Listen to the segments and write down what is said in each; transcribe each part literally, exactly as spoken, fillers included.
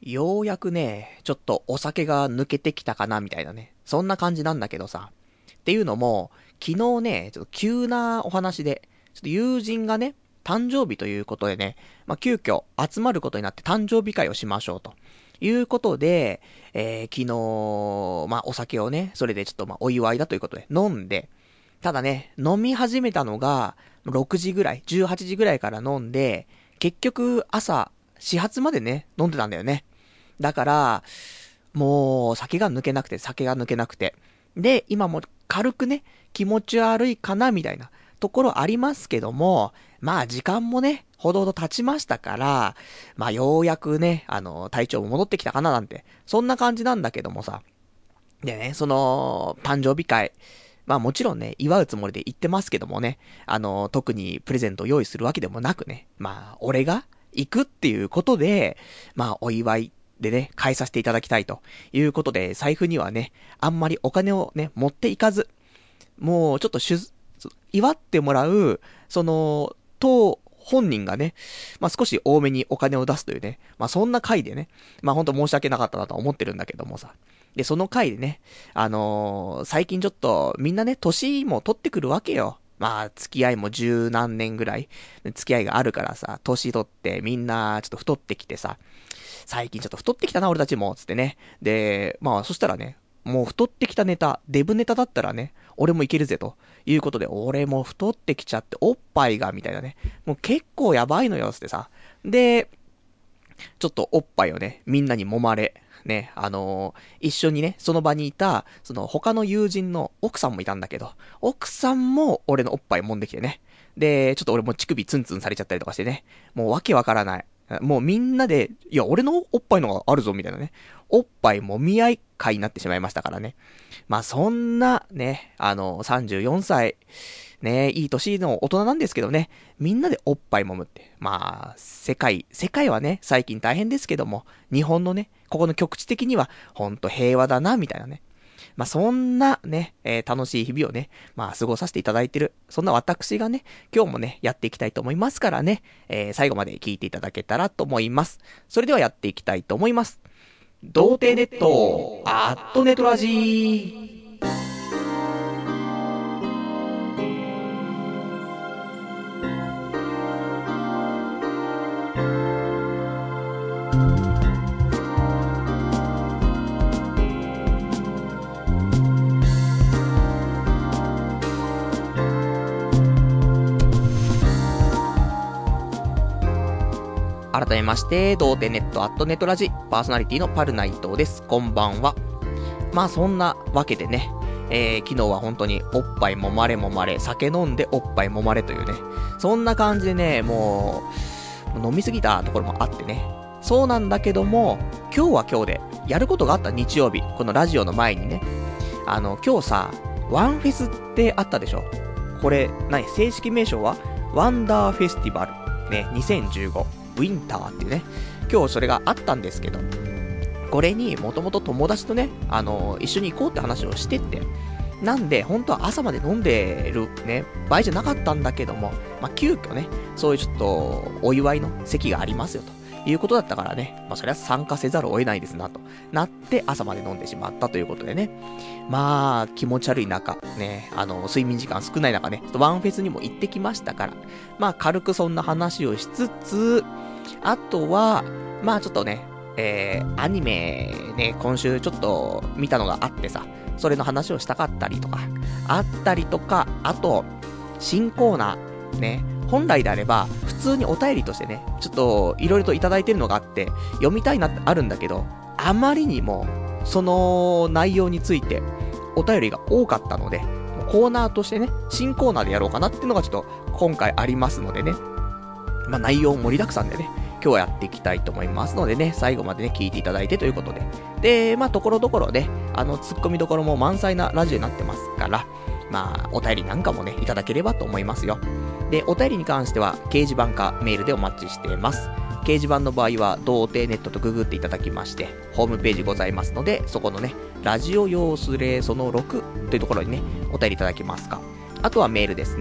ようやくね、ちょっとお酒が抜けてきたかなみたいなね。そんな感じなんだけどさ。っていうのも、昨日ね、ちょっと急なお話で、ちょっと友人がね、誕生日ということでね、まあ、急遽集まることになって誕生日会をしましょうと。いうことで、えー、昨日、まあ、お酒をね、それでちょっとまあ、お祝いだということで飲んで、ただね、飲み始めたのが、ろくじぐらい、じゅうはちじぐらいから飲んで、結局朝、始発までね、飲んでたんだよね。だから、もう、酒が抜けなくて、酒が抜けなくて。で、今も軽くね、気持ち悪いかな、みたいなところありますけども、まあ時間もね、ほどほど経ちましたから、まあようやくね、あの、体調も戻ってきたかななんて、そんな感じなんだけどもさ。でね、その、誕生日会。まあもちろんね、祝うつもりで行ってますけどもね、あの、特にプレゼントを用意するわけでもなくね、まあ、俺が行くっていうことで、まあ、お祝いでね、返させていただきたいということで、財布にはね、あんまりお金をね、持っていかず、もうちょっとしゅ、祝ってもらう、その、当本人がね、まあ少し多めにお金を出すというね、まあそんな回でね、まあほんと申し訳なかったなと思ってるんだけどもさ。で、その回でね、あのー、最近ちょっとみんなね、年も取ってくるわけよ。まあ、付き合いも十何年ぐらい、付き合いがあるからさ、年取ってみんなちょっと太ってきてさ、最近ちょっと太ってきたな俺たちも、つってね。で、まあそしたらね、もう太ってきたネタ、デブネタだったらね、俺もいけるぜということで、俺も太ってきちゃっておっぱいがみたいなね、もう結構やばいのよつってさ。で、ちょっとおっぱいをね、みんなに揉まれ、ね、あのー、一緒にね、その場にいた、その他の友人の奥さんもいたんだけど、奥さんも俺のおっぱい揉んできてね。で、ちょっと俺も乳首ツンツンされちゃったりとかしてね、もうわけわからない。もうみんなで、いや、俺のおっぱいのがあるぞ、みたいなね。おっぱい揉み合い会になってしまいましたからね。まあ、そんな、ね、あの、さんじゅうよんさい、ね、いい年の大人なんですけどね、みんなでおっぱい揉むって。まあ、世界、世界はね、最近大変ですけども、日本のね、ここの局地的には、ほんと平和だな、みたいなね。まあ、そんなね、えー、楽しい日々をね、まあ、過ごさせていただいてる。そんな私がね、今日もね、やっていきたいと思いますからね、えー、最後まで聞いていただけたらと思います。それではやっていきたいと思います。童貞ネット、アットネトラジー。改めまして、童貞ネットアットネットラジパーソナリティのパルナイトです。こんばんは。まあそんなわけでね、えー、昨日は本当におっぱい揉まれ揉まれ、酒飲んでおっぱい揉まれというね、そんな感じでね、もう、飲みすぎたところもあってね。そうなんだけども、今日は今日で、やることがあった日曜日、このラジオの前にね、あの、今日さ、ワンフェスってあったでしょ。これ、何正式名称はワンダーフェスティバル。ね、にせんじゅうご。ウィンターっていうね、今日それがあったんですけど、これにもともと友達とね、あのー、一緒に行こうって話をしてて、なんで本当は朝まで飲んでるね場合じゃなかったんだけども、まあ、急遽ね、そういうちょっとお祝いの席がありますよということだったからね、まあそれは参加せざるを得ないですなとなって朝まで飲んでしまったということでね、まあ気持ち悪い中ね、あの睡眠時間少ない中ね、ちょっとワンフェスにも行ってきましたから、まあ軽くそんな話をしつつ、あとはまあちょっとね、えー、アニメね、今週ちょっと見たのがあってさ、それの話をしたかったりとか、あったりとか、あと、新コーナー、ね、本来であれば、普通にお便りとしてね、ちょっと、いろいろといただいてるのがあって、読みたいなってあるんだけど、あまりにも、その内容について、お便りが多かったので、コーナーとしてね、新コーナーでやろうかなっていうのがちょっと、今回ありますのでね、まあ内容盛りだくさんでね、今日はやっていきたいと思いますのでね、最後までね、聞いていただいてということで。で、まあ、ところどころね、あの、突っ込みどころも満載なラジオになってますから、まあ、お便りなんかもね、いただければと思いますよ。で、お便りに関しては、掲示板かメールでお待ちしています。掲示板の場合は、童貞ネットとググっていただきまして、ホームページございますので、そこのね、ラジオ用スレそのろくというところにね、お便りいただけますか。あとはメールですね。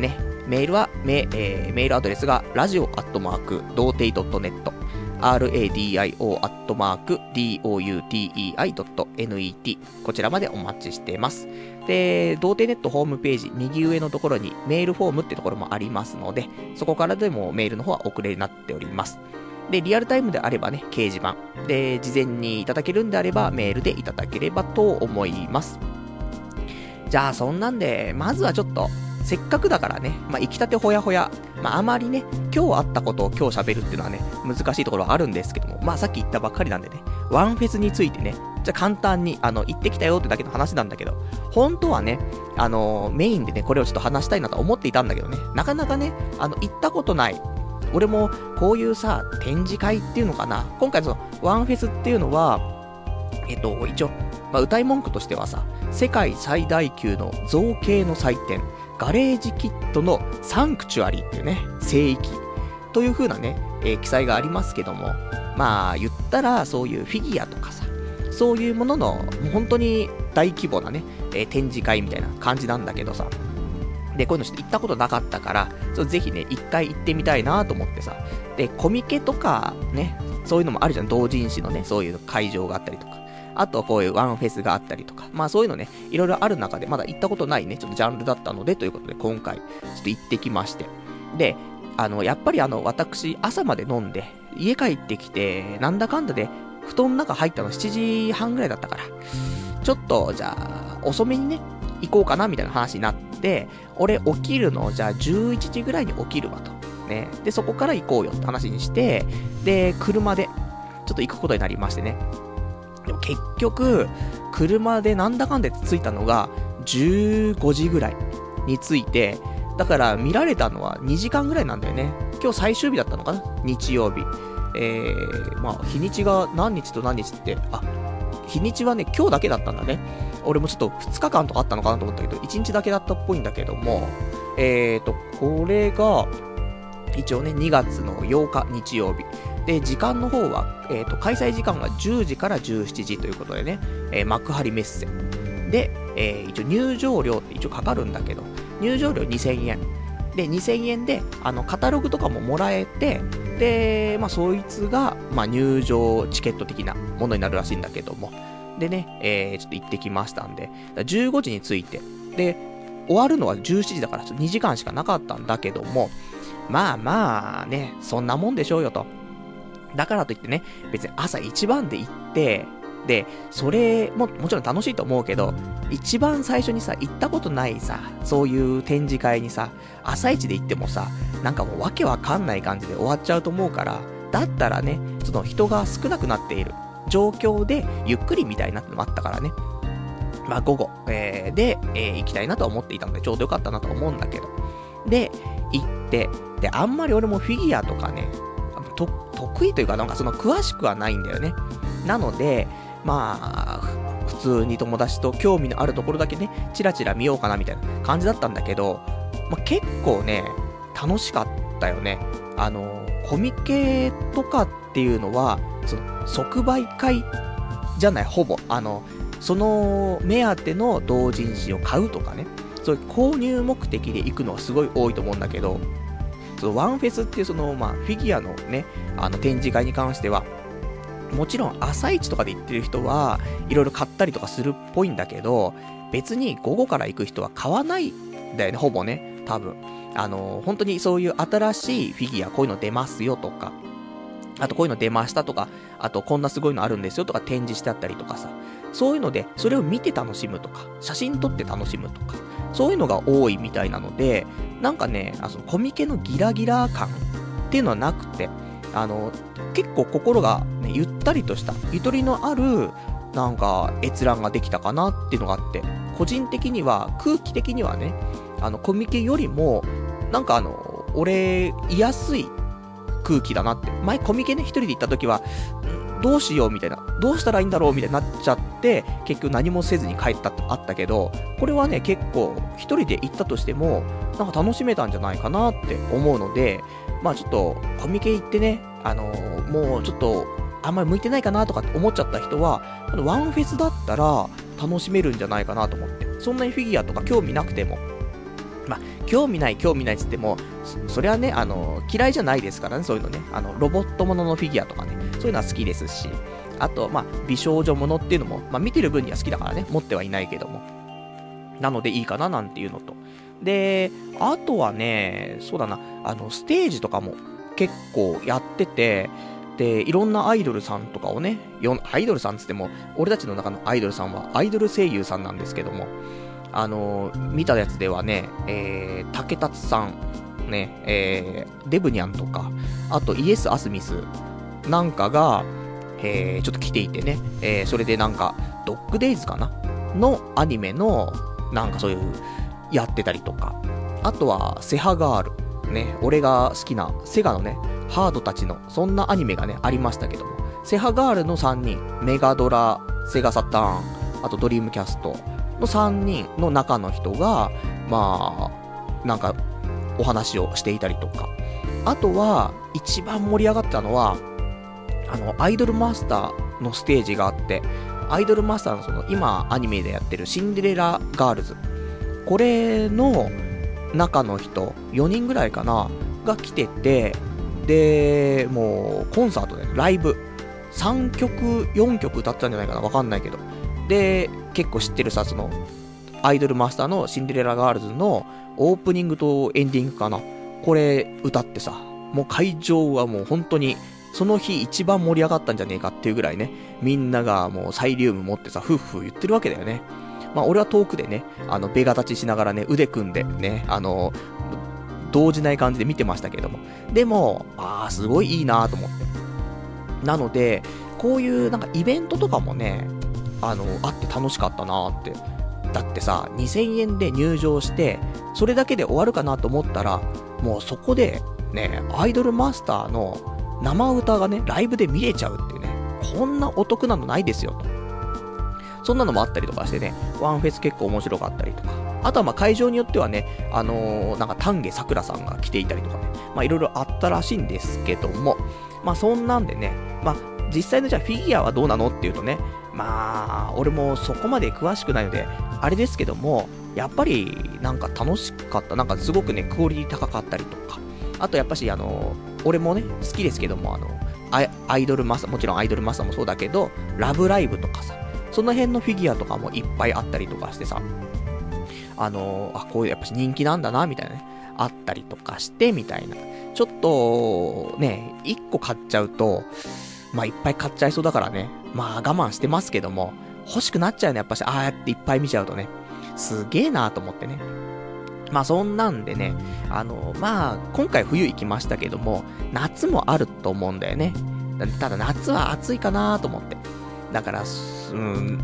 メールは、メ,、えー、メールアドレスが、ラジオアットマーク、ドーテイドットネット、ラディオアットマーク、ドーテイドットネット、こちらまでお待ちしています。で、ドーテイネットホームページ、右上のところにメールフォームってところもありますので、そこからでもメールの方は送れになっております。で、リアルタイムであればね、掲示板。で、事前にいただけるんであれば、メールでいただければと思います。じゃあ、そんなんで、まずはちょっと、せっかくだからね、まあ、生きたてほやほや、まあ、あまりね、今日あったことを今日喋るっていうのはね、難しいところはあるんですけども、まあ、さっき言ったばっかりなんでね、ワンフェスについてね、じゃあ簡単に、あの、行ってきたよってだけの話なんだけど、本当はね、あの、メインでね、これをちょっと話したいなと思っていたんだけどね、なかなかね、あの、行ったことない、俺もこういうさ、展示会っていうのかな、今回その、ワンフェスっていうのは、えっと、一応、まあ、歌い文句としてはさ、世界最大級の造形の祭典、ガレージキットのサンクチュアリーっていうね、聖域という風なね、えー、記載がありますけども、まあ言ったらそういうフィギュアとかさ、そういうもののもう本当に大規模なね、えー、展示会みたいな感じなんだけどさ、でこういうのちょっと行ったことなかったから、ちょっとぜひね一回行ってみたいなと思ってさ、でコミケとかね、そういうのもあるじゃん、同人誌のね、そういう会場があったりとか。あとこういうワンフェスがあったりとか、まあそういうのね、いろいろある中で、まだ行ったことないね、ちょっとジャンルだったので、ということで今回、ちょっと行ってきまして。で、あの、やっぱりあの、私、朝まで飲んで、家帰ってきて、なんだかんだで、布団の中入ったのしちじはんぐらいだったから、ちょっと、じゃあ、遅めにね、行こうかな、みたいな話になって、俺起きるの、じゃあじゅういちじぐらいに起きるわと。ね。で、そこから行こうよって話にして、で、車で、ちょっと行くことになりましてね。でも結局、車でなんだかんで着いたのがじゅうごじぐらいに着いて、だから見られたのはにじかんぐらいなんだよね。今日最終日だったのかな、日曜日。えー、まあ日にちが何日と何日って、あ、日にちはね、今日だけだったんだね。俺もちょっとふつかかんとかあったのかなと思ったけど、いちにちだけだったっぽいんだけども、えーと、これが、一応ね、にがつのようか日曜日。で、時間の方は、えっと、開催時間がじゅうじからじゅうしちじということでね、えー、幕張メッセ。で、えー、一応入場料って一応かかるんだけど、入場料にせんえん。で、にせんえんで、あの、カタログとかももらえて、で、まあ、そいつが、まあ、入場チケット的なものになるらしいんだけども。でね、えー、ちょっと行ってきましたんで、じゅうごじに着いて、で、終わるのはじゅうしちじだから、ちょっとにじかんしかなかったんだけども、まあまあね、そんなもんでしょうよと。だからといってね、別に朝一番で行って、で、それももちろん楽しいと思うけど、一番最初にさ、行ったことないさ、そういう展示会にさ、朝一で行ってもさ、なんかもうわけわかんない感じで終わっちゃうと思うから、だったらね、その人が少なくなっている状況でゆっくり見たいなってのもあったからね。まあ午後、えー、で、えー、行きたいなと思っていたのでちょうどよかったなと思うんだけど。で、行って、で、あんまり俺もフィギュアとかね、と得意というかなんかその詳しくはないんだよね。なので、まあ、普通に友達と興味のあるところだけね、チラチラ見ようかなみたいな感じだったんだけど、まあ、結構ね、楽しかったよね。あの、コミケとかっていうのは、その即売会じゃない、ほぼ。あの、その目当ての同人誌を買うとかね、そういう購入目的で行くのはすごい多いと思うんだけど、そのワンフェスっていうその、まあ、フィギュアのね、あの展示会に関しては、もちろん朝一とかで行ってる人はいろいろ買ったりとかするっぽいんだけど、別に午後から行く人は買わないんだよね、ほぼね、多分。あの、本当にそういう新しいフィギュア、こういうの出ますよとか、あとこういうの出ましたとか、あとこんなすごいのあるんですよとか展示してあったりとかさ、そういうので、それを見て楽しむとか、写真撮って楽しむとか、そういうのが多いみたいなので、なんかね、あのコミケのギラギラ感っていうのはなくて、あの、結構心が、ね、ゆったりとした、ゆとりのある、なんか閲覧ができたかなっていうのがあって、個人的には、空気的にはね、あの、コミケよりも、なんかあの、俺、居やすい空気だなって。前コミケね、一人で行った時は、どうしようみたいな、どうしたらいいんだろうみたいになっちゃって、結局何もせずに帰ったってあったけど、これはね、結構、一人で行ったとしても、なんか楽しめたんじゃないかなって思うので、まあちょっと、コミケ行ってね、あのー、もうちょっと、あんまり向いてないかなとかって思っちゃった人は、ワンフェスだったら楽しめるんじゃないかなと思って。そんなにフィギュアとか興味なくても、 まあ、興味ない興味ないって言っても、そ, それはね、あの、嫌いじゃないですからね、そういうのね。あの、ロボットもののフィギュアとかね、そういうのは好きですし、あと、まあ、美少女ものっていうのも、まあ、見てる分には好きだからね、持ってはいないけども。なのでいいかななんていうのと。で、あとはね、そうだな、あの、ステージとかも結構やってて、で、いろんなアイドルさんとかをね、よアイドルさんつっても、俺たちの中のアイドルさんはアイドル声優さんなんですけども、あのー、見たやつではね、えー、竹達さん、ね、えー、デブニャンとか、あとイエス・アスミスなんかが、えー、ちょっと来ていてね、えー、それでなんか、ドッグデイズかなのアニメの、なんかそういう、やってたりとか、あとは、セハガール、ね、俺が好きな、セガのね、ハードたちの、そんなアニメがね、ありましたけども、セハガールのさんにん、メガドラ、セガサターン、あとドリームキャストのさんにんの中の人が、まあ、なんか、お話をしていたりとか、あとは、一番盛り上がったのは、あの、アイドルマスターのステージがあって、アイドルマスターのその、今アニメでやってるシンデレラガールズ、これの中の人、よにんぐらいかな、が来てて、で、もう、コンサートで、ライブ、さんきょく、よんきょく歌ったんじゃないかな、わかんないけど。で、結構知ってるさ、その、アイドルマスターのシンデレラガールズのオープニングとエンディングかな。これ、歌ってさ、もう会場はもう本当に、その日一番盛り上がったんじゃねえかっていうぐらいね、みんながもうサイリウム持ってさ、ふっふ言ってるわけだよね。まあ俺は遠くでね、あの、ベガ立ちしながらね、腕組んでね、あの、動じない感じで見てましたけども。でも、あー、すごいいいなと思って。なので、こういうなんかイベントとかもね、あの、あって楽しかったなって。だってさ、にせんえんで入場して、それだけで終わるかなと思ったら、もうそこで、ね、アイドルマスターの生歌がね、ライブで見れちゃうっていうね、こんなお得なのないですよと。そんなのもあったりとかしてね、ワンフェス結構面白かったりとか。あとはまあ会場によってはね、あのー、なんか丹下桜さんが来ていたりとかね、まあいろいろあったらしいんですけども、まあそんなんでね、まあ実際のじゃあフィギュアはどうなのっていうとね、まあ俺もそこまで詳しくないので、あれですけども、やっぱりなんか楽しかった、なんかすごくね、クオリティ高かったりとか、あとやっぱしあのー、俺もね、好きですけども、あの、アイ、アイドルマスター、もちろんアイドルマスターもそうだけど、ラブライブとかさ、その辺のフィギュアとかもいっぱいあったりとかしてさ、あのー、あ、こういうやっぱ人気なんだな、みたいなね、あったりとかして、みたいな。ちょっと、ね、いっこ買っちゃうと、まあいっぱい買っちゃいそうだからね、まあ我慢してますけども、欲しくなっちゃうね、やっぱし、ああやっていっぱい見ちゃうとね、すげえなと思ってね。まあそんなんでね、あの、まあ今回冬行きましたけども、夏もあると思うんだよね。ただ夏は暑いかなと思って。だから、うん、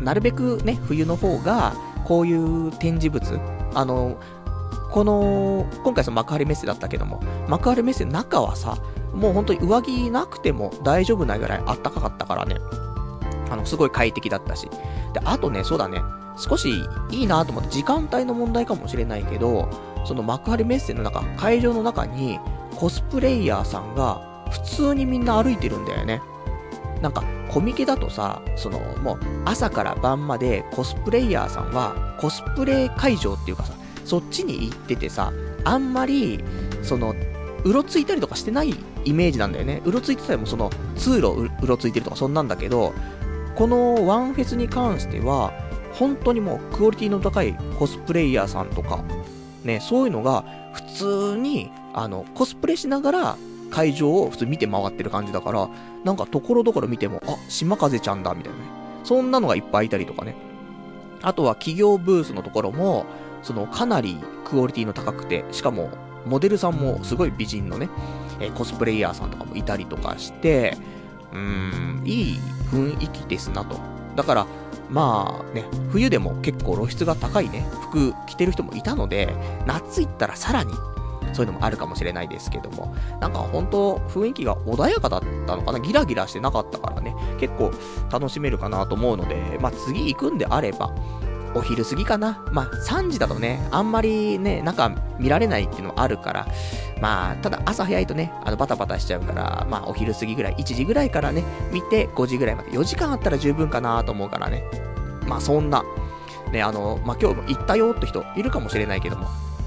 なるべくね、冬の方が、こういう展示物、あの、この、今回その幕張メッセだったけども、幕張メッセの中はさ、もう本当に上着なくても大丈夫なぐらい暖かかったからね、あの、すごい快適だったし。で、あとね、そうだね、少しいいなと思って、時間帯の問題かもしれないけど、その幕張メッセの中、会場の中に、コスプレイヤーさんが、普通にみんな歩いてるんだよね。なんか、コミケだとさ、その、もう、朝から晩までコスプレイヤーさんは、コスプレ会場っていうかさ、そっちに行っててさ、あんまり、その、うろついたりとかしてないイメージなんだよね。うろついてたりもその、通路ううろついてるとかそんなんだけど、このワンフェスに関しては、本当にもう、クオリティの高いコスプレイヤーさんとか、ね、そういうのが、普通に、あの、コスプレしながら、会場を普通見て回ってる感じだから、なんかところどころ見ても、あ、島風ちゃんだ、みたいなね。そんなのがいっぱいいたりとかね。あとは企業ブースのところも、そのかなりクオリティの高くて、しかもモデルさんもすごい美人のね、えー、コスプレイヤーさんとかもいたりとかして、うーん、いい雰囲気ですなと。だから、まあね、冬でも結構露出が高いね、服着てる人もいたので、夏行ったらさらに、そういうのもあるかもしれないですけども、なんか本当雰囲気が穏やかだったのかな、ギラギラしてなかったからね、結構楽しめるかなと思うので、まあ次行くんであれば、お昼過ぎかな。まあさんじだとね、あんまりね、中見られないっていうのもあるから、まあただ朝早いとね、あのバタバタしちゃうから、まあお昼過ぎぐらい、いちじぐらいからね、見てごじぐらいまで、よじかんあったら十分かなと思うからね。まあそんな、ね、あの、まあ今日も行ったよって人いるかもしれないけども、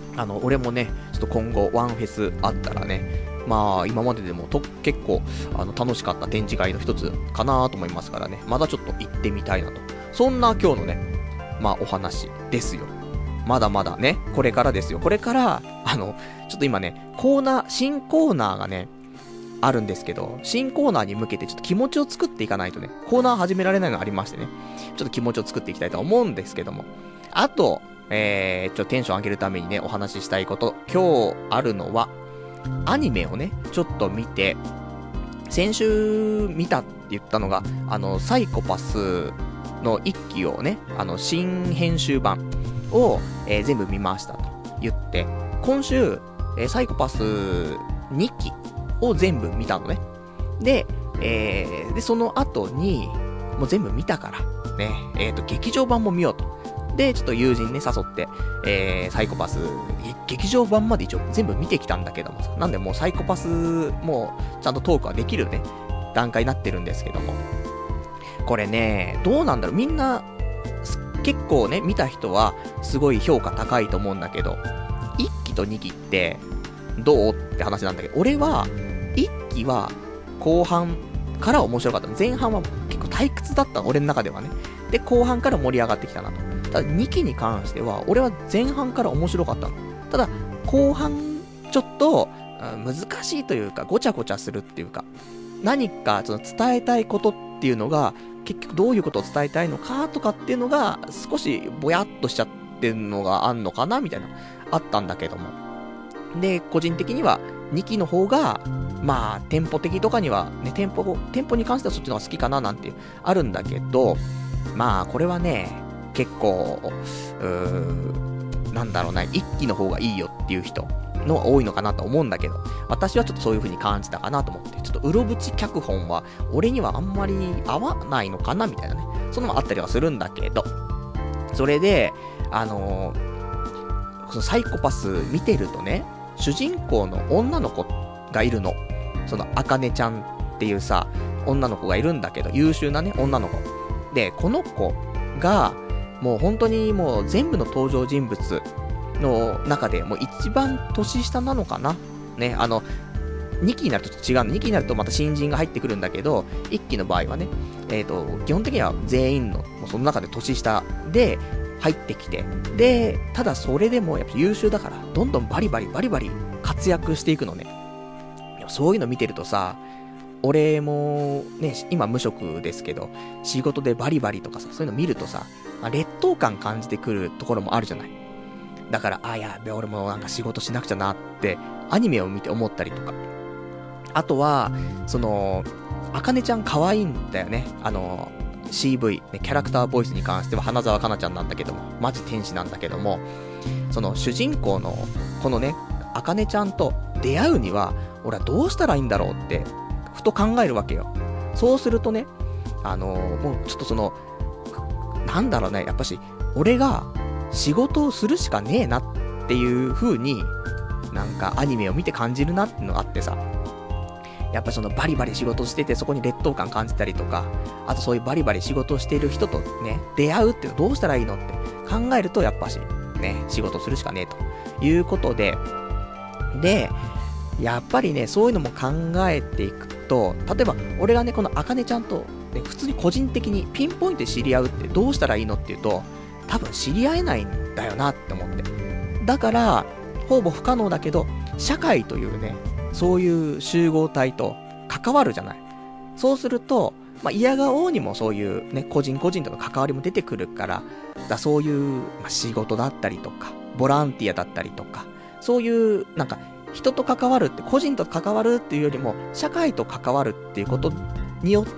あの、俺もね、ちょっと今後ワンフェスあったらね、まあ、今まででもと結構、あの、楽しかった展示会の一つかなと思いますからね、まだちょっと行ってみたいなと。そんな今日のね、まあ、お話ですよ。まだまだね、これからですよ。これから、あの、ちょっと今ね、コーナー、新コーナーがね、あるんですけど、新コーナーに向けてちょっと気持ちを作っていかないとね、コーナー始められないのがありましてね、ちょっと気持ちを作っていきたいと思うんですけども、あと、えー、ちょっとテンション上げるためにね、お話ししたいこと、今日あるのは、アニメをね、ちょっと見て、先週見たって言ったのが、あの、サイコパスの一期をね、あの、新編集版を、えー、全部見ましたと言って、今週、えー、サイコパスにきを全部見たのね。で、えー、で、その後に、もう全部見たから、ね、えっと、劇場版も見ようと。で、ちょっと友人ね、誘って、えー、サイコパス、劇場版まで一応全部見てきたんだけども、なんでもうサイコパス、もう、ちゃんとトークはできるね、段階になってるんですけども。これね、どうなんだろう、みんな、結構ね、見た人は、すごい評価高いと思うんだけど、いっきとにきって、どうって話なんだけど、俺は、いっきは、後半から面白かった。前半は結構退屈だった、俺の中ではね。で、後半から盛り上がってきたなと。ただ、にきに関しては、俺は前半から面白かったの。ただ、後半、ちょっと、うん、難しいというか、ごちゃごちゃするっていうか、何か、その伝えたいことっていうのが、結局どういうことを伝えたいのかとかっていうのが、少しぼやっとしちゃってるのがあんのかなみたいな、あったんだけども。で、個人的には、にきの方が、まあ、テンポ的とかには、ね、テンポ、テンポに関してはそっちの方が好きかななんて、あるんだけど、まあ、これはね、結構、うー、なんだろうな、一期の方がいいよっていう人のが多いのかなと思うんだけど、私はちょっとそういう風に感じたかなと思って、ちょっとうろぶち脚本は、俺にはあんまり合わないのかなみたいなね、そんなのもあったりはするんだけど、それで、あのー、そのサイコパス見てるとね、主人公の女の子がいるの。その、あかねちゃんっていうさ、女の子がいるんだけど、優秀なね、女の子。で、この子が、もう本当にもう全部の登場人物の中でもう一番年下なのかなね、あの、にきになるとちょっと違うの。にきになるとまた新人が入ってくるんだけど、いっきの場合はね、えっと、基本的には全員の、もうその中で年下で入ってきて、で、ただそれでもやっぱ優秀だから、どんどんバリバリバリバリ活躍していくのね。そういうの見てるとさ、俺もね、今無職ですけど、仕事でバリバリとかさ、そういうの見るとさ、まあ、劣等感感じてくるところもあるじゃない。だから、あ、やべ、俺もなんか仕事しなくちゃなって、アニメを見て思ったりとか。あとは、その、あかねちゃん可愛いんだよね。あの、シーブイ、ね、キャラクターボイスに関しては花澤香菜ちゃんなんだけども、マジ天使なんだけども、その主人公の、このね、あかねちゃんと出会うには、俺はどうしたらいいんだろうって、ふと考えるわけよ。そうするとね、あのー、もうちょっとその、なんだろうね、やっぱし、俺が仕事をするしかねえなっていう風に、なんかアニメを見て感じるなってのがあってさ、やっぱそのバリバリ仕事しててそこに劣等感感じたりとか、あとそういうバリバリ仕事をしている人とね、出会うっていうのどうしたらいいのって考えると、やっぱし、ね、仕事するしかねえということで、で、やっぱりね、そういうのも考えていくと、例えば、俺がね、このあかねちゃんと、ね、普通に個人的にピンポイントで知り合うってどうしたらいいのっていうと、多分知り合えないんだよなって思って。だから、ほぼ不可能だけど、社会というね、そういう集合体と関わるじゃない。そうすると、まあ、嫌がおうにもそういうね、個人個人との関わりも出てくるから、だそういう、まあ、仕事だったりとか、ボランティアだったりとか、そういう、なんか、人と関わるって、個人と関わるっていうよりも、社会と関わるっていうことによって、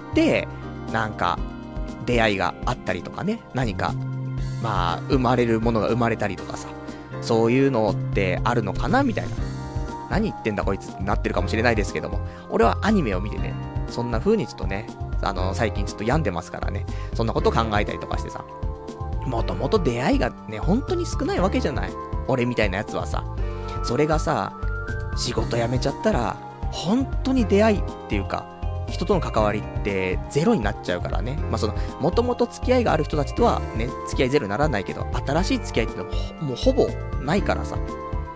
なんか、出会いがあったりとかね、何か、まあ、生まれるものが生まれたりとかさ、そういうのってあるのかなみたいな。何言ってんだこいつってなってるかもしれないですけども、俺はアニメを見てね、そんな風にちょっとね、あの、最近ちょっと病んでますからね、そんなこと考えたりとかしてさ、もともと出会いがね、本当に少ないわけじゃない。俺みたいなやつはさ、それがさ、仕事辞めちゃったら、本当に出会いっていうか、人との関わりってゼロになっちゃうからね。まあその、もともと付き合いがある人たちとはね、付き合いゼロにならないけど、新しい付き合いってのはもうほぼないからさ。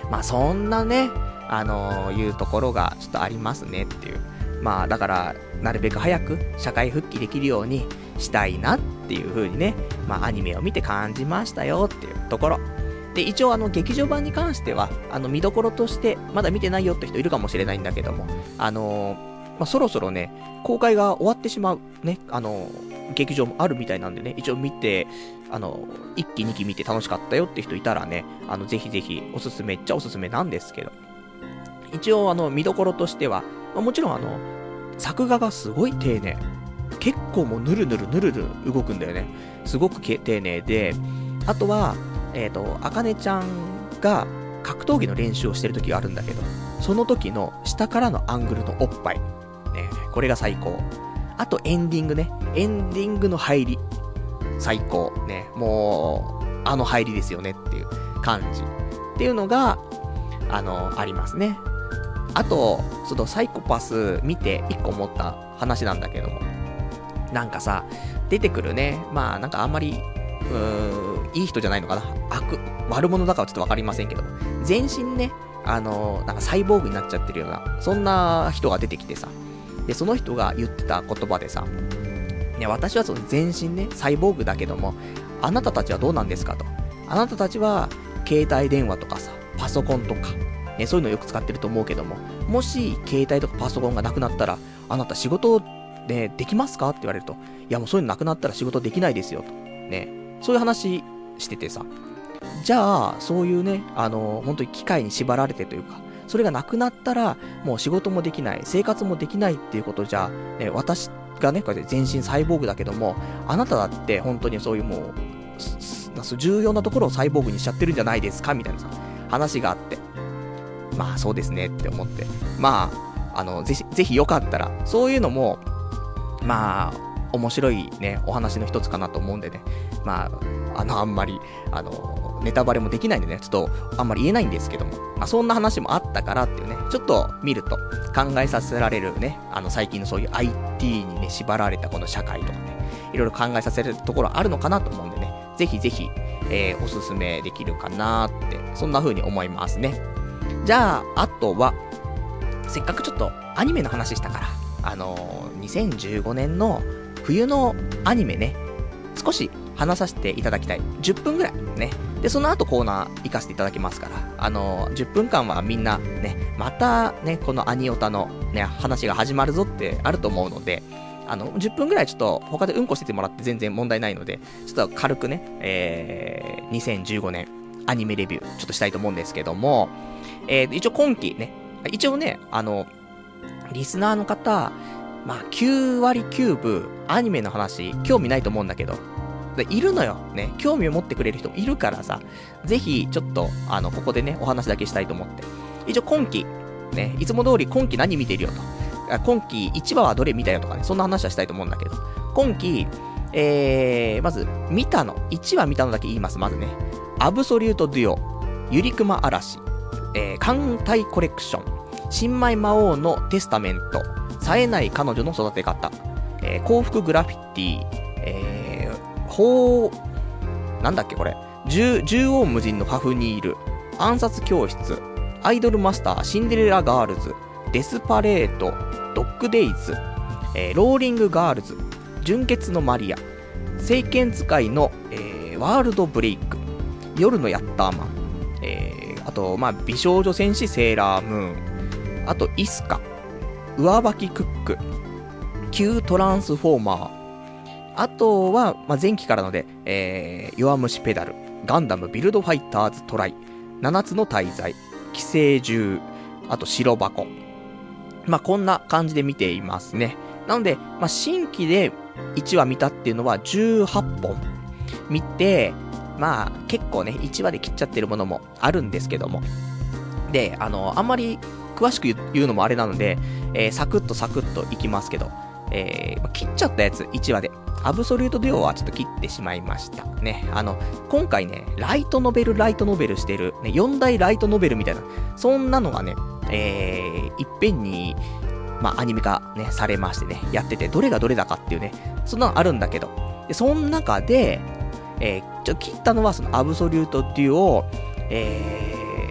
まあそんなね、あのー、いうところがちょっとありますねっていう。まあだから、なるべく早く社会復帰できるようにしたいなっていう風にね、まあアニメを見て感じましたよっていうところ。で、一応あの劇場版に関しては、あの見どころとして、まだ見てないよって人いるかもしれないんだけども、あのー、まあそろそろね、公開が終わってしまうね、あのー、劇場もあるみたいなんでね、一応見て、あのー、いっきにき見て楽しかったよって人いたらね、あの、ぜひぜひおすすめっちゃおすすめなんですけど、一応あの、見どころとしては、まあ、もちろんあの、作画がすごい丁寧。結構もうぬるぬるぬるぬる動くんだよね。すごく丁寧で、あとは、えっと、あかねちゃんが格闘技の練習をしてる時があるんだけど、その時の下からのアングルのおっぱい。ね、これが最高。あとエンディングね。エンディングの入り。最高。ね、もう、あの入りですよねっていう感じ。っていうのが、あの、ありますね。あと、そのサイコパス見て一個思った話なんだけども。なんかさ、出てくるね。まあなんかあんまり、うーん、いい人じゃないのかな。悪、悪者だかはちょっとわかりませんけども。全身ね、あの、なんかサイボーグになっちゃってるような、そんな人が出てきてさ。で、その人が言ってた言葉でさ、ね、私はその全身ね、サイボーグだけども、あなたたちはどうなんですかと。あなたたちは、携帯電話とかさ、パソコンとか、ね、そういうのをよく使ってると思うけども、もし、携帯とかパソコンがなくなったら、あなた仕事、ね、できますかって言われると、いやもうそういうのなくなったら仕事できないですよと。ね、そういう話しててさ、じゃあ、そういうね、あの、本当に機械に縛られてというか、それがなくなったら、もう仕事もできない、生活もできないっていうことじゃ、ね、私がね、こうやって全身サイボーグだけども、あなただって本当にそういうもう、重要なところをサイボーグにしちゃってるんじゃないですかみたいなさ、話があって。まあそうですねって思って。まあ、あの、ぜひ、ぜひよかったら、そういうのも、まあ、面白いね、お話の一つかなと思うんでね。まあ、あの、あんまり、あの、ネタバレもできないんでね、ちょっと、あんまり言えないんですけども。まあ、そんな話もあったからっていうね、ちょっと見ると考えさせられるね、あの、最近のそういう アイティー にね、縛られたこの社会とかね、いろいろ考えさせるところあるのかなと思うんでね、ぜひぜひ、えー、おすすめできるかなーって、そんな風に思いますね。じゃあ、あとは、せっかくちょっとアニメの話したから、あのー、にせんじゅうごねんの冬のアニメね、少し話させていただきたい。じゅっぷんぐらいね。で、その後コーナー行かせていただきますから、あのー、じゅっぷんかんはみんなね、またね、このアニオタのね、話が始まるぞってあると思うので、あの、じゅっぷんぐらいちょっと他でうんこしててもらって全然問題ないので、ちょっと軽くね、えー、にせんじゅうごねんアニメレビューちょっとしたいと思うんですけども、えー、一応今期ね、一応ね、あの、リスナーの方、まあ、きゅうわりきゅうぶアニメの話、興味ないと思うんだけど、でいるのよ。ね、興味を持ってくれる人もいるからさ、ぜひ、ちょっと、あの、ここでね、お話だけしたいと思って。一応今期、ね、いつも通り今期何見てるよと。今期いちわはどれ見たよとかね、そんな話はしたいと思うんだけど、今期、えー、まず、見たの、いちわ見たのだけ言います、まずね。アブソリュートデュオ、ゆりくま嵐、えー、艦隊コレクション、新米魔王のテスタメント、冴えない彼女の育て方、えー、幸福グラフィティ、えー、ほう、なんだっけこれ、縦横無尽のファフニール、暗殺教室、アイドルマスター、シンデレラガールズ、デスパレート、ドッグデイズ、えー、ローリングガールズ、純潔のマリア、聖剣使いの、えー、ワールドブレイク、夜のヤッターマン、えー、あと、まあ、美少女戦士セーラームーン、あと、イスカ、上履きクック、旧トランスフォーマー、あとは、まあ、前期からので、えー、弱虫ペダル、ガンダムビルドファイターズトライ、七つの大罪、寄生獣、あと白箱。まあ、こんな感じで見ていますね。なので、まあ、新規でいちわ見たっていうのはじゅうはっぽん見て、まあ、結構ね、いちわで切っちゃってるものもあるんですけども。で、あの、あんまり詳しく言うのもあれなので、えー、サクッとサクッといきますけど、えー、切っちゃったやついちわで。アブソリュートデュオはちょっと切ってしまいましたね。あの、今回ね、ライトノベル、ライトノベルしてる、ね、よん大ライトノベルみたいな、そんなのがね、えー、いっぺんに、まあ、アニメ化ね、されましてね、やってて、どれがどれだかっていうね、そんなのあるんだけど、で、その中で、えー、ちょっと切ったのは、そのアブソリュートデュオ、えー、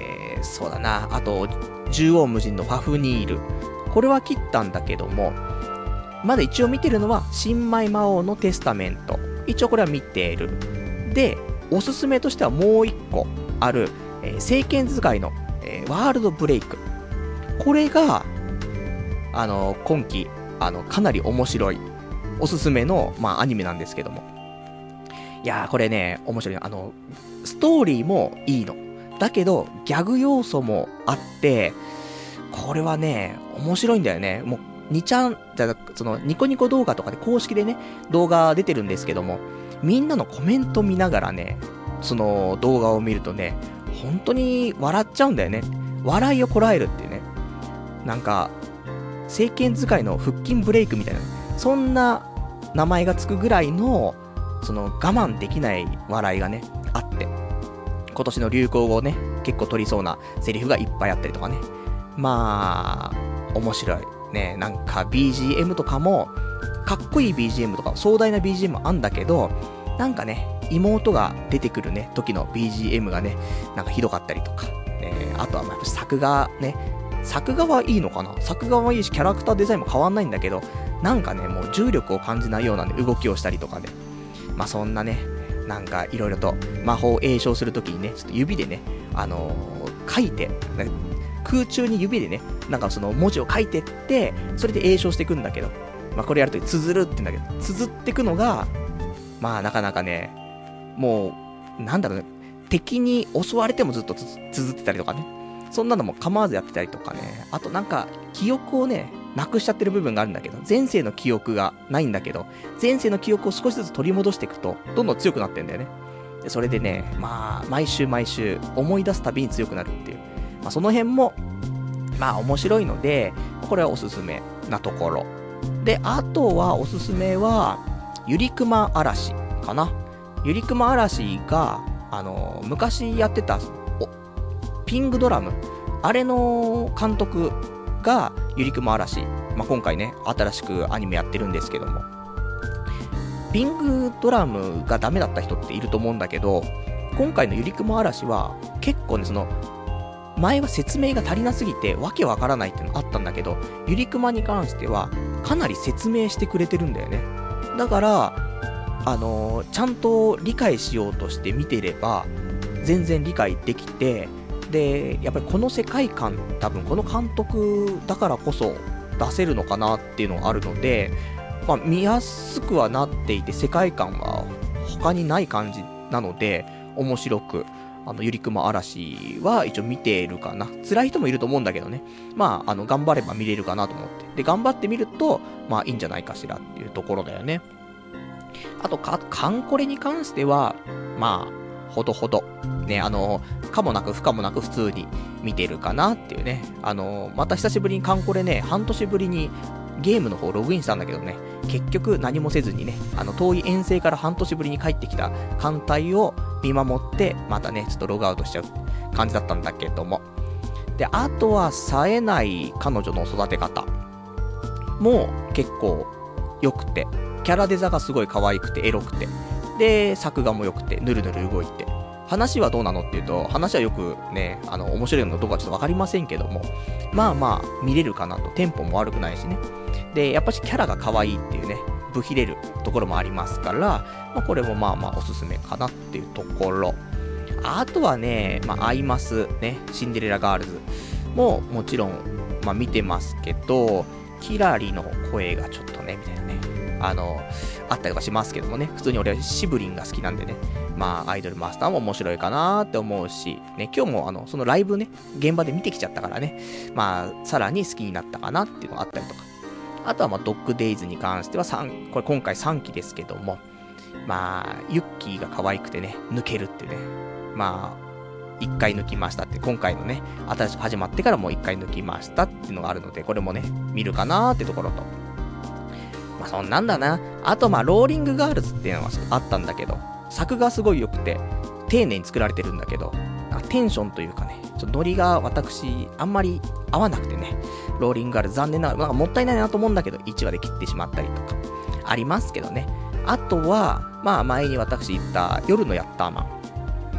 そうだな、あと、縦横無尽のファフニール。これは切ったんだけども、まだ一応見てるのは、新米魔王のテスタメント。一応これは見ている。で、おすすめとしてはもう一個ある、えー、聖剣使いの、えー、ワールドブレイク。これが、あの、今期、あの、かなり面白い、おすすめの、まあ、アニメなんですけども。いやー、これね、面白い。あの、ストーリーもいいの。だけど、ギャグ要素もあって、これはね、面白いんだよね。もう、にちゃん、じゃその、ニコニコ動画とかで公式でね、動画出てるんですけども、みんなのコメント見ながらね、その動画を見るとね、本当に笑っちゃうんだよね。笑いをこらえるっていうね。なんか、聖剣使いの腹筋ブレイクみたいな、そんな名前がつくぐらいの、その我慢できない笑いがね、あって、今年の流行語をね、結構取りそうなセリフがいっぱいあったりとかね。まあ、面白い。ね、なんか ビージーエム とかも、かっこいい ビージーエム とか、壮大な ビージーエム あんだけど、なんかね、妹が出てくるね、時の ビージーエム がね、なんかひどかったりとか、ね、あとはまあ作画ね、作画はいいのかな、作画はいいし、キャラクターデザインも変わんないんだけど、なんかね、もう重力を感じないような、ね、動きをしたりとかで、まあそんなね、なんかいろいろと魔法を詠唱するときにね、ちょっと指でね、あのー、書いて、ね、空中に指でね、なんかその文字を書いてって、それで詠唱していくんだけど、まあこれやるとき綴るって言うんだけど、綴っていくのが、まあなかなかね、もう、なんだろうね、敵に襲われてもずっと綴ってたりとかね、そんなのも構わずやってたりとかね、あとなんか記憶をね、なくしちゃってる部分があるんだけど、前世の記憶がないんだけど、前世の記憶を少しずつ取り戻していくと、どんどん強くなってんだよね。でそれでね、まあ、毎週毎週思い出すたびに強くなるっていう。まあ、その辺も、まあ面白いので、これはおすすめなところ。で、あとはおすすめは、ゆりくま嵐かな。ゆりくま嵐が、あの、昔やってた、おピングドラム、あれの監督がゆりくま嵐、まあ、今回ね、新しくアニメやってるんですけども、ピングドラムがダメだった人っていると思うんだけど、今回のゆりくま嵐は結構ね、その前は説明が足りなすぎてわけわからないっていうのあったんだけど、ゆりくまに関してはかなり説明してくれてるんだよね。だからあのー、ちゃんと理解しようとして見てれば全然理解できて、でやっぱりこの世界観、多分この監督だからこそ出せるのかなっていうのがあるので、まあ、見やすくはなっていて、世界観は他にない感じなので面白く、あのゆりくま嵐は一応見ているかな。辛い人もいると思うんだけどね、まああの頑張れば見れるかなと思って、で頑張ってみるとまあいいんじゃないかしらっていうところだよね。あとかカンコレに関してはまあほどほどね、あのかもなく不可もなく普通に見てるかなっていうね。あのまた久しぶりにカンコレね、半年ぶりにゲームの方ログインしたんだけどね、結局何もせずにね、あの遠い遠征から半年ぶりに帰ってきた艦隊を見守って、またねちょっとログアウトしちゃう感じだったんだけども、であとは冴えない彼女の育て方も結構良くて、キャラデザがすごい可愛くてエロくて、で作画も良くてぬるぬる動いて、話はどうなのっていうと、話はよくね、あの面白いのどうかちょっとわかりませんけども、まあまあ見れるかなと。テンポも悪くないしね、でやっぱしキャラが可愛いっていうね、ブヒれるところもありますから、まあ、これもまあまあおすすめかなっていうところ。あとはね、まあアイマスね、シンデレラガールズももちろんまあ見てますけど、キラリの声がちょっとねみたいなね、あのあったりとかしますけどもね、普通に俺はシブリンが好きなんでね、まあアイドルマスターも面白いかなーって思うしね、今日もあのそのライブね現場で見てきちゃったからね、まあさらに好きになったかなっていうのがあったりとか。あとはまあドッグデイズに関してはさんこれ今回さんきですけども、まあユッキーが可愛くてね抜けるっていうね、まあいっかい抜きましたって、今回のね新しく始まってからもういっかい抜きましたっていうのがあるので、これもね見るかなーってところと、まあそんなんだな。あとまあローリングガールズっていうのはあったんだけど、作がすごい良くて丁寧に作られてるんだけど、テンションというかね、ちょっとノリが私あんまり合わなくてね、ローリングガールズ残念ながら、なんかもったいないなと思うんだけどいちわで切ってしまったりとかありますけどね。あとはまあ前に私言った夜のヤッターマン、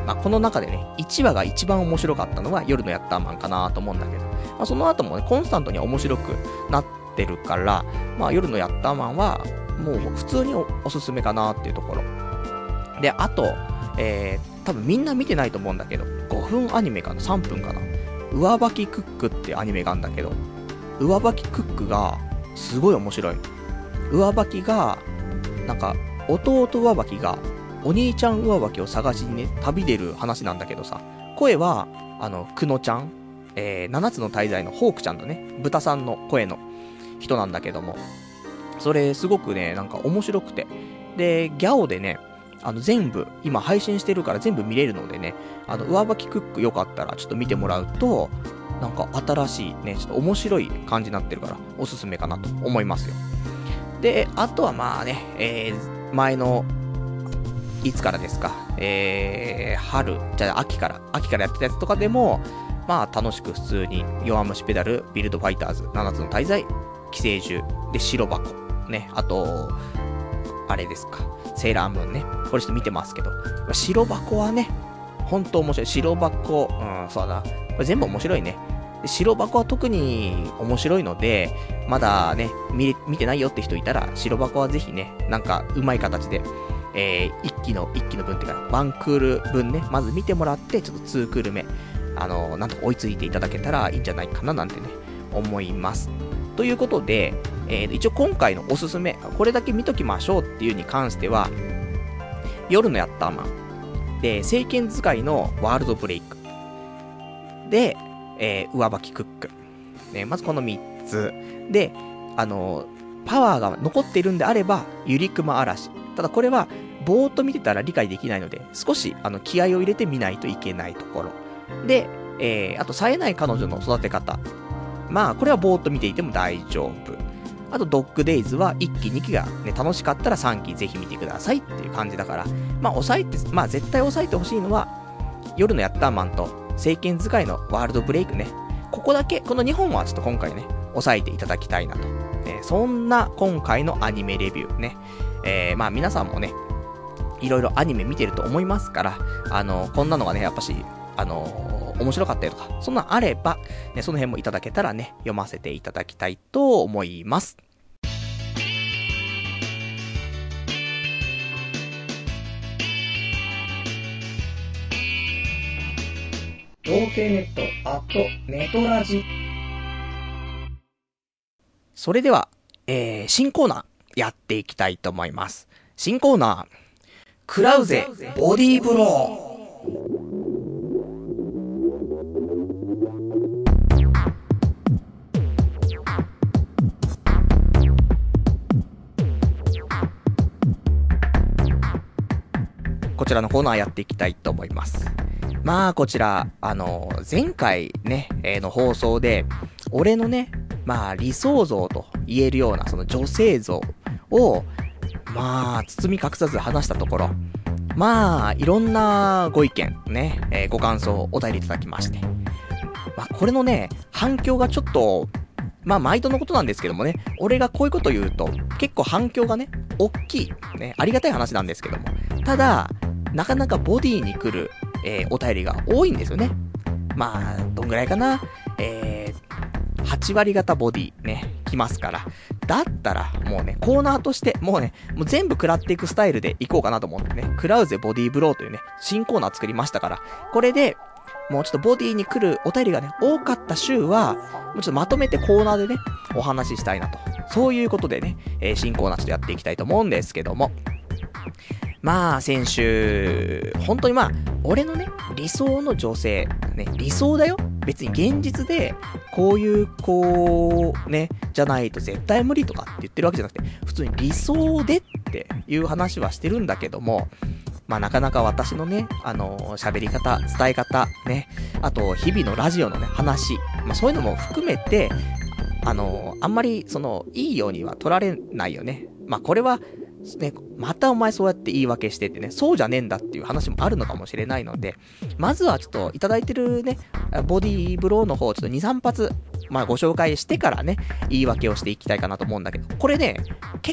まあ、この中でね、いちわが一番面白かったのは夜のヤッターマンかなと思うんだけど、まあ、その後もね、コンスタントに面白くなってるから、まあ、夜のヤッターマンは、もう普通に お, おすすめかなっていうところ。で、あと、えー、多分みんな見てないと思うんだけど、ごふんアニメかな、さんぷんかな。上履きクックってアニメがあるんだけど、上履きクックがすごい面白い。上履きが、なんか、弟上履きが、お兄ちゃん上履きを探しにね、旅出る話なんだけどさ、声は、あの、くのちゃん、えー、七つの大罪のホークちゃんのね、豚さんの声の人なんだけども、それすごくね、なんか面白くて、で、ギャオでね、あの全部、今配信してるから全部見れるのでね、あの、上履きクックよかったらちょっと見てもらうと、なんか新しいね、ちょっと面白い感じになってるから、おすすめかなと思いますよ。で、あとはまあね、えー、前の、いつからですか、えー、春、じゃあ秋から、秋からやってたやつとかでも、まあ楽しく普通に、弱虫ペダル、ビルドファイターズ、七つの大罪、寄生獣、で、白箱、ね、あと、あれですか、セーラームーンね、これちょっと見てますけど、白箱はね、ほんと面白い。白箱、うん、そうだな、これ全部面白いね。白箱は特に面白いので、まだね、見、見てないよって人いたら、白箱はぜひね、なんか、うまい形で、えー、一期の、一期の分っていうか、ワンクール分ね、まず見てもらって、ちょっとツークール目、あのー、なんとか追いついていただけたらいいんじゃないかななんてね、思います。ということで、えー、一応今回のおすすめ、これだけ見ときましょうっていうに関しては、夜のヤッターマン、で、聖剣使いのワールドブレイク、で、えー、上履きクック、ね、まずこのみっつ、で、あのー、パワーが残っているんであれば、ゆりくま嵐。ただこれは、ぼーっと見てたら理解できないので、少し、あの、気合を入れて見ないといけないところ。で、えー、あと、冴えない彼女の育て方。まあ、これはぼーっと見ていても大丈夫。あと、ドッグデイズはいっき、にきがね、楽しかったらさんきぜひ見てくださいっていう感じだから、まあ、抑えて、まあ、絶対抑えてほしいのは、夜のヤッターマンと、聖剣使いのワールドブレイクね。ここだけ、このにほんはちょっと今回ね、抑えていただきたいなと。ね、そんな今回のアニメレビューね。えー、まあ皆さんもね、いろいろアニメ見てると思いますから、あの、こんなのがね、やっぱし、あのー、面白かったよとか、そんなんあれば、ね、その辺もいただけたらね、読ませていただきたいと思います。童貞ネットアットネトラジ。それでは、えー、新コーナーやっていきたいと思います。新コーナー、クラウゼボディーブロー。こちらのコーナーやっていきたいと思います。まあこちら、あの、前回ね、えー、の放送で、俺のね、まあ理想像と言えるようなその女性像を、まあ包み隠さず話したところ、まあいろんなご意見ね、えー、ご感想をお便りいただきまして、まあこれのね、反響がちょっと、まあ毎度のことなんですけどもね、俺がこういうこと言うと、結構反響がね、大きい、ね、ありがたい話なんですけども、ただ、なかなかボディに来る、えー、お便りが多いんですよね。まあ、どんぐらいかな。えー、はちわり型ボディね、来ますから。だったら、もうね、コーナーとして、もうね、もう全部食らっていくスタイルでいこうかなと思ってね、クラウゼボディブローというね、新コーナー作りましたから、これで、もうちょっとボディに来るお便りがね、多かった週は、もうちょっとまとめてコーナーでね、お話ししたいなと。そういうことでね、えー、新コーナーちょっとやっていきたいと思うんですけども。まあ、先週、本当にまあ、俺のね、理想の女性、ね、理想だよ。別に現実で、こういう子、ね、じゃないと絶対無理とかって言ってるわけじゃなくて、普通に理想でっていう話はしてるんだけども、まあなかなか私のね、あのー、喋り方、伝え方、ね、あと、日々のラジオのね、話、まあそういうのも含めて、あのー、あんまり、その、いいようには取られないよね。まあこれは、ね、またお前そうやって言い訳してってね、そうじゃねえんだっていう話もあるのかもしれないので、まずはちょっといただいてるね、ボディーブローの方、ちょっとに、さん発、まあご紹介してからね、言い訳をしていきたいかなと思うんだけど、これね、結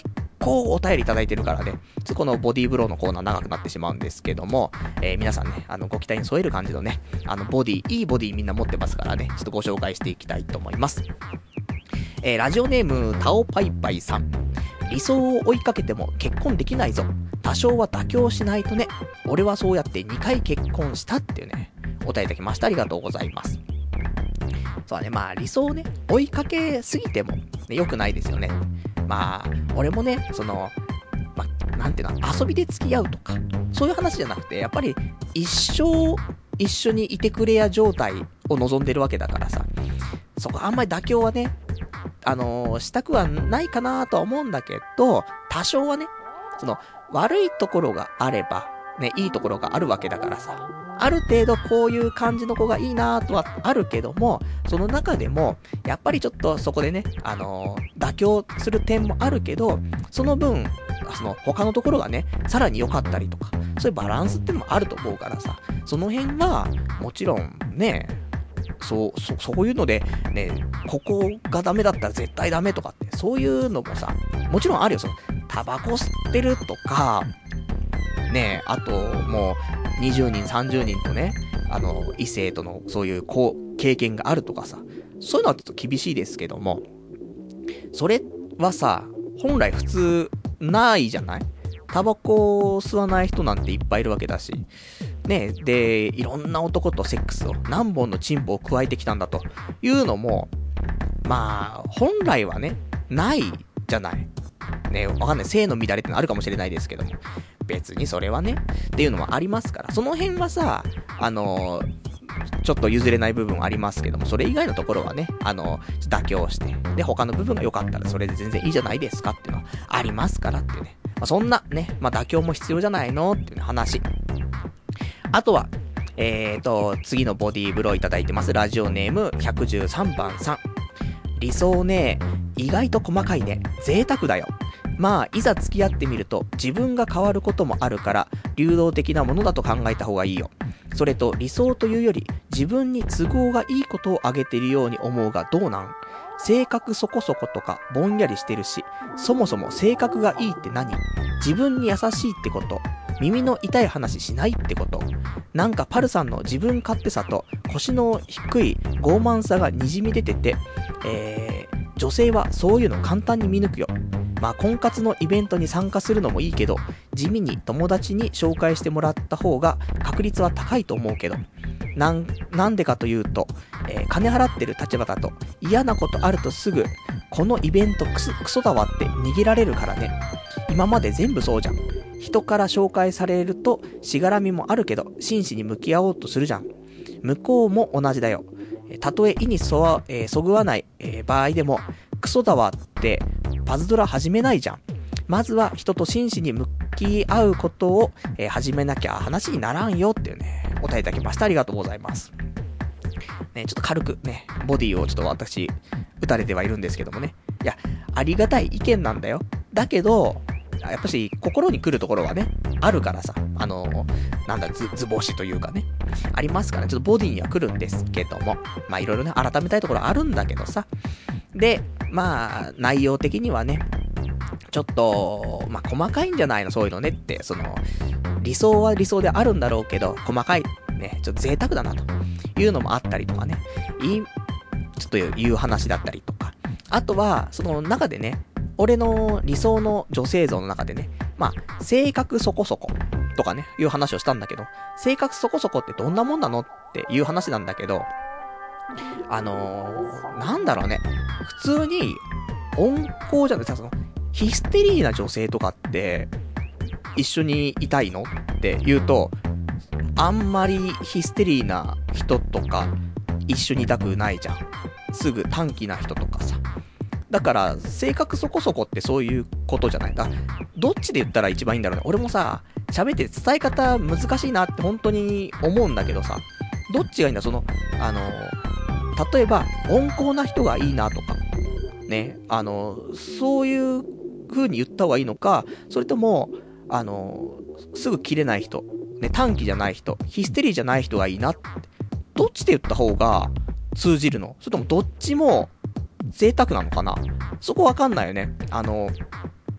構お便りいただいてるからね、ちょっとこのボディーブローのコーナー長くなってしまうんですけども、えー、皆さんね、あの、ご期待に添える感じのね、あの、ボディ、いいボディみんな持ってますからね、ちょっとご紹介していきたいと思います。えー、ラジオネーム、タオパイパイさん。理想を追いかけても結婚できないぞ。多少は妥協しないとね。俺はそうやってにかい結婚したっていうね、お便りいただきました。ありがとうございます。そうね、まあ理想をね、追いかけすぎても、ね、良くないですよね。まあ、俺もね、その、まあ、なんていうの、遊びで付き合うとか、そういう話じゃなくて、やっぱり一生一緒にいてくれや状態を望んでるわけだからさ、そこあんまり妥協はね、あのー、したくはないかなとは思うんだけど、多少はね、その、悪いところがあれば、ね、いいところがあるわけだからさ、ある程度こういう感じの子がいいなとはあるけども、その中でも、やっぱりちょっとそこでね、あのー、妥協する点もあるけど、その分、その他のところがね、さらに良かったりとか、そういうバランスってのもあると思うからさ、その辺は、もちろんね、そう、そ、そういうので、ね、ここがダメだったら絶対ダメとかって、そういうのもさ、もちろんあるよ、その、タバコ吸ってるとか、ね、あと、もう、にじゅうにん、さんじゅうにんとね、あの、異性との、そういう、こう、経験があるとかさ、そういうのはちょっと厳しいですけども、それはさ、本来普通、ないじゃない？タバコを吸わない人なんていっぱいいるわけだし、ね、で、いろんな男とセックスを、何本のチンポを加えてきたんだというのも、まあ、本来はね、ないじゃない。ね、わかんない。性の乱れってのあるかもしれないですけども、別にそれはね、っていうのもありますから、その辺はさ、あのー、ちょっと譲れない部分はありますけども、それ以外のところはね、あのー、妥協して、で、他の部分が良かったらそれで全然いいじゃないですかっていうのはありますからっていうね。まあ、そんなね、まあ妥協も必要じゃないのっていう、ね、話。あとは、えーと、次のボディーブローいただいてます。ラジオネームひゃくじゅうさんばんさん。理想ね、意外と細かいね。贅沢だよ。まあ、いざ付き合ってみると自分が変わることもあるから、流動的なものだと考えた方がいいよ。それと理想というより、自分に都合がいいことを挙げているように思うがどうなん？性格そこそことかぼんやりしてるし、そもそも性格がいいって何？自分に優しいってこと？耳の痛い話しないってこと？なんかパルさんの自分勝手さと腰の低い傲慢さが滲み出てて、えー、女性はそういうの簡単に見抜くよ。まあ婚活のイベントに参加するのもいいけど、地味に友達に紹介してもらった方が確率は高いと思うけど、なん、なんでかというと、えー、金払ってる立場だと嫌なことあるとすぐ、このイベントクソ、クソだわって逃げられるからね。今まで全部そうじゃん。人から紹介されるとしがらみもあるけど真摯に向き合おうとするじゃん。向こうも同じだよ。たとえ意にそわ、えー、そぐわない、えー、場合でもクソだわってパズドラ始めないじゃん。まずは人と真摯に向き合うことを、えー、始めなきゃ話にならんよっていうね、お答えいただきました。ありがとうございます。ね、ちょっと軽くね、ボディをちょっと私打たれてはいるんですけどもね。いや、ありがたい意見なんだよ。だけどやっぱし心に来るところはね、あるからさ、あのー、なんだ、ず、図星というかね、ありますから、ね、ちょっとボディには来るんですけども、まあいろいろね、改めたいところあるんだけどさ、で、まあ、内容的にはね、ちょっと、まあ細かいんじゃないの、そういうのねって、その、理想は理想であるんだろうけど、細かい、ね、ちょっと贅沢だな、というのもあったりとかね、いい、ちょっという話だったりとか、あとは、その中でね、俺の理想の女性像の中でね、まあ、性格そこそことかね、いう話をしたんだけど、性格そこそこってどんなもんなのっていう話なんだけど、あのー、なんだろうね、普通に温厚じゃないですか、その、ヒステリーな女性とかって、一緒にいたいのって言うと、あんまりヒステリーな人とか、一緒にいたくないじゃん。すぐ短気な人とかさ。だから、性格そこそこってそういうことじゃないか。どっちで言ったら一番いいんだろうね。俺もさ、喋って伝え方難しいなって本当に思うんだけどさ、どっちがいいんだ、その、あの、例えば、温厚な人がいいなとか、ね、あの、そういう風に言った方がいいのか、それとも、あの、すぐ切れない人、ね、短気じゃない人、ヒステリーじゃない人がいいなって、どっちで言った方が通じるの？それともどっちも、贅沢なのかな？そこわかんないよね。あの、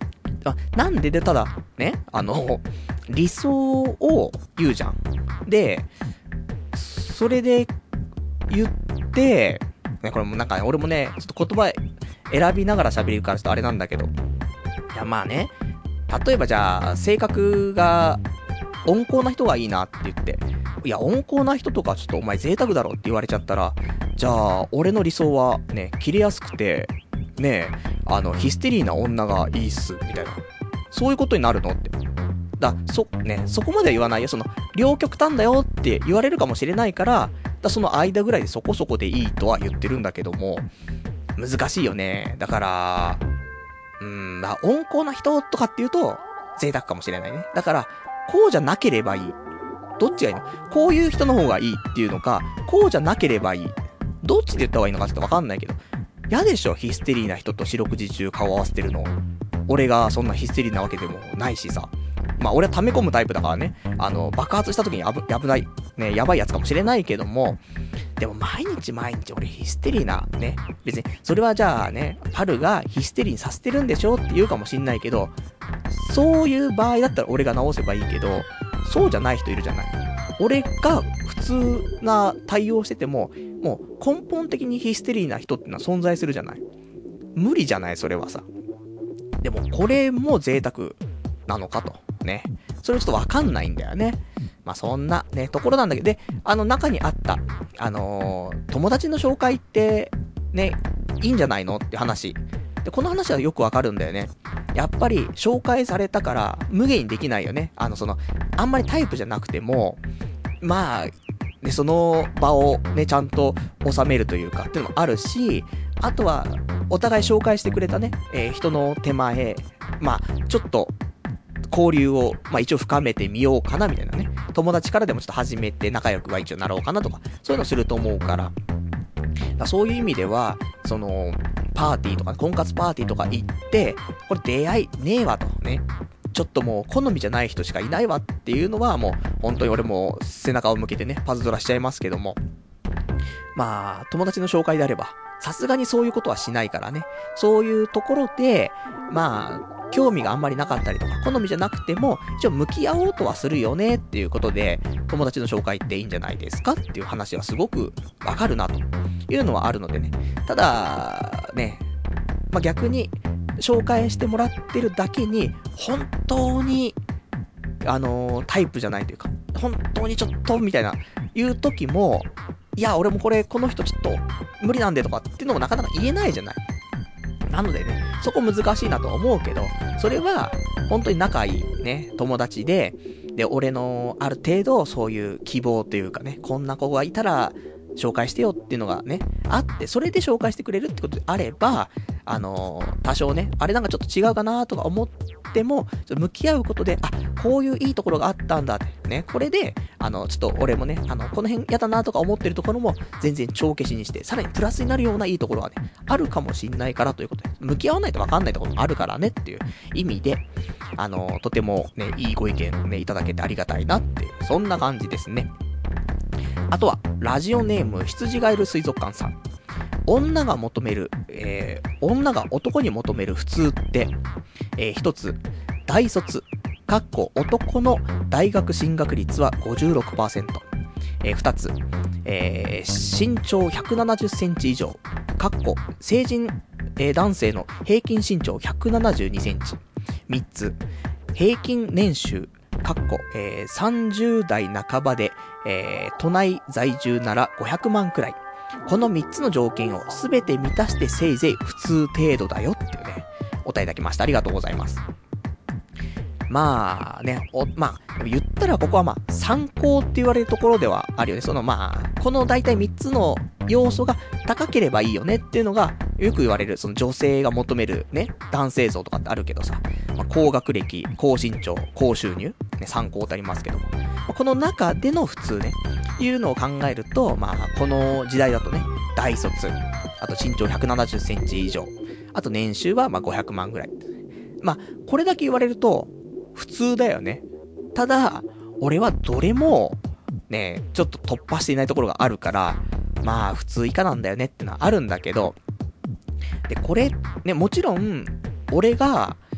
あ、なんでで、ただ、ね、あの、理想を言うじゃん。で、それで言って、ね、これもなんか、俺もね、ちょっと言葉選びながら喋るからちょっとあれなんだけど、いや、まあね、例えばじゃあ、性格が温厚な人がいいなって言って、いや、温厚な人とかちょっとお前贅沢だろって言われちゃったら、じゃあ、俺の理想はね、切れやすくて、ねえ、あの、ヒステリーな女がいいっす、みたいな。そういうことになるのって。だ、そ、ね、そこまでは言わないよ。その、両極端だよって言われるかもしれないから、だその間ぐらいでそこそこでいいとは言ってるんだけども、難しいよね。だから、うーん、まあ、温厚な人とかっていうと、贅沢かもしれないね。だから、こうじゃなければいい。どっちがいいの？こういう人の方がいいっていうのか、こうじゃなければいい。どっちで言った方がいいのかちょっとわかんないけど。嫌でしょ、ヒステリーな人と四六時中顔合わせてるの。俺がそんなヒステリーなわけでもないしさ。まあ俺は溜め込むタイプだからね。あの、爆発した時に危、危ない、ね、やばいやつかもしれないけども、でも毎日毎日俺ヒステリーな、ね。別に、それはじゃあね、パルがヒステリーにさせてるんでしょって言うかもしんないけど、そういう場合だったら俺が直せばいいけど、そうじゃない人いるじゃない。俺が普通な対応してても、もう根本的にヒステリーな人ってのは存在するじゃない。無理じゃない、それはさ。でもこれも贅沢なのかと。ね。それちょっとわかんないんだよね。まあそんなね、ところなんだけど、で、あの中にあった、あのー、友達の紹介って、ね、いいんじゃないのって話。で、この話はよくわかるんだよね。やっぱり紹介されたから無限にできないよね。あのその、あんまりタイプじゃなくても、まあ、ね、その場をね、ちゃんと収めるというかっていうのもあるし、あとは、お互い紹介してくれたね、えー、人の手前、まあ、ちょっと、交流を、まあ一応深めてみようかなみたいなね。友達からでもちょっと始めて仲良くは一応なろうかなとか、そういうのすると思うから。だからそういう意味では、その、パーティーとか、婚活パーティーとか行って、これ出会いねえわとね。ちょっともう好みじゃない人しかいないわっていうのはもう本当に俺も背中を向けてね、パズドラしちゃいますけども。まあ、友達の紹介であれば、さすがにそういうことはしないからね。そういうところで、まあ、興味があんまりなかったりとか、好みじゃなくても、一応向き合おうとはするよねっていうことで、友達の紹介っていいんじゃないですかっていう話はすごくわかるなというのはあるのでね。ただ、ね、まあ逆に、紹介してもらってるだけに、本当に、あのー、タイプじゃないというか、本当にちょっと、みたいな、いう時も、いや、俺もこれ、この人ちょっと、無理なんでとかっていうのもなかなか言えないじゃない。なのでね、そこ難しいなと思うけど、それは、本当に仲いいね、友達で、で、俺の、ある程度、そういう希望というかね、こんな子がいたら、紹介してよっていうのがね、あって、それで紹介してくれるってことであれば、あのー、多少ね、あれなんかちょっと違うかなとか思っても、ちょっと向き合うことで、あ、こういういいところがあったんだって、ね、これで、あの、ちょっと俺もね、あの、この辺嫌だなとか思ってるところも、全然帳消しにして、さらにプラスになるようないいところがね、あるかもしんないからということで、向き合わないとわかんないところもあるからねっていう意味で、あのー、とてもね、いいご意見をね、いただけてありがたいなっていう、そんな感じですね。あとは、ラジオネーム、羊がいる水族館さん。女が求める、えー、女が男に求める普通って、えー、一つ、大卒、かっこ男の大学進学率は ごじゅうろくパーセント。えー、二つ、えー、身長ひゃくななじゅっセンチ以上、かっこ成人、えー、男性の平均身長ひゃくななじゅうにセンチ。三つ、平均年収、かっこ、えー、さんじゅう代半ばで、えー、都内在住ならごひゃくまんくらい。このみっつの条件をすべて満たしてせいぜい普通程度だよっていうね、お答えいただきました。ありがとうございます。まあね、お、まあ、言ったらここはまあ、参考って言われるところではあるよね。そのまあ、この大体みっつの要素が高ければいいよねっていうのが、よく言われる、その女性が求めるね、男性像とかってあるけどさ、まあ、高学歴、高身長、高収入、ね、参考ってありますけども、まあ、この中での普通ね、いうのを考えると、まあ、この時代だとね、大卒、あと身長ひゃくななじゅっセンチ以上、あと年収はまあごひゃくまんぐらい。まあ、これだけ言われると、普通だよね。ただ、俺はどれも、ね、ちょっと突破していないところがあるから、まあ、普通以下なんだよねってのはあるんだけど、で、これ、ね、もちろん、俺が、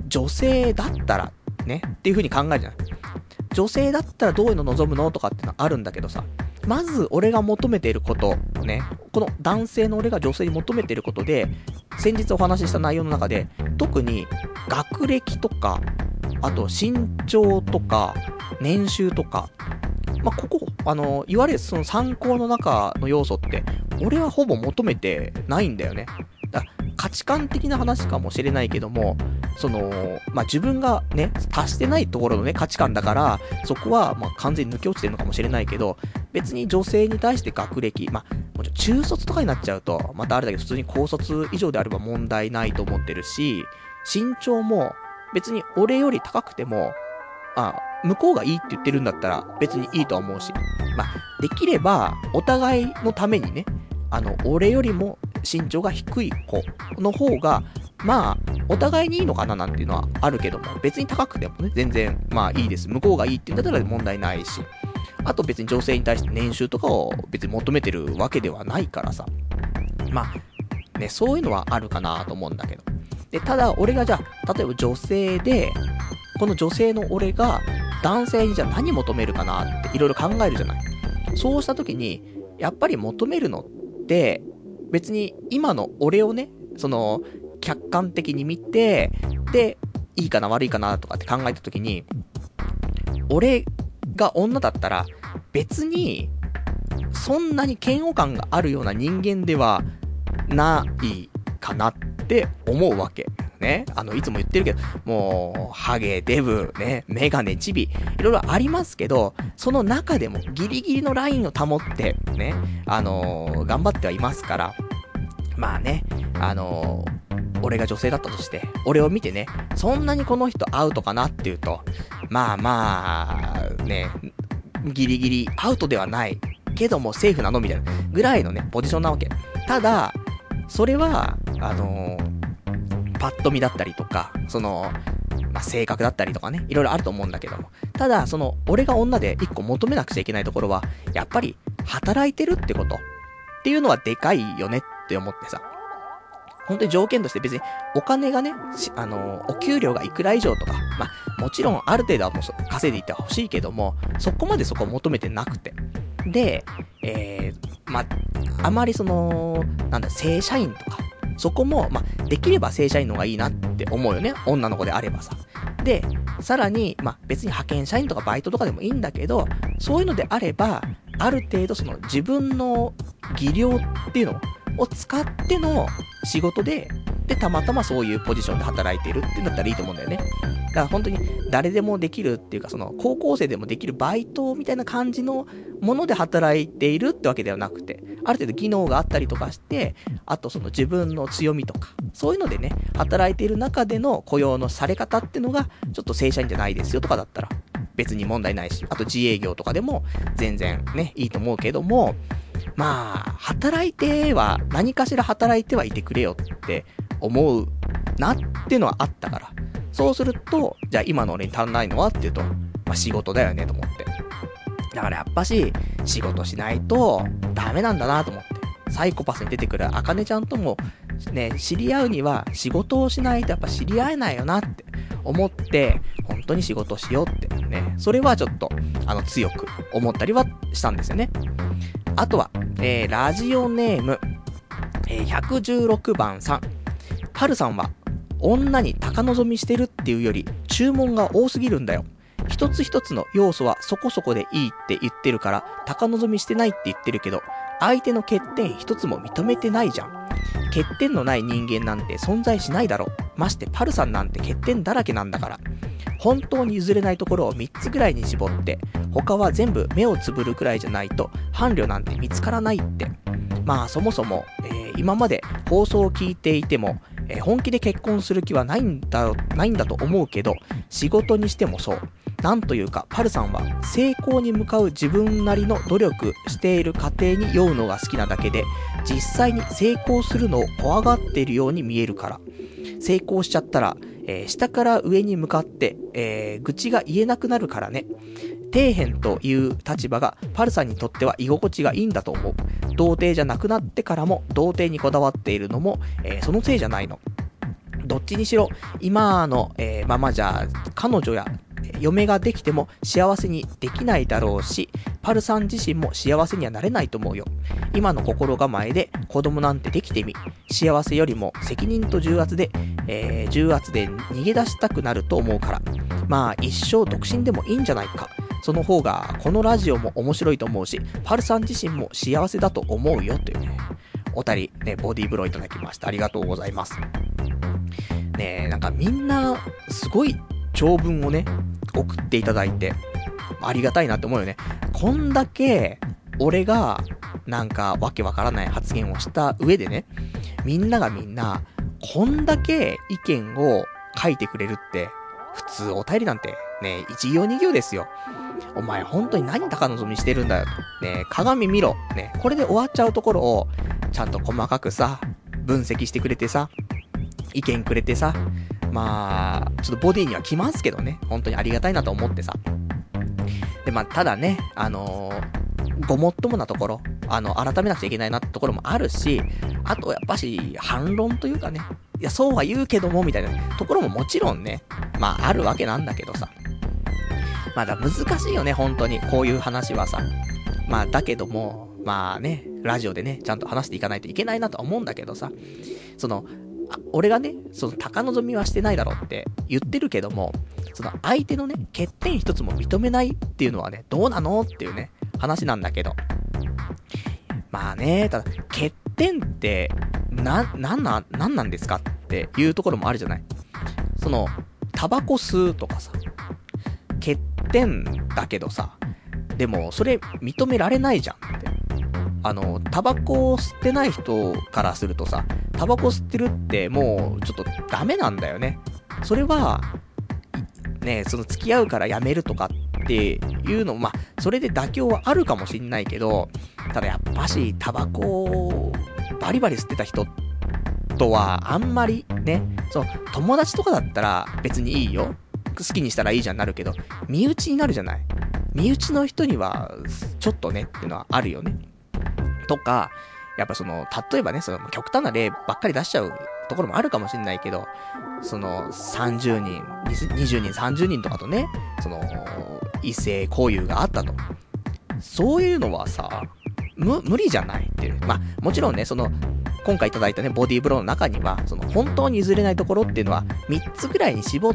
女性だったら、ね、っていう風に考えるじゃない。女性だったらどういうの望むのとかってのはあるんだけどさ、まず俺が求めていることね、この男性の俺が女性に求めていることで、先日お話しした内容の中で、特に学歴とか、あと身長とか年収とか、まあ、ここあの言われるその参考の中の要素って俺はほぼ求めてないんだよね。だから価値観的な話かもしれないけども、そのまあ、自分がね達してないところのね価値観だから、そこはまあ完全に抜け落ちてるのかもしれないけど、別に女性に対して学歴、まあもちろん中卒とかになっちゃうとまたあれだけど、普通に高卒以上であれば問題ないと思ってるし、身長も別に俺より高くても、あ、向こうがいいって言ってるんだったら別にいいとは思うし、まあ、できればお互いのためにね、あの俺よりも身長が低い子の方がまあお互いにいいのかななんていうのはあるけども、別に高くてもね全然まあいいです。向こうがいいって言うんだったら問題ないし、あと別に女性に対して年収とかを別に求めてるわけではないからさ、まあね、そういうのはあるかなと思うんだけど。で、ただ俺がじゃあ例えば女性で、この女性の俺が男性にじゃあ何求めるかなっていろいろ考えるじゃない。そうした時にやっぱり求めるのって別に今の俺をね、その客観的に見て、でいいかな悪いかなとかって考えた時に、俺が女だったら別にそんなに嫌悪感があるような人間ではないかなって思うわけね。あのいつも言ってるけど、もうハゲデブね、メガネチビいろいろありますけど、その中でもギリギリのラインを保ってね、あのー、頑張ってはいますから、まあね、あのー、俺が女性だったとして俺を見てね、そんなにこの人アウトかなっていうと、まあまあね、ギリギリアウトではないけどもセーフなのみたいなぐらいのねポジションなわけ。ただそれはあのーパッと見だったりとか、その、まあ、性格だったりとかね、いろいろあると思うんだけども、ただその俺が女で一個求めなくちゃいけないところはやっぱり働いてるってことっていうのはでかいよねって思ってさ、本当に条件として別にお金がね、あのお給料がいくら以上とか、まあもちろんある程度はもう稼いでいってほしいけども、そこまでそこを求めてなくて、で、えー、まああまりそのなんだ正社員とかそこも、まあ、できれば正社員の方がいいなって思うよね。女の子であればさ。で、さらに、まあ、別に派遣社員とかバイトとかでもいいんだけど、そういうのであれば、ある程度その自分の技量っていうのを使っての仕事で、で、たまたまそういうポジションで働いているっていうんだったらいいと思うんだよね。だから本当に誰でもできるっていうか、その高校生でもできるバイトみたいな感じのもので働いているってわけではなくて、ある程度技能があったりとかして、あとその自分の強みとか、そういうのでね、働いている中での雇用のされ方っていうのが、ちょっと正社員じゃないですよとかだったら、別に問題ないし、あと自営業とかでも全然ね、いいと思うけども、まあ、働いては、何かしら働いてはいてくれよって思うなっていうのはあったから、そうすると、じゃあ今の俺に足んないのはっていうと、まあ仕事だよねと思って。だからやっぱし、仕事しないとダメなんだなと思って。サイコパスに出てくるあかねちゃんとも、ね、知り合うには仕事をしないとやっぱ知り合えないよなって思って、本当に仕事しようってね、それはちょっと、あの、強く思ったりはしたんですよね。あとは、えー、ラジオネーム、えー、ひゃくじゅうろくばんさん。パルさんは、女に高望みしてるっていうより、注文が多すぎるんだよ。一つ一つの要素はそこそこでいいって言ってるから、高望みしてないって言ってるけど、相手の欠点一つも認めてないじゃん。欠点のない人間なんて存在しないだろ。ましてパルさんなんて欠点だらけなんだから。本当に譲れないところをみっつぐらいに絞って、他は全部目をつぶるくらいじゃないと伴侶なんて見つからないって。まあそもそも、えー、今まで放送を聞いていても、えー、本気で結婚する気はないんだないんだと思うけど、仕事にしてもそう。なんというかパルさんは成功に向かう自分なりの努力している過程に酔うのが好きなだけで、実際に成功するのを怖がっているように見えるから。成功しちゃったら、えー、下から上に向かって、えー、愚痴が言えなくなるからね。底辺という立場がパルさんにとっては居心地がいいんだと思う。童貞じゃなくなってからも童貞にこだわっているのも、えー、そのせいじゃないの。 どっちにしろ、今の、えー、ままじゃ、彼女や嫁ができても幸せにできないだろうし、パルさん自身も幸せにはなれないと思うよ。今の心構えで子供なんてできてみ。幸せよりも責任と重圧で、えー、重圧で逃げ出したくなると思うから。まあ一生独身でもいいんじゃないか。その方がこのラジオも面白いと思うし、パルさん自身も幸せだと思うよというね、おたりね、ボディーブローいただきました。ありがとうございます。ねえ、なんかみんなすごい長文をね送っていただいてありがたいなって思うよね。こんだけ俺がなんかわけわからない発言をした上でね、みんながみんなこんだけ意見を書いてくれるって普通お便りなんてね一行二行ですよ。お前本当に何高望みしてるんだよね、鏡見ろね、これで終わっちゃうところをちゃんと細かくさ分析してくれてさ、意見くれてさ、まあちょっとボディには来ますけどね、本当にありがたいなと思ってさ。でまあただね、あのー、ごもっともなところ、あの改めなくちゃいけないなってところもあるし、あとやっぱし反論というかね、いやそうは言うけどもみたいなところももちろんね、まああるわけなんだけどさ、まだ難しいよね本当にこういう話はさ。まあだけどもまあね、ラジオでねちゃんと話していかないといけないなとは思うんだけどさ、その俺がね、その高望みはしてないだろうって言ってるけども、その相手のね欠点一つも認めないっていうのはねどうなのっていうね話なんだけど、まあね、ただ欠点ってな、なんな、なんなんですかっていうところもあるじゃない。そのタバコ吸うとかさ、欠点だけどさ、でもそれ認められないじゃんって。あのタバコを吸ってない人からするとさ、タバコ吸ってるってもうちょっとダメなんだよね。それはね、その付き合うからやめるとかっていうのもまあそれで妥協はあるかもしんないけど、ただやっぱしタバコをバリバリ吸ってた人とはあんまりね、その友達とかだったら別にいいよ、好きにしたらいいじゃんなるけど、身内になるじゃない。身内の人にはちょっとねっていうのはあるよね。とかやっぱその例えばね、その極端な例ばっかり出しちゃうところもあるかもしれないけど、そのさんじゅうにんにじゅうにんさんじゅうにんとかとね、その異性交友があったと、そういうのはさむ無理じゃないっていう。まあもちろんね、その今回いただいたねボディーブローの中にはその本当に譲れないところっていうのはみっつぐらいに絞って、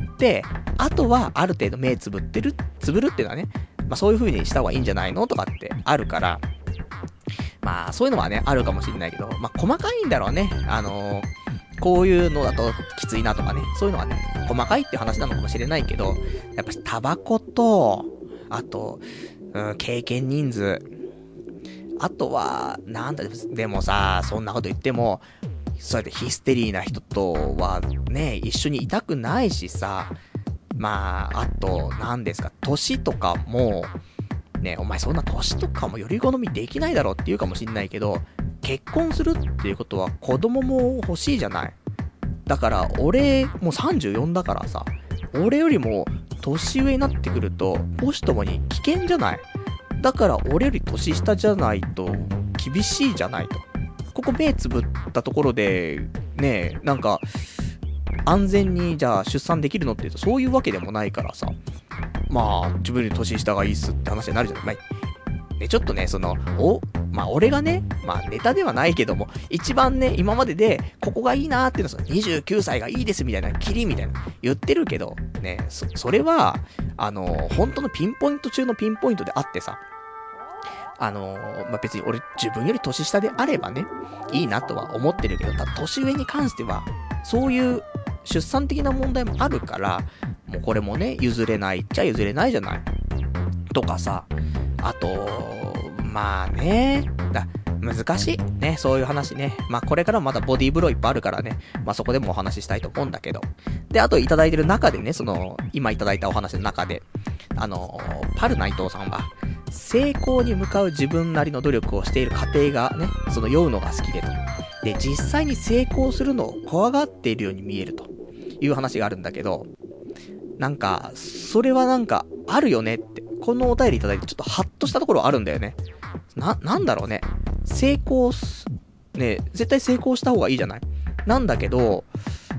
あとはある程度目つぶってるつぶるっていうのはね、まあそういう風にした方がいいんじゃないのとかってあるから、まあそういうのはねあるかもしれないけど、まあ細かいんだろうね。あのー、こういうのだときついなとかね、そういうのはね細かいっていう話なのかもしれないけど、やっぱりタバコとあと、うん、経験人数、あとはなんだ、でもさ、そんなこと言ってもそうやってヒステリーな人とはね一緒にいたくないしさ、まああとなんですか、年とかもね、お前そんな年とかもより好みできないだろって言うかもしんないけど、結婚するっていうことは子供も欲しいじゃない。だから俺もうさんじゅうよんだからさ、俺よりも年上になってくると母子ともに危険じゃない。だから俺より年下じゃないと厳しいじゃないと。ここ目つぶったところでね、なんか安全にじゃあ出産できるのって言うとそういうわけでもないからさ、まあ自分より年下がいいっすって話になるじゃない。まあ、でちょっとね、そのおまあ俺がね、まあネタではないけども一番ね今まででここがいいなーっていうのはにじゅうきゅうさいがいいですみたいな、キリみたいな言ってるけどね、そそれはあの本当のピンポイント中のピンポイントであってさ、あのまあ別に俺自分より年下であればねいいなとは思ってるけど、ただ年上に関してはそういう出産的な問題もあるから、もうこれもね譲れないっちゃ譲れないじゃないとかさ、あとまあねだ難しいね、そういう話ね。まあこれからもまだボディーブローいっぱいあるからね、まあそこでもお話ししたいと思うんだけど、であといただいてる中でね、その今いただいたお話の中であのパル内藤さんは成功に向かう自分なりの努力をしている過程がね、その酔うのが好きでと、で実際に成功するのを怖がっているように見えるという話があるんだけど、なんかそれはなんかあるよねって、このお便りいただいてちょっとハッとしたところあるんだよね。な、なんだろうね。成功す、ね、絶対成功した方がいいじゃない。なんだけど、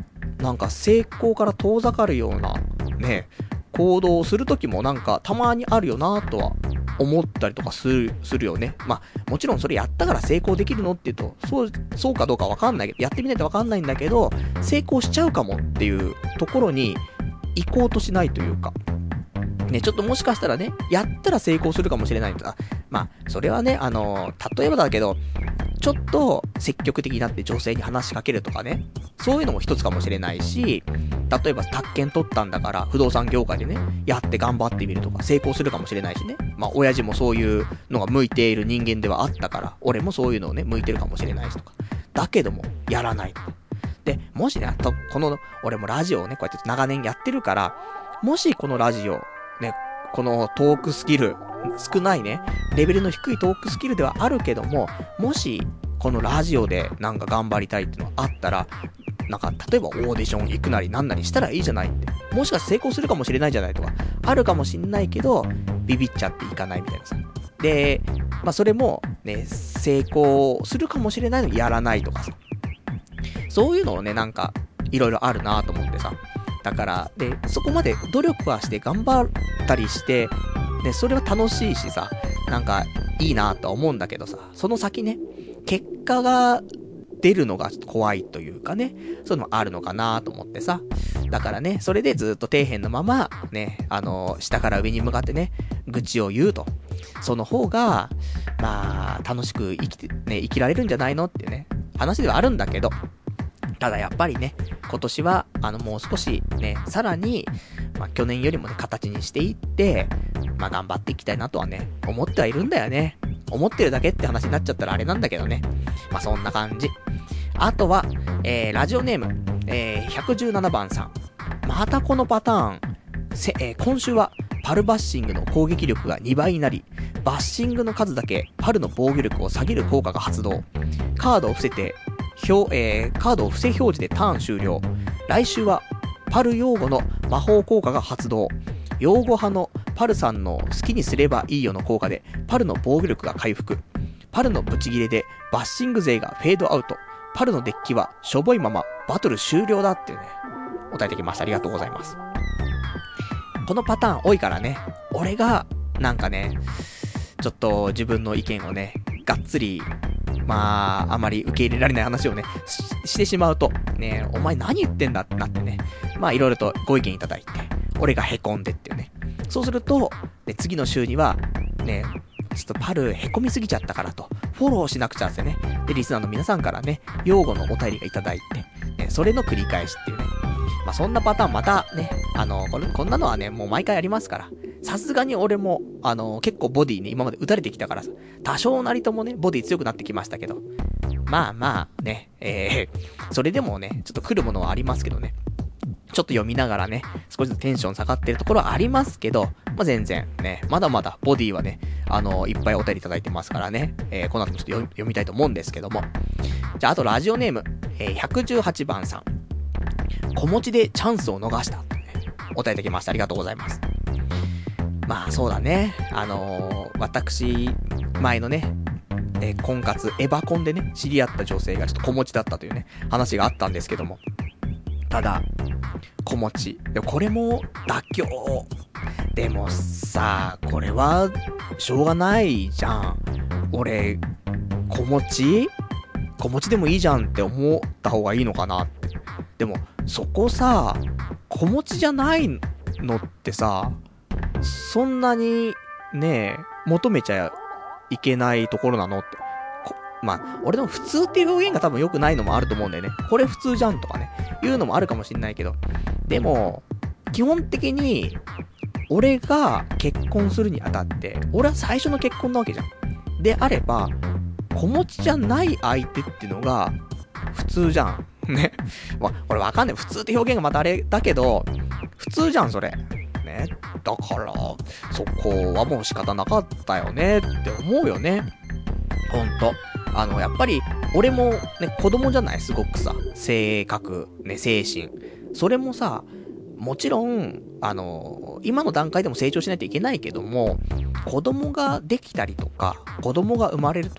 なんか成功から遠ざかるような、ね、行動をするときもなんかたまにあるよなとは思ったりとかする、するよね。まあ、もちろんそれやったから成功できるのって言うと、そう、そうかどうかわかんないけど、やってみないとわかんないんだけど、成功しちゃうかもっていうところに行こうとしないというか、ね、ちょっともしかしたらね、やったら成功するかもしれないんだ。まあ、それはね、あのー、例えばだけど、ちょっと積極的になって女性に話しかけるとかね、そういうのも一つかもしれないし、例えば宅建取ったんだから不動産業界でね、やって頑張ってみるとか成功するかもしれないしね。まあ親父もそういうのが向いている人間ではあったから、俺もそういうのをね、向いてるかもしれないしとか。だけども、やらないとか。で、もしね、とこの、俺もラジオをね、こうやって長年やってるから、もしこのラジオ、ね、このトークスキル、少ないね、レベルの低いトークスキルではあるけども、もし、このラジオでなんか頑張りたいっていうのがあったら、なんか、例えばオーディション行くなりなんなりしたらいいじゃないって。もしかして成功するかもしれないじゃないとか、あるかもしんないけど、ビビっちゃっていかないみたいなさ。で、まあそれも、ね、成功するかもしれないのにやらないとかさ。そういうのをね、なんか、いろいろあるなと思ってさ。だから、で、そこまで努力はして頑張ったりして、ね、それは楽しいしさ、なんか、いいなとは思うんだけどさ、その先ね、結果が出るのがちょっと怖いというかね、そういうのもあるのかなと思ってさ。だからね、それでずっと底辺のまま、ね、あの、下から上に向かってね、愚痴を言うと。その方が、まあ、楽しく生きて、ね、生きられるんじゃないのっていうね、話ではあるんだけど、ただやっぱりね、今年は、あの、もう少しね、さらに、まあ、去年よりもね、形にしていって、まあ、頑張っていきたいなとはね、思ってはいるんだよね。思ってるだけって話になっちゃったらあれなんだけどね。まあ、そんな感じ。あとは、えー、ラジオネーム、えー、ひゃくじゅうななばんさん。またこのパターン。せ、えー、今週は、パルバッシングの攻撃力がにばいになり、バッシングの数だけパルの防御力を下げる効果が発動。カードを伏せて、表、えー、カードを伏せ表示でターン終了。来週は、パル用語の魔法効果が発動。用語派のパルさんの好きにすればいいよの効果で、パルの防御力が回復。パルのブチギレで、バッシング勢がフェードアウト。パルのデッキは、しょぼいまま、バトル終了だっていうね、お答えできました。ありがとうございます。このパターン多いからね、俺が、なんかね、ちょっと自分の意見をね、がっつり、まあ、あまり受け入れられない話をね、し, してしまうと、ね、お前何言ってんだってなってね、まあいろいろとご意見いただいて、俺が凹んでっていうね。そうすると、ね、次の週には、ね、ちょっとパル凹みすぎちゃったからと、フォローしなくちゃってね。で、リスナーの皆さんからね、用語のお便りがいただいて、ね、それの繰り返しっていうね。まあそんなパターンまたね、あの、これ、こんなのはね、もう毎回ありますから。さすがに俺も、あの、結構ボディね、今まで打たれてきたからさ、多少なりともね、ボディ強くなってきましたけど。まあまあ、ね、えー、それでもね、ちょっと来るものはありますけどね。ちょっと読みながらね、少しずつテンション下がってるところはありますけど、まあ、全然ね、まだまだボディはね、あの、いっぱいお便りいただいてますからね、えー、この後もちょっと読、読みたいと思うんですけども。じゃあ、あとラジオネーム、えー、ひゃくじゅうはちばんさん。小持ちでチャンスを逃した、ね。お便りいただきました。ありがとうございます。まあ、そうだね。あのー、私、前のね、えー、婚活、エバコンでね、知り合った女性がちょっと小持ちだったというね、話があったんですけども。ただ、小持ち。でもこれも妥協。でもさ、これはしょうがないじゃん。俺、小持ち小持ちでもいいじゃんって思った方がいいのかなって。でも、そこさ、小持ちじゃないのってさ、そんなにね、求めちゃいけないところなのって。まあ、俺の普通っていう表現が多分良くないのもあると思うんだよね。これ普通じゃんとかね、いうのもあるかもしんないけど。でも、基本的に、俺が結婚するにあたって、俺は最初の結婚なわけじゃん。であれば、子持ちじゃない相手っていうのが、普通じゃん。ね。まあ、これわかんない。普通って表現がまたあれだけど、普通じゃん、それ。ね。だから、そこはもう仕方なかったよねって思うよね。ほんと。あの、やっぱり、俺もね、子供じゃないすごくさ、性格、ね、精神。それもさ、もちろん、あの、今の段階でも成長しないといけないけども、子供ができたりとか、子供が生まれるとか、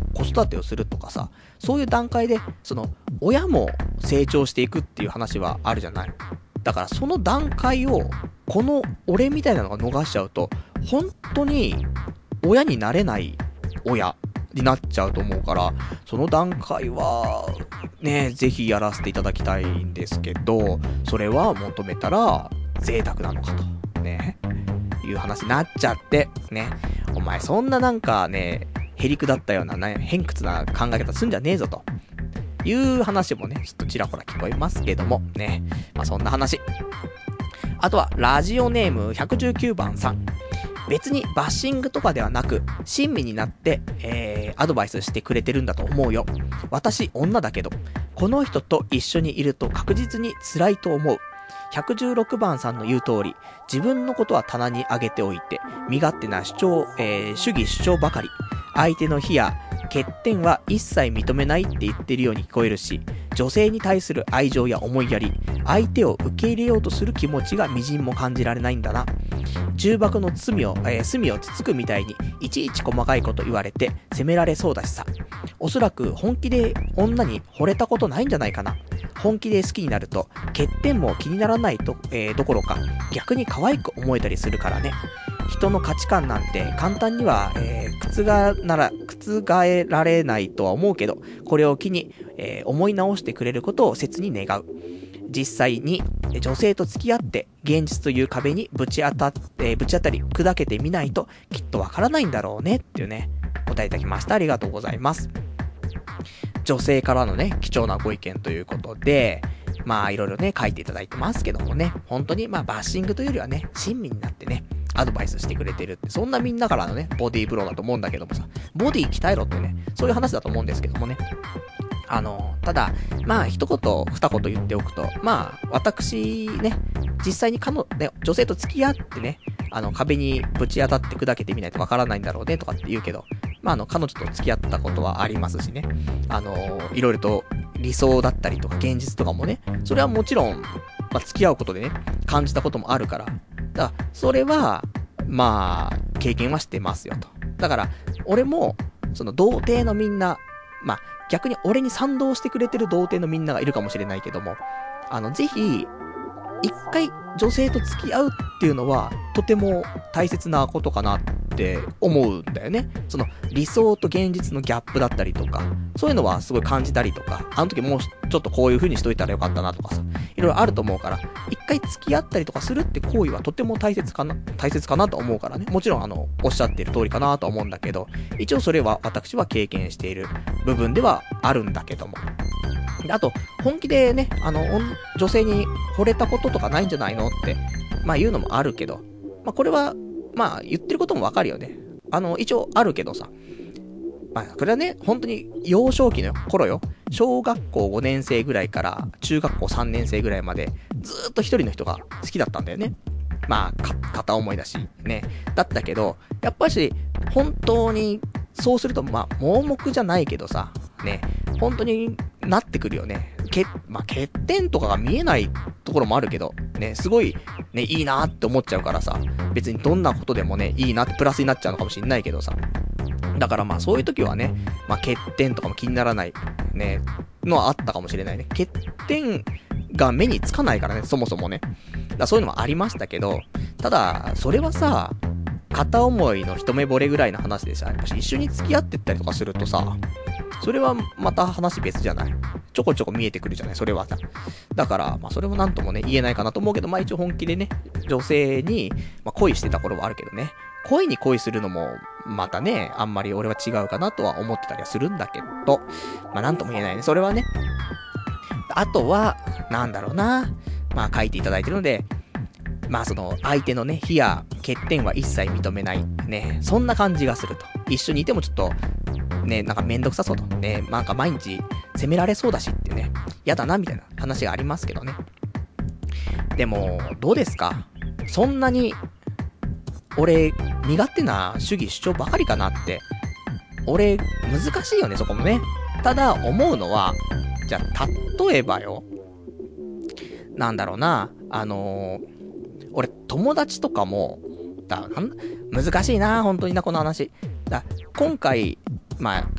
子育てをするとかさ、そういう段階で、その、親も成長していくっていう話はあるじゃない。だからその段階を、この俺みたいなのが逃しちゃうと、本当に親になれない親になっちゃうと思うから、その段階は、ね、ぜひやらせていただきたいんですけど、それは求めたら贅沢なのかと、ね、いう話になっちゃって、ね、お前そんななんかね、へりくだったような、ね、偏屈な考え方すんじゃねえぞと。いう話もね、ちょっとちらほら聞こえますけども、ね。まあそんな話。あとは、ラジオネームひゃくじゅうきゅうばんさん。別にバッシングとかではなく、親身になって、えー、アドバイスしてくれてるんだと思うよ。私、女だけど、この人と一緒にいると確実に辛いと思う。ひゃくじゅうろくばんさんの言う通り、自分のことは棚に上げておいて、身勝手な主張、えー、主義主張ばかり。相手の非や欠点は一切認めないって言ってるように聞こえるし、女性に対する愛情や思いやり、相手を受け入れようとする気持ちがみじんも感じられないんだな。重箱の罪を、えー、隅をつつくみたいにいちいち細かいこと言われて責められそうだしさ。おそらく本気で女に惚れたことないんじゃないかな。本気で好きになると欠点も気にならないと、えー、どころか逆に可愛く思えたりするからね。人の価値観なんて簡単には、えー、覆なら、覆られないとは思うけど、これを機に、えー、思い直してくれることを切に願う。実際に女性と付き合って現実という壁にぶち当たって、ぶち当たり砕けてみないときっとわからないんだろうねっていうね、答えいただきました。ありがとうございます。女性からのね、貴重なご意見ということで、まあいろいろね、書いていただいてますけどもね、本当にまあバッシングというよりはね、親身になってね、アドバイスしてくれてるって、そんなみんなからのね、ボディーブローだと思うんだけどもさ、ボディ鍛えろってね、そういう話だと思うんですけどもね。あの、ただ、まあ一言、二言言っておくと、まあ私ね、実際に彼女、ね、女性と付き合ってね、あの壁にぶち当たって砕けてみないとわからないんだろうねとかって言うけど、まああの彼女と付き合ったことはありますしね、あの、いろいろと理想だったりとか現実とかもね、それはもちろん、まあ付き合うことでね、感じたこともあるから、だからそれは、まあ、経験はしてますよと。だから、俺も、その童貞のみんな、まあ、逆に俺に賛同してくれてる童貞のみんながいるかもしれないけども、あの、ぜひ、一回女性と付き合うっていうのは、とても大切なことかなって思うんだよね。その、理想と現実のギャップだったりとか、そういうのはすごい感じたりとか、あの時もうちょっとこういう風にしといたらよかったなとかさ、いろいろあると思うから、一回付き合ったりとかするって行為はとても大切かな、大切かなと思うからね。もちろんあの、おっしゃっている通りかなと思うんだけど、一応それは私は経験している部分ではあるんだけども。で、あと、本気でね、あの、女性に惚れたこととかないんじゃないのって、まあ言うのもあるけど、まあこれは、まあ言ってることもわかるよね。あの、一応あるけどさ、まあ、これはね、本当に幼少期の頃よ。小学校ごねん生ぐらいから中学校さんねん生ぐらいまでずーっと一人の人が好きだったんだよね。まあ、か、片思いだし、ね。だったけど、やっぱし、本当に、そうすると、まあ、盲目じゃないけどさ、ね。本当になってくるよね。け、まあ、欠点とかが見えないところもあるけど、ね、すごい、ね、いいなって思っちゃうからさ、別にどんなことでもね、いいなってプラスになっちゃうのかもしれないけどさ。だからまあそういう時はね、まあ欠点とかも気にならない、ね、のはあったかもしれないね。欠点が目につかないからね、そもそもね。だからそういうのもありましたけど、ただ、それはさ、片思いの一目惚れぐらいの話でさ、やっぱ一緒に付き合ってったりとかするとさ、それはまた話別じゃない。ちょこちょこ見えてくるじゃない、それはさ。だから、まあそれもなんともね、言えないかなと思うけど、まあ一応本気でね、女性に、まあ恋してた頃はあるけどね。恋に恋するのも、またね、あんまり俺は違うかなとは思ってたりはするんだけど、まあなんとも言えないね、それはね。あとは、なんだろうな。まあ書いていただいてるので、まあその、相手のね、非や欠点は一切認めない。ね、そんな感じがすると。一緒にいてもちょっと、ね、なんかめんどくさそうと。ね、なんか毎日責められそうだしってね、やだなみたいな話がありますけどね。でも、どうですか？そんなに、俺、身勝手な主義主張ばかりかなって。俺、難しいよね、そこもね。ただ、思うのは、じゃあ、例えばよ。なんだろうな、あのー、俺、友達とかも、だなん難しいな、本当にな、この話。だ今回、まあ、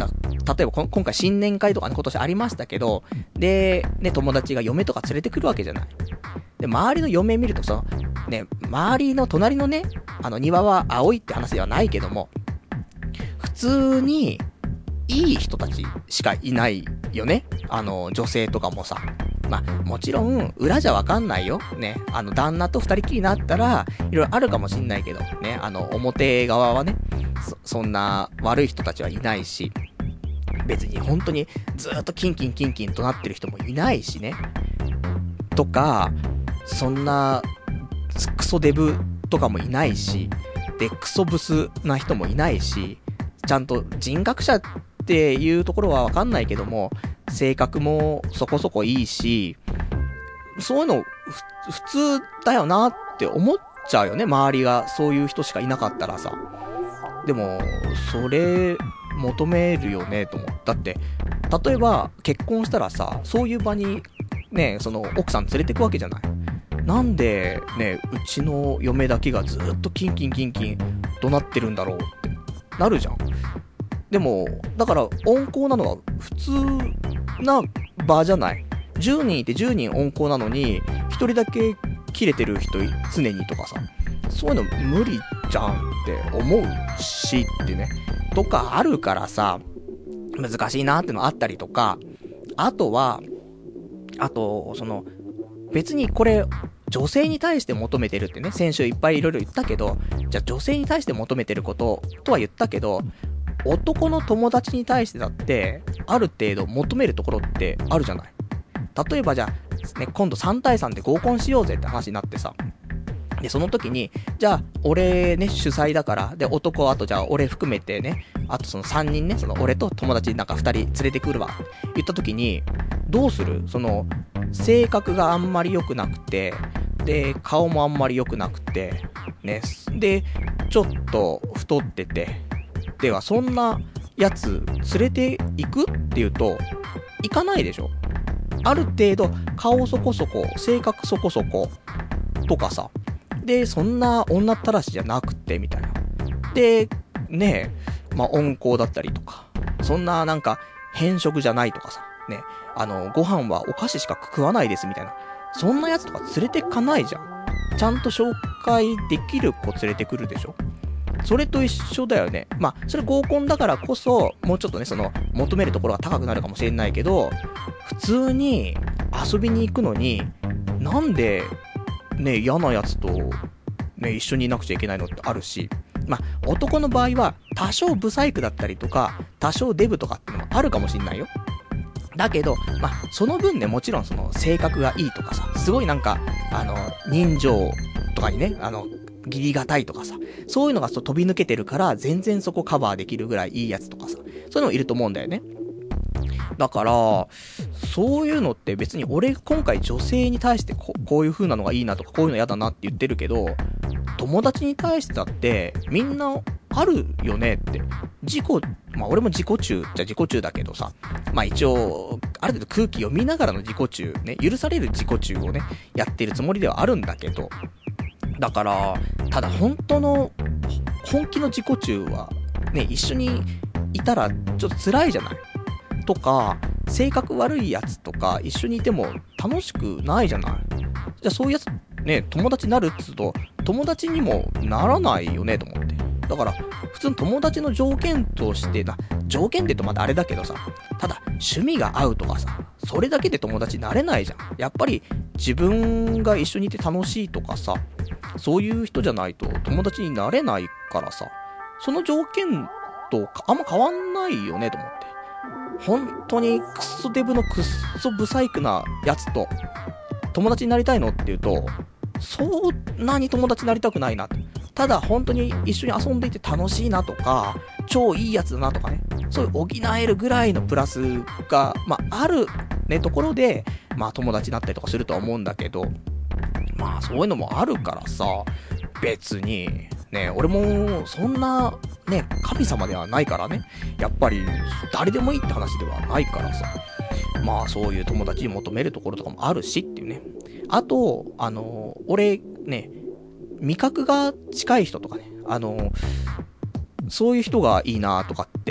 例えばこ今回新年会とかね、今年ありましたけど、で、ね、友達が嫁とか連れてくるわけじゃない。で、周りの嫁見るとさ、ね、周りの隣のね、あの庭は青いって話ではないけども、普通に、いい人たちしかいないよね。あの、女性とかもさ。まあ、もちろん、裏じゃわかんないよ。ね。あの、旦那と二人きりになったら、いろいろあるかもしんないけど、ね。あの、表側はね、そ、そんな悪い人たちはいないし、別に本当にずーっとキンキンキンキンとなってる人もいないしね。とか、そんな、クソデブとかもいないし、で、クソブスな人もいないし、ちゃんと人格者っていうところはわかんないけども、性格もそこそこいいし、そういうの普通だよなって思っちゃうよね。周りがそういう人しかいなかったらさ。でも、それ求めるよねと思う。だって、例えば結婚したらさ、そういう場にね、その奥さん連れてくわけじゃない。なんでね、うちの嫁だけがずっとキンキンキンキン怒鳴ってるんだろうってなるじゃん。でも、だから温厚なのは普通な場じゃない。じゅうにんいてじゅうにん温厚なのに、ひとりだけキレてる人常にとかさ、そういうの無理じゃんって思うしってね、とかあるからさ、難しいなってのあったりとか、あとは、あと、その、別にこれ、女性に対して求めてるってね、先週いっぱいいろいろ言ったけど、じゃあ女性に対して求めてることとは言ったけど、男の友達に対してだって、ある程度求めるところってあるじゃない。例えばじゃあ、ね、今度さん対さんで合コンしようぜって話になってさ。で、その時に、じゃあ、俺ね、主催だから、で、男、あとじゃあ、俺含めてね、あとそのさんにんね、その俺と友達なんかふたり連れてくるわ、言った時に、どうする？その、性格があんまり良くなくて、で、顔もあんまり良くなくて、ね、で、ちょっと太ってて、では、そんなやつ連れて行くって言うと、行かないでしょ。ある程度、顔そこそこ、性格そこそこ、とかさ。で、そんな女ったらしじゃなくて、みたいな。で、ねえ、まあ、温厚だったりとか。そんななんか、変色じゃないとかさ。ね、あの、ご飯はお菓子しか食わないです、みたいな。そんなやつとか連れてかないじゃん。ちゃんと紹介できる子連れてくるでしょ。それと一緒だよね。まあ、それ合コンだからこそ、もうちょっとね、その、求めるところが高くなるかもしれないけど、普通に遊びに行くのに、なんで、ね、嫌なやつと、ね、一緒にいなくちゃいけないのってあるし、まあ、男の場合は、多少ブサイクだったりとか、多少デブとかってのもあるかもしれないよ。だけど、まあ、その分ね、もちろんその、性格がいいとかさ、すごいなんか、あの、人情とかにね、あの、義理がたいとかさ、そういうのがそう飛び抜けてるから、全然そこカバーできるぐらいいいやつとかさ、そういうのもいると思うんだよね。だから、そういうのって別に俺今回女性に対してここういう風なのがいいなとかこういうの嫌だなって言ってるけど、友達に対してだってみんなあるよねって。自己、まあ俺も自己中じゃ自己中だけどさ、まあ一応、ある程度空気読みながらの自己中、ね、許される自己中をね、やってるつもりではあるんだけど、だから、ただ本当の、本気の自己中は、ね、一緒にいたらちょっと辛いじゃないとか、性格悪いやつとか一緒にいても楽しくないじゃない。じゃあそういうやつ、ね、友達になるっつうと、友達にもならないよねと思って。だから、普通の友達の条件としてな、条件って言うとまたあれだけどさ、ただ、趣味が合うとかさ、それだけで友達になれないじゃん。やっぱり、自分が一緒にいて楽しいとかさ、そういう人じゃないと友達になれないからさ、その条件とあんま変わんないよねと思って。本当にクソデブのクソブサイクなやつと友達になりたいのって言うと、そんなに友達になりたくないなと。ただ本当に一緒に遊んでいて楽しいなとか、超いいやつだなとかね、そういう補えるぐらいのプラスが、まあ、あるねところで、まあ友達になったりとかするとは思うんだけど、まあそういうのもあるからさ、別にね、俺もそんなね神様ではないからね、やっぱり誰でもいいって話ではないからさ、まあそういう友達に求めるところとかもあるしっていうね。あとあの俺ね、味覚が近い人とかね、あのそういう人がいいなとかって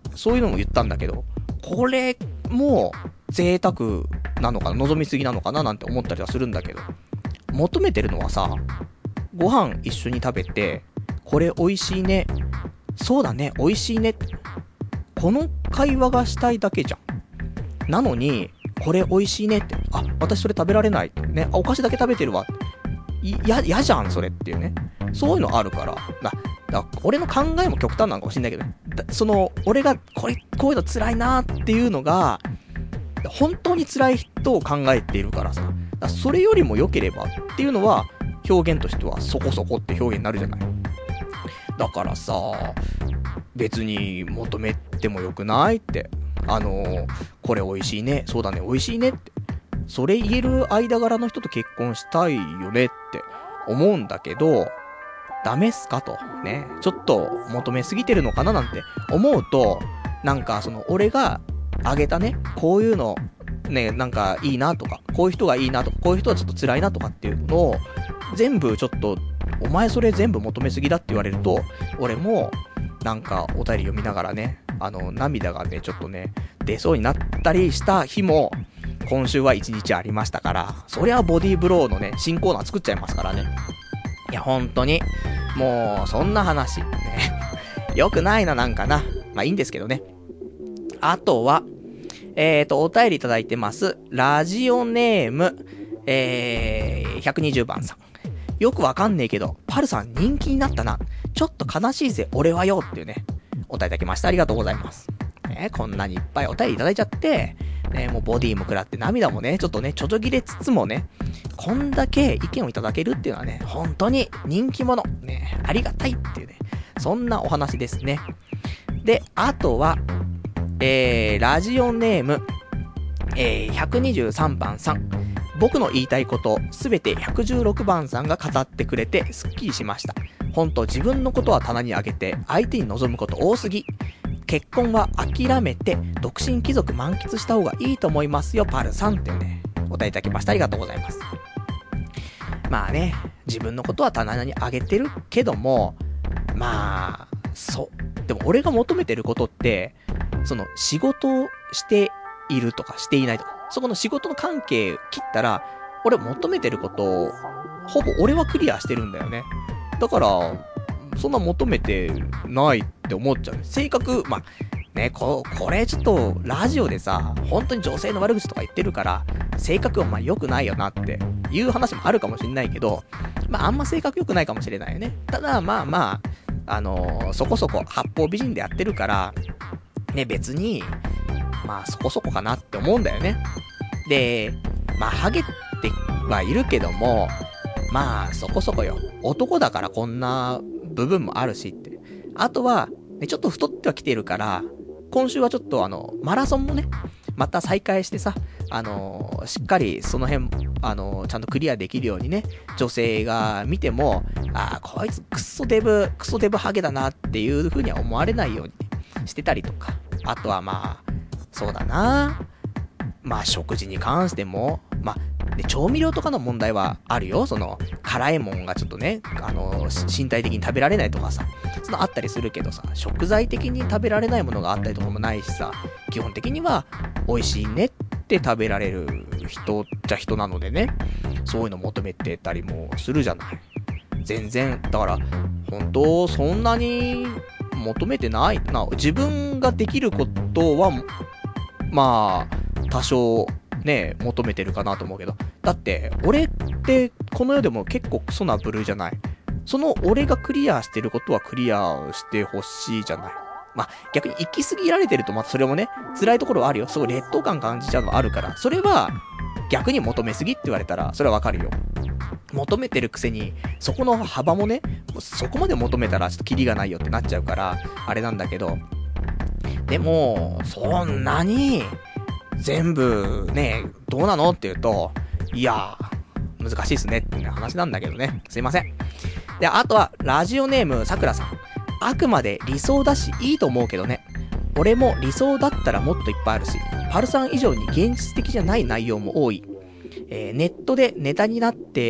そういうのも言ったんだけど、これも贅沢なのかな、望みすぎなのかななんて思ったりはするんだけど、求めてるのはさ、ご飯一緒に食べて、これ美味しいね、そうだね、美味しいね、この会話がしたいだけじゃん。なのに、これ美味しいねって、あ、私それ食べられないね、あ、お菓子だけ食べてるわ、いや、嫌じゃんそれっていうね、そういうのあるから、だ、だ俺の考えも極端なのかもしれないけどね、だその俺がこれこういうの辛いなーっていうのが本当に辛い人を考えているからさ、だそれよりも良ければっていうのは表現としてはそこそこって表現になるじゃない。だからさ、別に求めてもよくないって、あのー、これ美味しいね、そうだね、美味しいねって、それ言える間柄の人と結婚したいよねって思うんだけど、ダメっすかとね、ちょっと求めすぎてるのかななんて思うと、なんかその俺があげたね、こういうのね、なんかいいなとか、こういう人がいいなとか、こういう人はちょっと辛いなとかっていうのを全部ちょっと、お前それ全部求めすぎだって言われると、俺もなんかお便り読みながらね、あの涙がねちょっとね出そうになったりした日も今週は一日ありましたから、そりゃボディーブローのね新コーナー作っちゃいますからね。いや本当にもうそんな話ねよくないな、なんかな。まあいいんですけどね。あとはえーとお便りいただいてます。ラジオネームえーひゃくにじゅうばんさん。よくわかんねえけどパルさん人気になったな、ちょっと悲しいぜ俺はよっていうねお便りいただきました。ありがとうございます。ね、こんなにいっぱいお便りいただいちゃって、ね、もうボディも食らって涙もね、ちょっとね、ちょちょぎれつつもね、こんだけ意見をいただけるっていうのはね、本当に人気者。ね、ありがたいっていうね、そんなお話ですね。で、あとは、えー、ラジオネーム、えー、ひゃくにじゅうさんばんさん。僕の言いたいこと、すべてひゃくじゅうろくばんさんが語ってくれて、すっきりしました。本当自分のことは棚に上げて、相手に望むこと多すぎ。結婚は諦めて、独身貴族満喫した方がいいと思いますよ、パルさんってね、お答えいただきました。ありがとうございます。まあね、自分のことは棚に上げてるけども、まあ、そう。でも俺が求めてることって、その仕事をしているとかしていないとか、そこの仕事の関係切ったら、俺求めてることを、ほぼ俺はクリアしてるんだよね。だから、そんな求めてないって思っちゃう。性格、まあ、ね、こ、これちょっと、ラジオでさ、本当に女性の悪口とか言ってるから、性格はまあ良くないよなっていう話もあるかもしれないけど、まああんま性格良くないかもしれないよね。ただ、まあまあ、あのー、そこそこ八方美人でやってるから、ね、別に、まあそこそこかなって思うんだよね。で、まあハゲてはいるけども、まあそこそこよ。男だからこんな部分もあるしって。あとは、ね、ちょっと太ってはきてるから、今週はちょっとあの、マラソンもね、また再開してさ、あのー、しっかりその辺、あのー、ちゃんとクリアできるようにね、女性が見ても、あー、こいつクソデブ、クソデブハゲだなっていう風には思われないようにしてたりとか。あとはまあ、そうだな、まあ食事に関しても、まあ、で調味料とかの問題はあるよ。その辛いもんがちょっとね、あの身体的に食べられないとかさ、そのあったりするけどさ、食材的に食べられないものがあったりとかもないしさ、基本的には美味しいねって食べられる人じゃ人なのでね、そういうの求めてたりもするじゃない。全然だから本当そんなに求めてないな。自分ができることはまあ多少ね求めてるかなと思うけど、だって俺ってこの世でも結構クソな部類じゃない。その俺がクリアしてることはクリアしてほしいじゃない。まあ逆に行き過ぎられてるとまたそれもね辛いところはあるよ。すごい劣等感感じちゃうのはあるから、それは逆に求めすぎって言われたらそれはわかるよ。求めてるくせにそこの幅もね、そこまで求めたらちょっとキリがないよってなっちゃうからあれなんだけど、でもそんなに全部ねどうなのって言うと、いや難しいっすねっていう話なんだけどね、すいません。で、あとはラジオネームさくらさん。あくまで理想だしいいと思うけどね。俺も理想だったらもっといっぱいあるし、パルさん以上に現実的じゃない内容も多い。えー、ネットでネタになって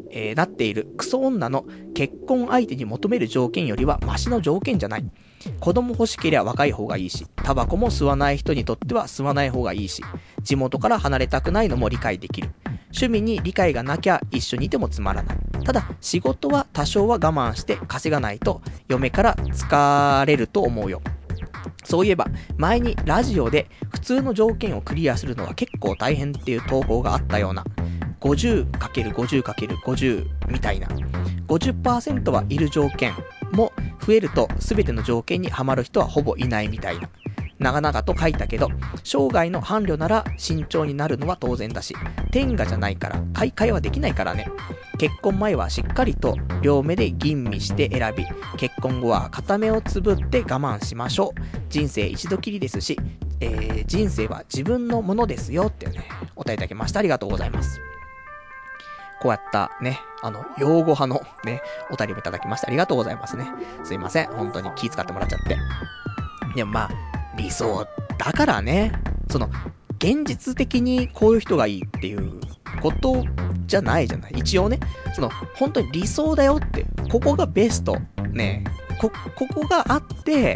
えー、なっているクソ女の結婚相手に求める条件よりはマシの条件じゃない。子供欲しければ若い方がいいし、タバコも吸わない人にとっては吸わない方がいいし、地元から離れたくないのも理解できる。趣味に理解がなきゃ一緒にいてもつまらない。ただ仕事は多少は我慢して稼がないと嫁から疲れると思うよ。そういえば前にラジオで普通の条件をクリアするのは結構大変っていう投稿があったような。 ごじゅうかけるごじゅうかけるごじゅう みたいな ごじゅっパーセント はいる条件も増えると全ての条件にはまる人はほぼいないみたいな。長々と書いたけど、生涯の伴侶なら慎重になるのは当然だし、天下じゃないから買い替えはできないからね。結婚前はしっかりと両目で吟味して選び、結婚後は片目をつぶって我慢しましょう。人生一度きりですし、えー、人生は自分のものですよってね、お答えいただきました。ありがとうございます。こうやったね、あの、用語派のね、お便りもいただきましてありがとうございますね。すいません。本当に気遣ってもらっちゃって。でもまあ、理想だからね、その、現実的にこういう人がいいっていうことじゃないじゃない。一応ね、その、本当に理想だよって、ここがベスト。ね、こ、ここがあって、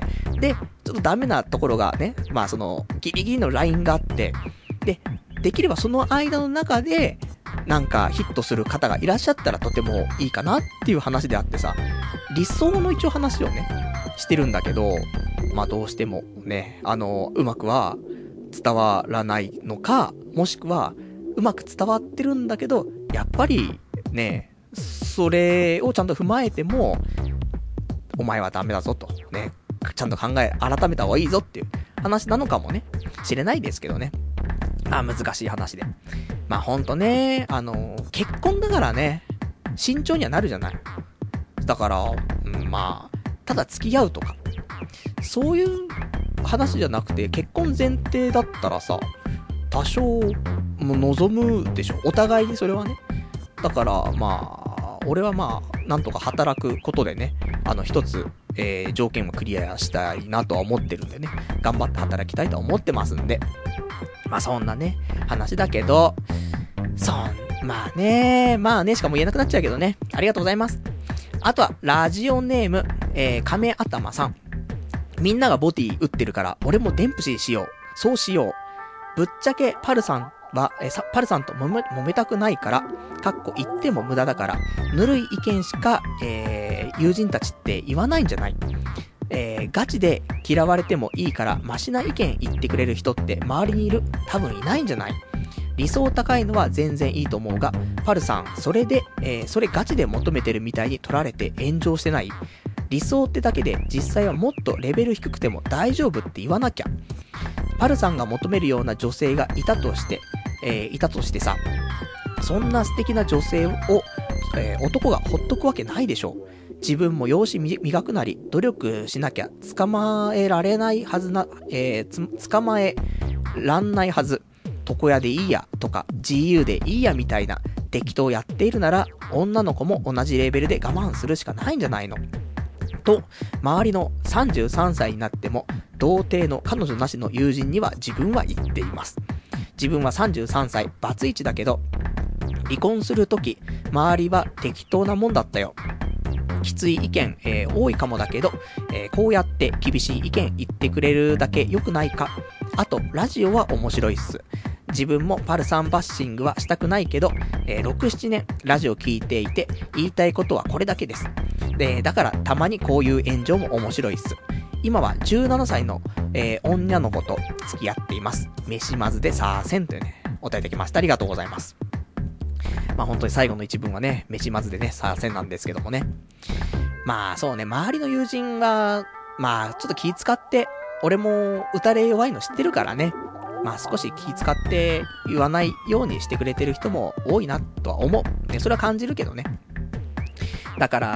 で、ちょっとダメなところがね、まあその、ギリギリのラインがあって、で、できればその間の中で、なんかヒットする方がいらっしゃったらとてもいいかなっていう話であってさ、理想の一応話をね、してるんだけど、まあどうしてもね、あの、うまくは伝わらないのか、もしくは、うまく伝わってるんだけど、やっぱりね、それをちゃんと踏まえても、お前はダメだぞと、ね、ちゃんと考え、改めた方がいいぞっていう話なのかもね、知れないですけどね。まあ難しい話で。まあほんとね、あの、結婚だからね、慎重にはなるじゃない。だから、うん、まあ、ただ付き合うとか、そういう話じゃなくて、結婚前提だったらさ、多少、も望むでしょ。お互いにそれはね。だから、まあ、俺はまあ、なんとか働くことでね、あの一つ、えー、条件をクリアしたいなとは思ってるんでね、頑張って働きたいとは思ってますんで、まあそんなね、話だけど、そん、まあね、まあねしかも言えなくなっちゃうけどね、ありがとうございます。あとは、ラジオネーム、えー、亀頭さん。みんながボディ打ってるから、俺もデンプシーしよう。そうしよう。ぶっちゃけ、パルさんは、えー、パルさんと揉め、揉めたくないから、かっこ言っても無駄だから、ぬるい意見しか、えー、友人たちって言わないんじゃない？えー、ガチで嫌われてもいいから、マシな意見言ってくれる人って周りにいる？多分いないんじゃない？理想高いのは全然いいと思うが、パルさん、それで、えー、それガチで求めてるみたいに取られて炎上してない？理想ってだけで実際はもっとレベル低くても大丈夫って言わなきゃ。パルさんが求めるような女性がいたとして、えー、いたとしてさ、そんな素敵な女性を、えー、男がほっとくわけないでしょ。自分も容姿磨くなり、努力しなきゃ捕まえられないはずな、えー、つ、捕まえらんないはず。床屋でいいやとか、自由でいいやみたいな適当やっているなら、女の子も同じレベルで我慢するしかないんじゃないのと、周りのさんじゅうさんさいになっても、童貞の彼女なしの友人には自分は言っています。自分はさんじゅうさんさい、バツイチだけど、離婚するとき、周りは適当なもんだったよ。きつい意見、えー、多いかもだけど、えー、こうやって厳しい意見言ってくれるだけ良くないか。あと、ラジオは面白いっす。自分もパルさんバッシングはしたくないけど、えー、ろく、ななねんラジオ聞いていて、言いたいことはこれだけです。で、だからたまにこういう炎上も面白いっす。今はじゅうななさいの、えー、女の子と付き合っています。飯まずでさーせんというね、お答えいただきました。ありがとうございます。まあ本当に最後の一文はね、飯まずでね、さーせんなんですけどもね。まあそうね、周りの友人が、まあちょっと気使って、俺も打たれ弱いの知ってるからね。まあ少し気使って言わないようにしてくれてる人も多いなとは思う。ね、それは感じるけどね。だから、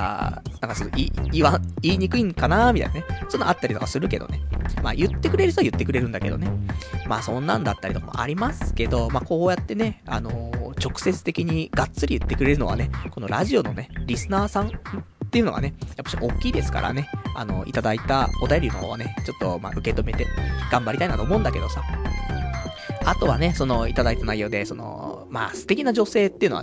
なんかそう、言い、言わ、言いにくいんかなーみたいなね。そんなあったりとかするけどね。まあ言ってくれる人は言ってくれるんだけどね。まあそんなんだったりとかもありますけど、まあこうやってね、あのー、直接的にがっつり言ってくれるのはね、このラジオのね、リスナーさんっていうのがね、やっぱし大きいですからね、あの、いただいたお便りの方はね、ちょっとまあ受け止めて頑張りたいなと思うんだけどさ。あとはね、その、いただいた内容で、その、まあ、素敵な女性っていうのはね、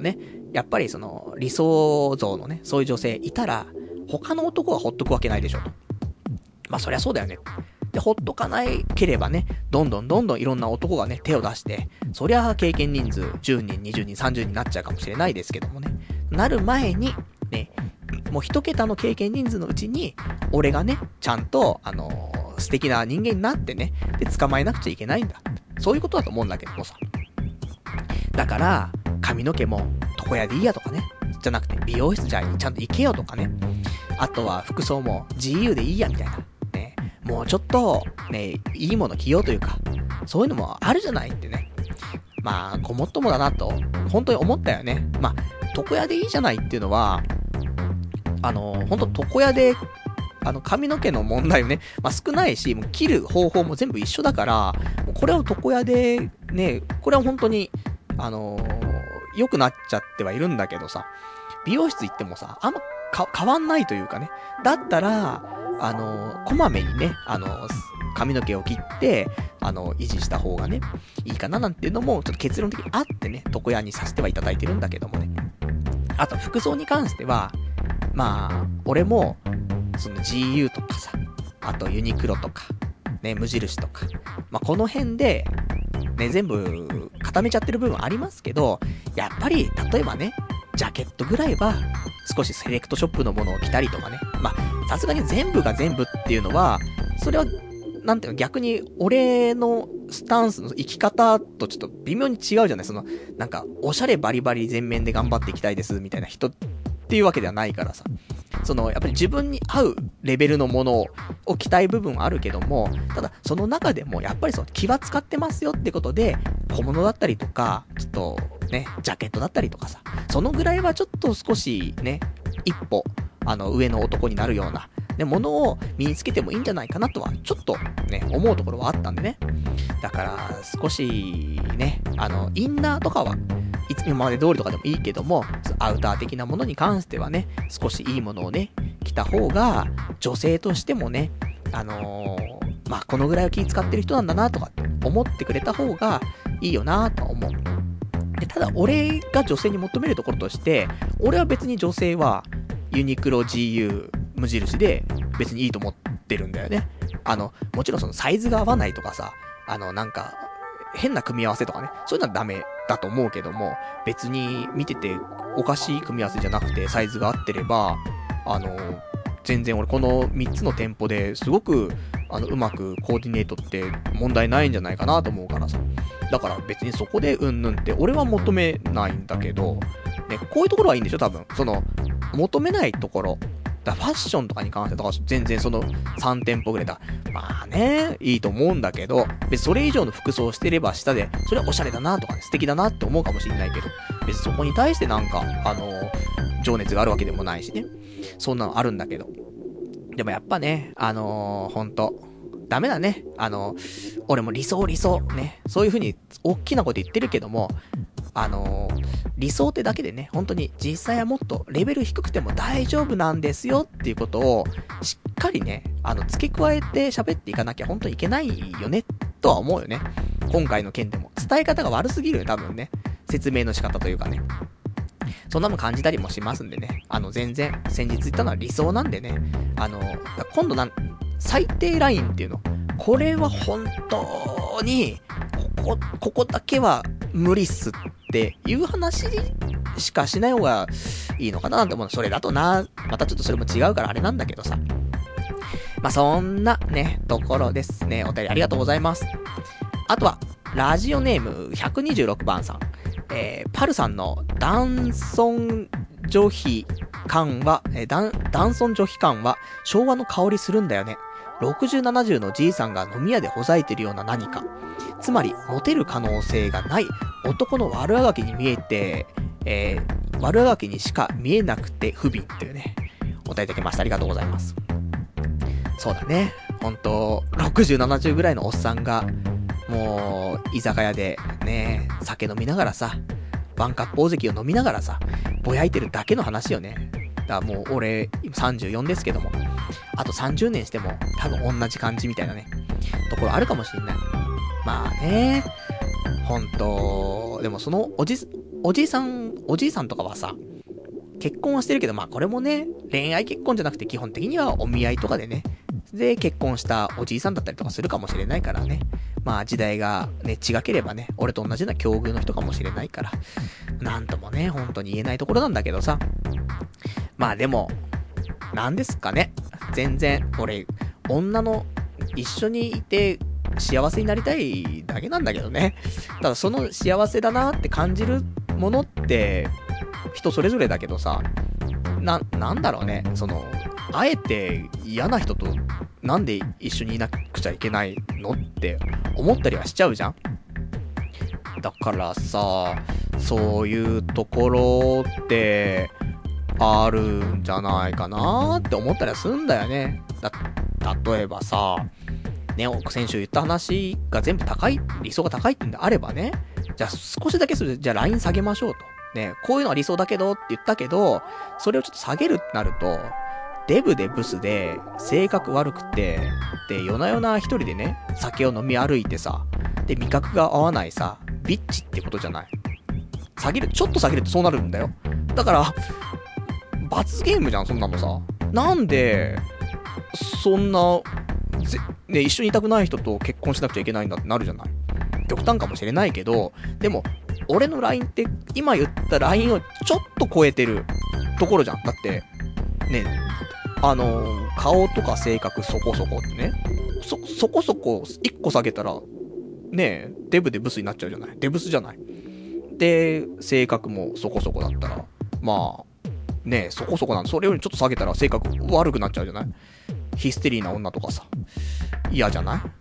やっぱりその、理想像のね、そういう女性いたら、他の男はほっとくわけないでしょと。まあそりゃそうだよね。で、ほっとかないければね、どんどんどんどんいろんな男がね、手を出して、そりゃ経験人数じゅうにん、にじゅうにん、さんじゅうにんになっちゃうかもしれないですけどもね。なる前に、ね、もう一桁の経験人数のうちに、俺がね、ちゃんと、あのー、素敵な人間になってね、で、捕まえなくちゃいけないんだ。そういうことだと思うんだけどもさ。だから、髪の毛も、床屋でいいやとかね。じゃなくて、美容室じゃちゃんと行けよとかね。あとは、服装も自由でいいやみたいな。ね。もうちょっと、ね、いいもの着ようというか、そういうのもあるじゃないってね。まあ、ごもっともだなと、本当に思ったよね。まあ、床屋でいいじゃないっていうのは、あの、本当床屋で、あの、髪の毛の問題をね、まあ、少ないし、もう切る方法も全部一緒だから、これを床屋で、ね、これは本当に、あのー、良くなっちゃってはいるんだけどさ、美容室行ってもさ、あんまか変わんないというかね、だったら、あのー、こまめにね、あのー、髪の毛を切って、あのー、維持した方がね、いいかななんていうのも、ちょっと結論的にあってね、床屋にさせてはいただいてるんだけどもね。あと、服装に関しては、まあ、俺も、その ジーユー とかさ、あとユニクロとか、ね、無印とか、まあ、この辺で、ね、全部固めちゃってる部分ありますけど、やっぱり、例えばね、ジャケットぐらいは、少しセレクトショップのものを着たりとかね、まあ、さすがに全部が全部っていうのは、それは、なんていうの、逆に、俺のスタンスの生き方とちょっと微妙に違うじゃない。その、なんか、おしゃれバリバリ全面で頑張っていきたいです、みたいな人っていうわけではないからさ。その、やっぱり自分に合うレベルのものを着たい部分はあるけども、ただ、その中でも、やっぱりその気は使ってますよってことで、小物だったりとか、ちょっと、ね、ジャケットだったりとかさ、そのぐらいはちょっと少し、ね、一歩、あの、上の男になるような、ね、ものを身につけてもいいんじゃないかなとは、ちょっと、ね、思うところはあったんでね。だから、少し、ね、あの、インナーとかは、いつ今まで通りとかでもいいけども、アウター的なものに関してはね、少しいいものをね、着た方が、女性としてもね、あのー、まあ、このぐらいは気使ってる人なんだなとか思ってくれた方がいいよなとは思う。で、ただ俺が女性に求めるところとして、俺は別に女性はユニクロ ジーユー 無印で別にいいと思ってるんだよね。あの、もちろんそのサイズが合わないとかさ、あのなんか変な組み合わせとかね、そういうのはダメだと思うけども、別に見てておかしい組み合わせじゃなくてサイズが合ってれば、あの、全然俺このみっつの店舗ですごくあのうまくコーディネートって問題ないんじゃないかなと思うからさ。だから別にそこでうんぬんって俺は求めないんだけど、ね、こういうところはいいんでしょ多分。その、求めないところ。だファッションとかに関してとか全然そのさん店舗ぐらいだ。まあね、いいと思うんだけど、別にそれ以上の服装をしてれば下で、それはおしゃれだなとかね、素敵だなって思うかもしれないけど、別にそこに対してなんか、あのー、情熱があるわけでもないしね。そんなのあるんだけど。でもやっぱね、あのー、ほんと、ダメだね。あのー、俺も理想理想、ね。そういう風に、大きなこと言ってるけども、あのー、理想ってだけでね、本当に実際はもっとレベル低くても大丈夫なんですよっていうことを、しっかりね、あの、付け加えて喋っていかなきゃ本当にいけないよね、とは思うよね。今回の件でも。伝え方が悪すぎるよ、多分ね。説明の仕方というかね。そんなも感じたりもしますんでね。あの、全然、先日言ったのは理想なんでね。あの、今度なん、最低ラインっていうの。これは本当に、ここ、ここだけは無理っすっていう話しかしない方がいいのかななんて思う。それだとな、またちょっとそれも違うからあれなんだけどさ。まあ、そんなね、ところですね。お便りありがとうございます。あとは、ラジオネームひゃくにじゅうろくばんさん。えー、パルさんの男尊女卑感は、えー、男、男尊女卑感は昭和の香りするんだよね。ろくじゅう、ななじゅうのじいさんが飲み屋でほざいてるような何か。つまり、モテる可能性がない男の悪あがきに見えて、えー、悪あがきにしか見えなくて不憫というね、お答えいただきました。ありがとうございます。そうだね。ほんと、ろくじゅう、ななじゅうぐらいのおっさんが、もう、居酒屋で、ね、酒飲みながらさ、ワンカップ大関を飲みながらさ、ぼやいてるだけの話よね。だからもう、俺、今さんじゅうよんですけども、あとさんじゅうねんしても、多分同じ感じみたいなね、ところあるかもしれない。まあね、ほんと、でもそのおじ、 おじいさん、おじいさんとかはさ、結婚はしてるけど、まあこれもね、恋愛結婚じゃなくて基本的にはお見合いとかでね、で結婚したおじいさんだったりとかするかもしれないからね。まあ時代がね、違ければね、俺と同じような境遇の人かもしれないから、なんともね、本当に言えないところなんだけどさ。まあでも、なんですかね。全然、俺、女の一緒にいて幸せになりたいだけなんだけどね。ただその幸せだなって感じるものって、人それぞれだけどさ、な、なんだろうね、その、あえて嫌な人となんで一緒にいなくちゃいけないのって思ったりはしちゃうじゃん。だからさ、そういうところってあるんじゃないかなって思ったりはすんだよね。だ、例えばさ、ね、先週言った話が全部高い、理想が高いってんであればね、じゃあ少しだけそれじゃあ ライン 下げましょうと。ね、こういうのは理想だけどって言ったけど、それをちょっと下げるってなると、デブでブスで、性格悪くて、で、夜な夜な一人でね、酒を飲み歩いてさ、で、味覚が合わないさ、ビッチってことじゃない。下げる、ちょっと下げるとそうなるんだよ。だから、罰ゲームじゃん、そんなのさ。なんで、そんな、ぜ、ね、一緒にいたくない人と結婚しなくちゃいけないんだってなるじゃない。極端かもしれないけど、でも、俺の ライン って、今言った ライン をちょっと超えてるところじゃん。だって、ね、あのー、顔とか性格そこそこってね、そ、そこそこ一個下げたら、ねえ、デブでブスになっちゃうじゃない。デブスじゃない。で、性格もそこそこだったら、まあ、ねえ、そこそこなんで、それよりちょっと下げたら性格悪くなっちゃうじゃない。ヒステリーな女とかさ、嫌じゃない。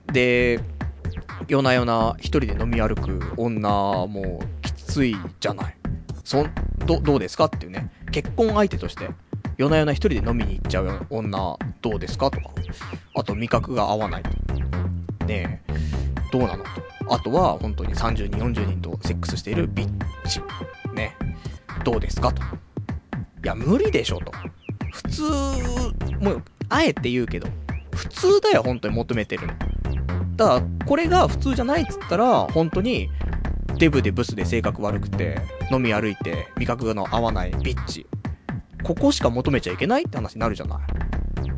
で、夜な夜な一人で飲み歩く女もきついじゃない。そ、ど、どうですかっていうね。結婚相手として、夜な夜な一人で飲みに行っちゃう女どうですかとか。あと味覚が合わないと。ねえ、どうなのと。あとは本当にさんじゅうにん、よんじゅうにんとセックスしているビッチ。ね。どうですかと。いや、無理でしょと。普通、もう、あえて言うけど、普通だよ、本当に求めてるの。だから、これが普通じゃないっつったら、本当に、デブでブスで性格悪くて、飲み歩いて、味覚の合わないビッチ。ここしか求めちゃいけないって話になるじゃない。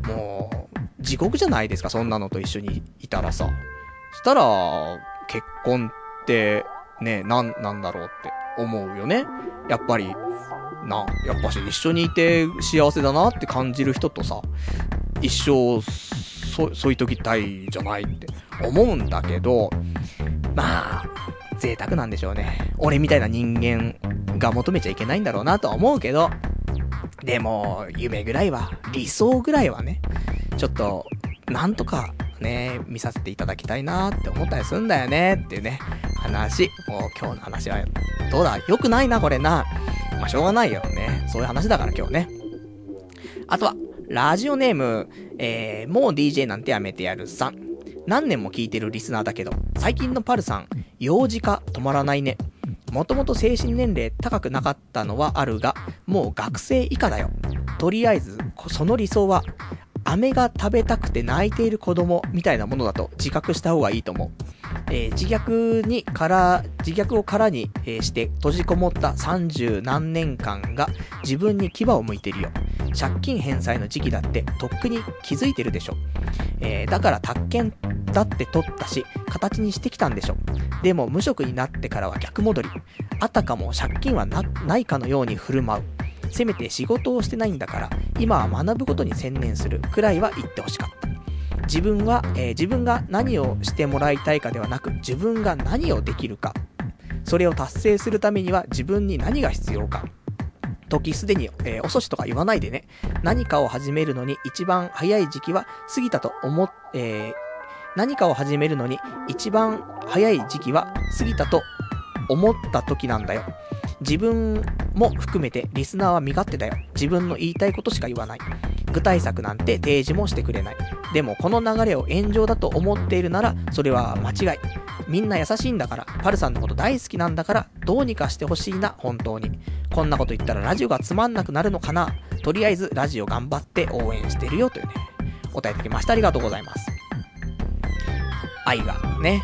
もう、地獄じゃないですか、そんなのと一緒にいたらさ。そしたら、結婚って、ね、なん、なんだろうって思うよね。やっぱり、な、やっぱし一緒にいて幸せだなって感じる人とさ、一生、そ、添いときたいじゃないって思うんだけど、まあ、贅沢なんでしょうね。俺みたいな人間が求めちゃいけないんだろうなとは思うけど、でも、夢ぐらいは、理想ぐらいはね、ちょっと、なんとかね、見させていただきたいなって思ったりするんだよねっていうね、話。もう今日の話は、どうだ？良くないな、これな。まあ、しょうがないよね。そういう話だから今日ね。あとは、ラジオネーム、えー、もう ディージェー なんてやめてやるさん。何年も聞いてるリスナーだけど、最近のパルさん、幼児化止まらないね。もともと精神年齢高くなかったのはあるが、もう学生以下だよ。とりあえず、その理想は、飴が食べたくて泣いている子供みたいなものだと自覚した方がいいと思う。えー、自虐にから、自虐を殻に、えー、して閉じこもった三十何年間が自分に牙を向いてるよ。借金返済の時期だってとっくに気づいてるでしょ。えー、だから宅建だって取ったし、形にしてきたんでしょ。でも無職になってからは逆戻り。あたかも借金は な, ないかのように振る舞う。せめて仕事をしてないんだから、今は学ぶことに専念するくらいは言ってほしかった。自分は、えー、自分が何をしてもらいたいかではなく、自分が何をできるか。それを達成するためには自分に何が必要か。時すでに、えー、遅しとか言わないでね。何かを始めるのに一番早い時期は過ぎたと思っ、えー、何かを始めるのに一番早い時期は過ぎたと思った時なんだよ。自分も含めてリスナーは身勝手だよ。自分の言いたいことしか言わない。具体策なんて提示もしてくれない。でもこの流れを炎上だと思っているならそれは間違い。みんな優しいんだから、パルさんのこと大好きなんだから、どうにかしてほしいな、本当に。こんなこと言ったらラジオがつまんなくなるのかな。とりあえずラジオ頑張って応援してるよというね、お答えいただきました。ありがとうございます。愛がね、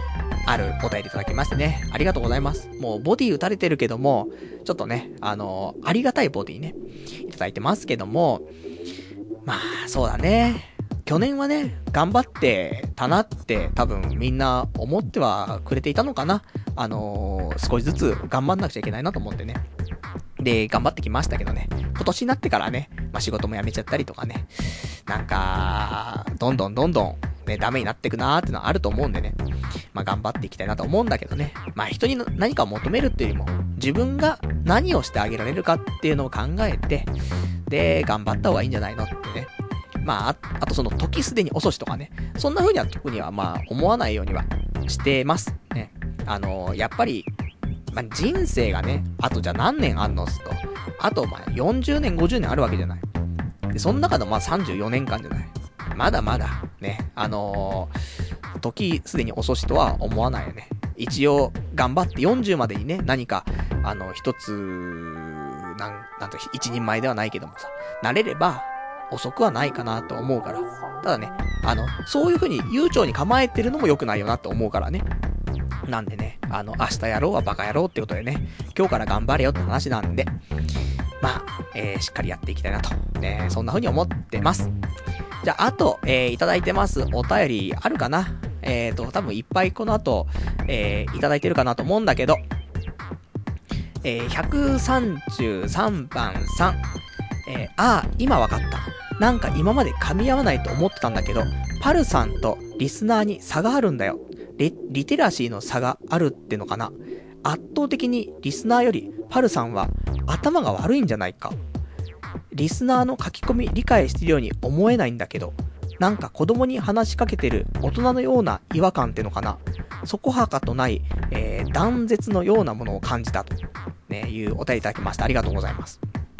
あるお便りいただきましてね。ありがとうございます。もうボディ打たれてるけども、ちょっとね、あのー、ありがたいボディね、いただいてますけども、まあ、そうだね。去年はね、頑張ってたなって多分みんな思ってはくれていたのかな。あのー、少しずつ頑張んなくちゃいけないなと思ってね。で、頑張ってきましたけどね。今年になってからね、まあ、仕事も辞めちゃったりとかね。なんか、どんどんどんどん、ね、ダメになってくなーってのはあると思うんでね。まあ、頑張っていきたいなと思うんだけどね。まあ、人に何かを求めるっていうよりも、自分が何をしてあげられるかっていうのを考えて、で、頑張った方がいいんじゃないのってね。まあ、あ, あとその時すでに遅しとかね。そんな風には特にはまあ思わないようにはしてますね。あのー、やっぱり、まあ、人生がね、あとじゃあ何年あんのっすと。あとまあよんじゅうねん、ごじゅうねんあるわけじゃない。で、その中のまあさんじゅうよねんかんじゃない。まだまだ、ね、あのー、時すでに遅しとは思わないよね。一応、頑張ってよんじゅうまでにね、何か、あの、一つ、なん、なんと一人前ではないけどもさ、なれれば、遅くはないかなと思うから。ただね、あの、そういう風に悠長に構えてるのも良くないよなと思うからね。なんでね、あの、明日やろうはバカやろうってことでね、今日から頑張れよって話なんで、まあ、えー、しっかりやっていきたいなと、ね、そんな風に思ってます。じゃあ、あと、えー、いただいてますお便りあるかな？えーと、多分いっぱいこの後、えー、いただいてるかなと思うんだけど、えー、ひゃくさんじゅうさんばんさん、えー、ああ、今わかった。なんか今まで噛み合わないと思ってたんだけど、パルさんとリスナーに差があるんだよ。リ、リテラシーの差があるってのかな。圧倒的にリスナーよりパルさんは頭が悪いんじゃないか。リスナーの書き込み理解してるように思えないんだけど、なんか子供に話しかけてる大人のような違和感ってのかな。そこはかとない、えー、断絶のようなものを感じたと、ね、いうお便りいただきました。ありがとうございます。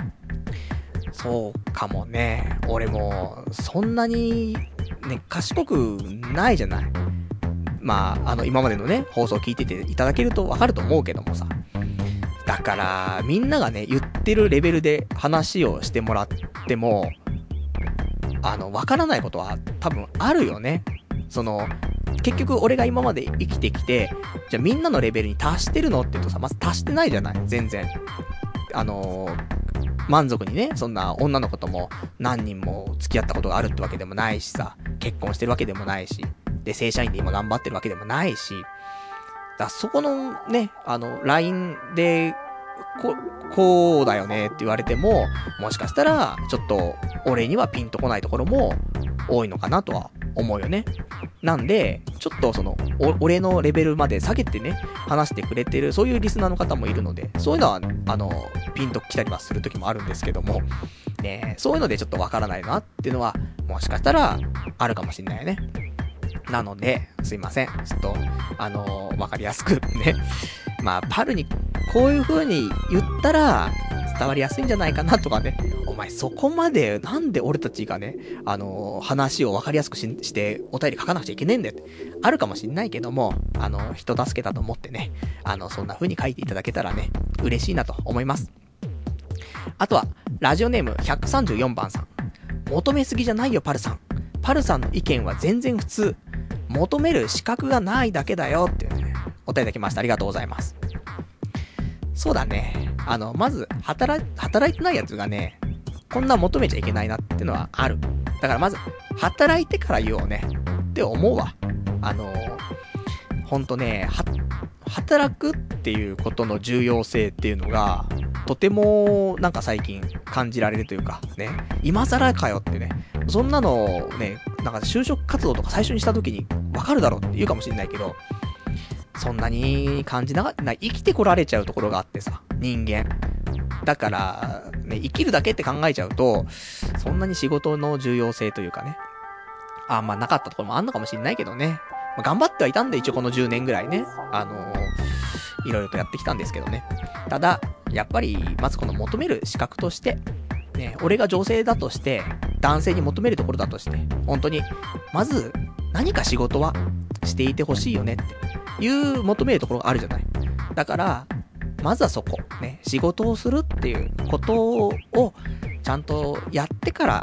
そうかもね。俺も、そんなに、ね、賢くないじゃない。まあ、あの、今までのね、放送を聞いてていただけるとわかると思うけどもさ。だから、みんながね、言ってるレベルで話をしてもらっても、あの、わからないことは多分あるよね。その、結局俺が今まで生きてきて、じゃあみんなのレベルに達してるのって言うとさ、まず達してないじゃない全然。あのー、満足にね、そんな女の子とも何人も付き合ったことがあるってわけでもないしさ、結婚してるわけでもないし、で、正社員で今頑張ってるわけでもないし、だそこのね、あの、ライン で、こ、こうだよねって言われても、もしかしたら、ちょっと、俺にはピンとこないところも多いのかなとは思うよね。なんで、ちょっとその、俺のレベルまで下げてね、話してくれてる、そういうリスナーの方もいるので、そういうのは、あの、ピンと来たりはする時もあるんですけども、ね、そういうのでちょっとわからないなっていうのは、もしかしたら、あるかもしんないよね。なので、すいません。ちょっと、あのー、わかりやすくね。まあ、パルにこういう風に言ったら、伝わりやすいんじゃないかなとかね。お前そこまで、なんで俺たちがね、あのー、話をわかりやすく し, して、お便り書かなくちゃいけねえんだよって。あるかもしんないけども、あの、人助けたと思ってね、あの、そんな風に書いていただけたらね、嬉しいなと思います。あとは、ラジオネームひゃくさんじゅうよんばんさん。求めすぎじゃないよ、パルさん。パルさんの意見は全然普通。求める資格がないだけだよっていうね、お便りいただきました。ありがとうございます。そうだね。あの、まず、働、働いてないやつがね、こんな求めちゃいけないなってのはある。だからまず、働いてから言おうね。って思うわ。あの、ほんとね、は、働くっていうことの重要性っていうのが、とても、なんか最近感じられるというか、ね、今更かよってね、そんなのね、なんか就職活動とか最初にした時にわかるだろうって言うかもしれないけど、そんなに感じながら、生きてこられちゃうところがあってさ、人間。だから、ね、生きるだけって考えちゃうと、そんなに仕事の重要性というかね、あんまなかったところもあんのかもしれないけどね。まあ、頑張ってはいたんで、一応このじゅうねんぐらいね、あのー、いろいろとやってきたんですけどね。ただ、やっぱり、まずこの求める資格として、ね、俺が女性だとして、男性に求めるところだとして、本当に、まず、何か仕事はしていてほしいよねっていう求めるところがあるじゃない。だから、まずはそこ、ね、仕事をするっていうことを、ちゃんとやってから、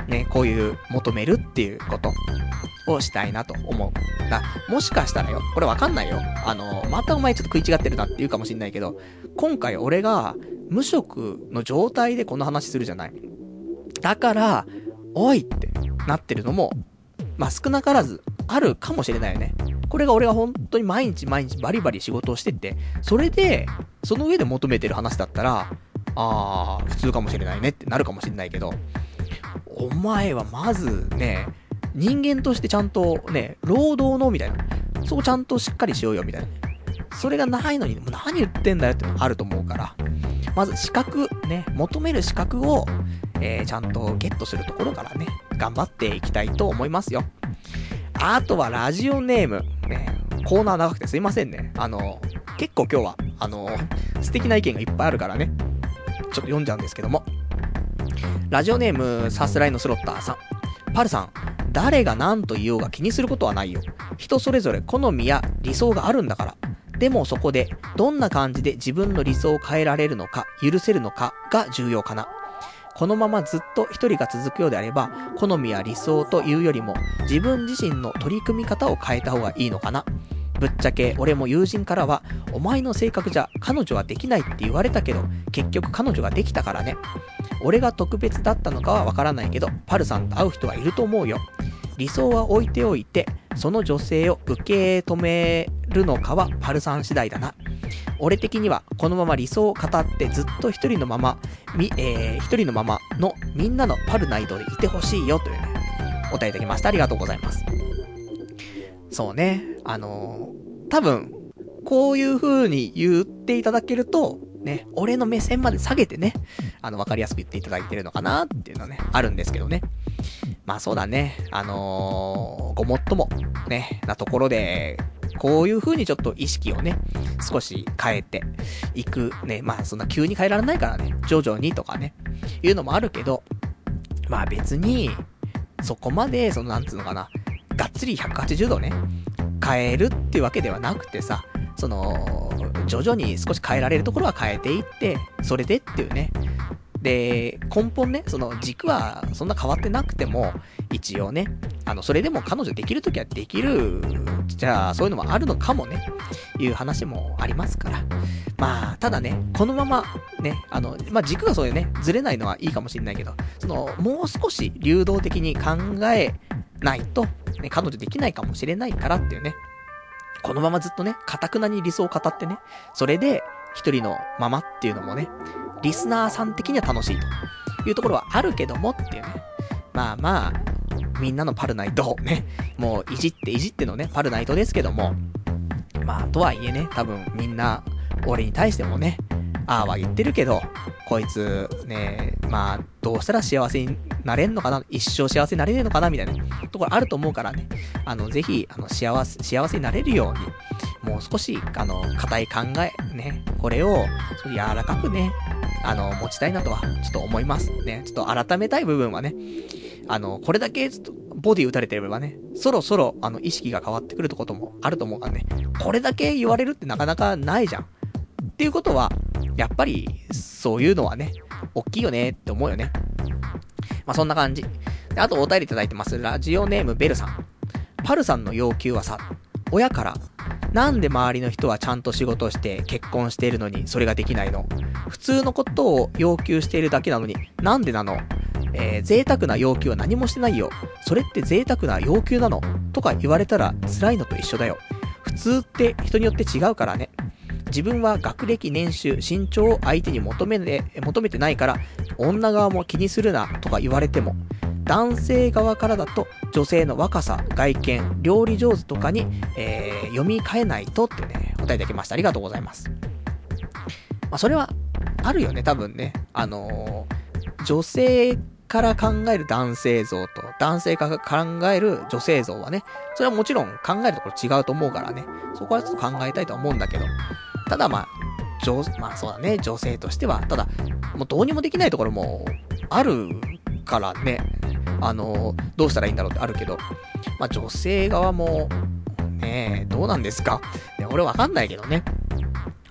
ね、こういう求めるっていうことをしたいなと思う。だもしかしたらよ、これわかんないよ。あの、またお前ちょっと食い違ってるなって言うかもしんないけど、今回俺が無職の状態でこの話するじゃない。だから、おいってなってるのも、まあ、少なからずあるかもしれないよね。これが俺が本当に毎日毎日バリバリ仕事をしてて、それで、その上で求めてる話だったら、あー、普通かもしれないねってなるかもしれないけど、お前はまずね、人間としてちゃんとね、労働のみたいな、そこちゃんとしっかりしようよみたいな。それがないのに、もう何言ってんだよってのがあると思うから、まず資格、ね、求める資格を、えー、ちゃんとゲットするところからね、頑張っていきたいと思いますよ。あとはラジオネーム、ね、コーナー長くてすいませんね。あの、結構今日は、あの、素敵な意見がいっぱいあるからね、ちょっと読んじゃうんですけども。ラジオネーム、さすらいのスロッターさん。パルさん、誰が何と言おうが気にすることはないよ。人それぞれ好みや理想があるんだから。でもそこで、どんな感じで自分の理想を変えられるのか、許せるのかが重要かな。このままずっと一人が続くようであれば、好みや理想というよりも、自分自身の取り組み方を変えた方がいいのかな。ぶっちゃけ俺も友人からは、お前の性格じゃ彼女はできないって言われたけど、結局彼女ができたからね。俺が特別だったのかはわからないけど、パルさんと会う人はいると思うよ。理想は置いておいて、その女性を受け止めるのかはパルさん次第だな。俺的にはこのまま理想を語ってずっと一人のまま、み、えー、一人のままのみんなのパルナイトでいてほしいよというね、お答えいただきました。ありがとうございます。そうね、あのー、多分、こういう風に言っていただけると、ね、俺の目線まで下げてね、あの、わかりやすく言っていただいてるのかなっていうのはね、あるんですけどね。まあそうだね、あのー、ごもっとも、ね、なところで、こういう風にちょっと意識をね、少し変えていくね、まあそんな急に変えられないからね、徐々にとかね、いうのもあるけど、まあ別に、そこまで、そのなんつうのかな、がっつりひゃくはちじゅうどね、変えるっていうわけではなくてさ、その、徐々に少し変えられるところは変えていって、それでっていうね。で、根本ね、その軸はそんな変わってなくても、一応ね、あの、それでも彼女できるときはできる、じゃあそういうのもあるのかもね、いう話もありますから。まあ、ただね、このまま、ね、あの、まあ軸がそういうね、ずれないのはいいかもしれないけど、その、もう少し流動的に考えないと、ね、彼女できないかもしれないからっていうね。このままずっとね、堅くなに理想を語ってね、それで一人のままっていうのもね、リスナーさん的には楽しいというところはあるけどもっていうね。まあまあ、みんなのパルナイトをね、もういじっていじってのね、パルナイトですけども、まあとはいえね、多分みんな、俺に対してもね、ああは言ってるけど、こいつ、ね、まあ、どうしたら幸せになれんのかな、一生幸せになれねえのかな、みたいなところあると思うからね。あの、ぜひ、あの、幸せ、幸せになれるように、もう少し、あの、固い考え、ね、これを、柔らかくね、あの、持ちたいなとは、ちょっと思います。ね、ちょっと改めたい部分はね、あの、これだけ、ちょっと、ボディ打たれてればね、そろそろ、あの、意識が変わってくることもあると思うからね、これだけ言われるってなかなかないじゃん。っていうことは、やっぱり、そういうのはね、大きいよねって思うよね。まあ、そんな感じ。で、あとお便りいただいてます。ラジオネームベルさん。パルさんの要求はさ、親から、なんで周りの人はちゃんと仕事をして結婚しているのにそれができないの？普通のことを要求しているだけなのに、なんでなの？えー、贅沢な要求は何もしてないよ。それって贅沢な要求なの？とか言われたら辛いのと一緒だよ。普通って人によって違うからね。自分は学歴、年収、身長を相手に求めて、求めてないから、女側も気にするなとか言われても、男性側からだと女性の若さ、外見、料理上手とかに、えー、読み替えないとってね、答えいただきました。ありがとうございます。まあ、それはあるよね、多分ね。あのー、女性から考える男性像と男性から考える女性像はね、それはもちろん考えるところ違うと思うからね、そこはちょっと考えたいとは思うんだけど、ただまあ、女、まあそうだね、女性としては、ただ、もうどうにもできないところもあるからね、あの、どうしたらいいんだろうってあるけど、まあ女性側も、ねえ、どうなんですかね、俺わかんないけどね。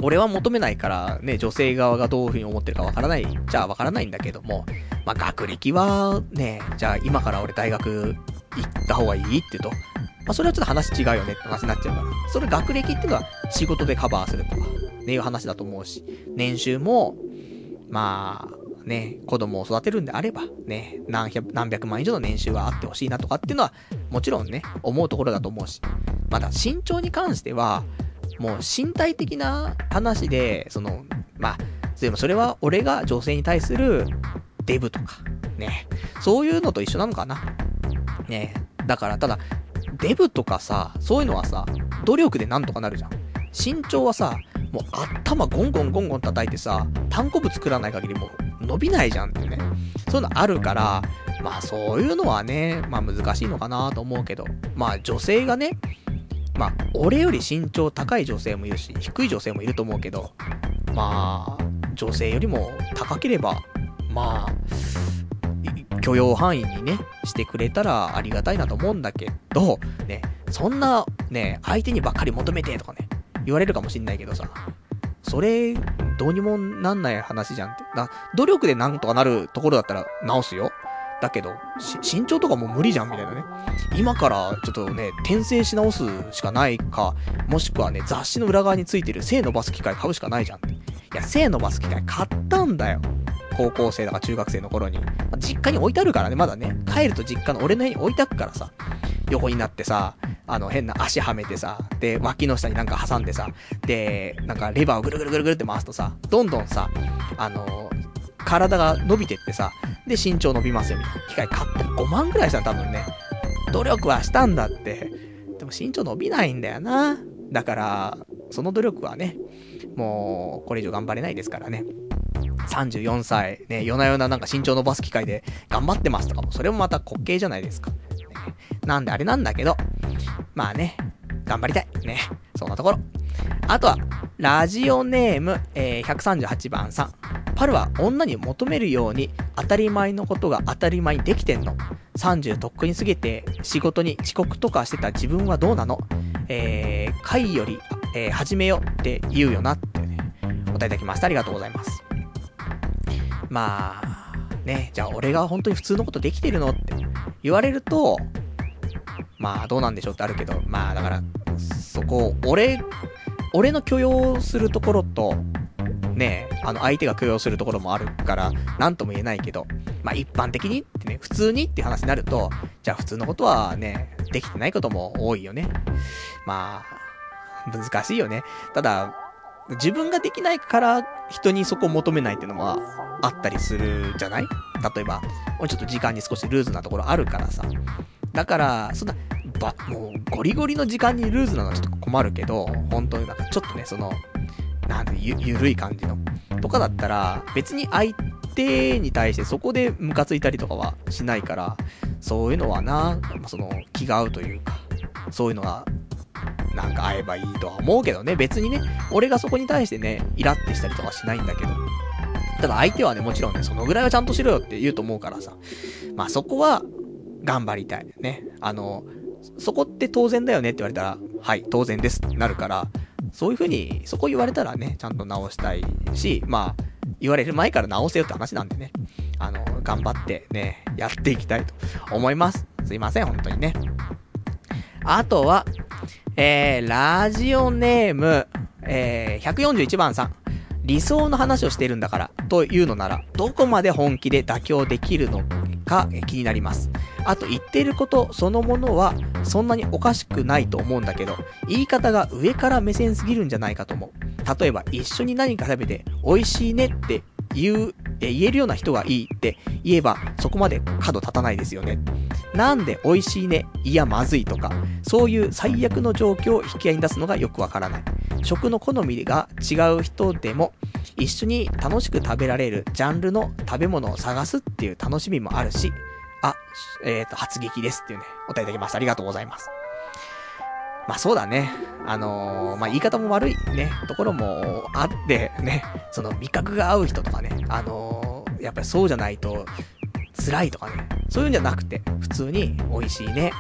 俺は求めないからね、女性側がどういう風に思ってるかわからない、じゃあわからないんだけども、まあ学歴はね、じゃあ今から俺大学行った方がいいって言うと、まあそれはちょっと話違うよねって話になっちゃうから、それ学歴っていうのは仕事でカバーするとか、ねいう話だと思うし、年収も、まあ、ね、子供を育てるんであれば、ね、何百、何百万以上の年収はあってほしいなとかっていうのは、もちろんね、思うところだと思うし、まだ身長に関しては、もう身体的な話で、その、まあ、でもそれは俺が女性に対するデブとか、ね、そういうのと一緒なのかな。ね、だからただ、デブとかさ、そういうのはさ、努力でなんとかなるじゃん。身長はさ、もう頭ゴンゴンゴンゴン叩いてさ、単行部作らない限りもう伸びないじゃんってね。そういうのあるから、まあそういうのはね、まあ難しいのかなと思うけど、まあ女性がね、まあ俺より身長高い女性もいるし、低い女性もいると思うけど、まあ女性よりも高ければ、まあ許容範囲にね、してくれたらありがたいなと思うんだけど、ね、そんなね、相手にばっかり求めてとかね、言われるかもしんないけどさ、それ、どうにもなんない話じゃんって。な、努力でなんとかなるところだったら直すよ。だけど、身長とかもう無理じゃんみたいなね。今からちょっとね、転生し直すしかないか、もしくはね、雑誌の裏側についてる背伸ばす機械買うしかないじゃんって。いや、背伸ばす機械買ったんだよ。高校生だか中学生の頃に。実家に置いてあるからね、まだね。帰ると実家の俺の家に置いてあるからさ。横になってさ、あの変な足はめてさ、で、脇の下になんか挟んでさ、で、なんかレバーをぐるぐるぐるぐるって回すとさ、どんどんさ、あのー、体が伸びてってさ、で、身長伸びますよみたいな。機械買ってごまんぐらいしたの多分ね。努力はしたんだって。でも身長伸びないんだよな。だから、その努力はね、もう、これ以上頑張れないですからね。さんじゅうよんさい、ね、夜な夜ななんか身長伸ばす機会で頑張ってますとかも、それもまた滑稽じゃないですか。ね、なんであれなんだけど、まあね、頑張りたい。ね、そんなところ。あとは、ラジオネーム、えー、ひゃくさんじゅうはちばんさん。パルは女に求めるように当たり前のことが当たり前にできてんの。さんじゅうとっくに過ぎて仕事に遅刻とかしてた自分はどうなの？えー、会より、えー、始めよって言うよなってね、お答えいただきました。ありがとうございます。まあ、ね、じゃあ俺が本当に普通のことできてるのって言われると、まあどうなんでしょうってあるけど、まあだから、そこ、俺、俺の許容するところと、ね、あの相手が許容するところもあるから、なんとも言えないけど、まあ一般的にってね、普通にって話になると、じゃあ普通のことはね、できてないことも多いよね。まあ、難しいよね。ただ、自分ができないから人にそこを求めないっていうのもあったりするじゃない？例えば、ちょっと時間に少しルーズなところあるからさ。だから、そんな、ば、もうゴリゴリの時間にルーズなのはちょっと困るけど、本当になんかちょっとね、その、なんてゆ、ゆるい感じの。とかだったら、別に相手に対してそこでムカついたりとかはしないから、そういうのはな、その、気が合うというか、そういうのが、なんか会えばいいとは思うけどね、別にね、俺がそこに対してね、イラってしたりとかしないんだけど。ただ相手はね、もちろんね、そのぐらいはちゃんとしろよって言うと思うからさ。まあそこは、頑張りたい。ね。あの、そこって当然だよねって言われたら、はい、当然ですってなるから、そういう風に、そこ言われたらね、ちゃんと直したいし、まあ、言われる前から直せよって話なんでね。あの、頑張ってね、やっていきたいと思います。すいません、本当にね。あとは、えー、ラジオネーム、えー、ひゃくよんじゅういちばんさん。理想の話をしているんだから、というのなら、どこまで本気で妥協できるのか気になります。あと言っていることそのものは、そんなにおかしくないと思うんだけど、言い方が上から目線すぎるんじゃないかと思う。例えば、一緒に何か食べて、美味しいねって言う、え言えるような人がいいって言えば、そこまで角立たないですよね。なんで美味しいね、いやまずいとか、そういう最悪の状況を引き合いに出すのがよくわからない。食の好みが違う人でも、一緒に楽しく食べられるジャンルの食べ物を探すっていう楽しみもあるし、あ、えっと、発撃ですっていうね、お答えいただきました。ありがとうございます。まあそうだね。あのー、まあ言い方も悪いね、ところもあってね、その味覚が合う人とかね、あのー、やっぱりそうじゃないと辛いとかね、そういうんじゃなくて、普通に美味しいね、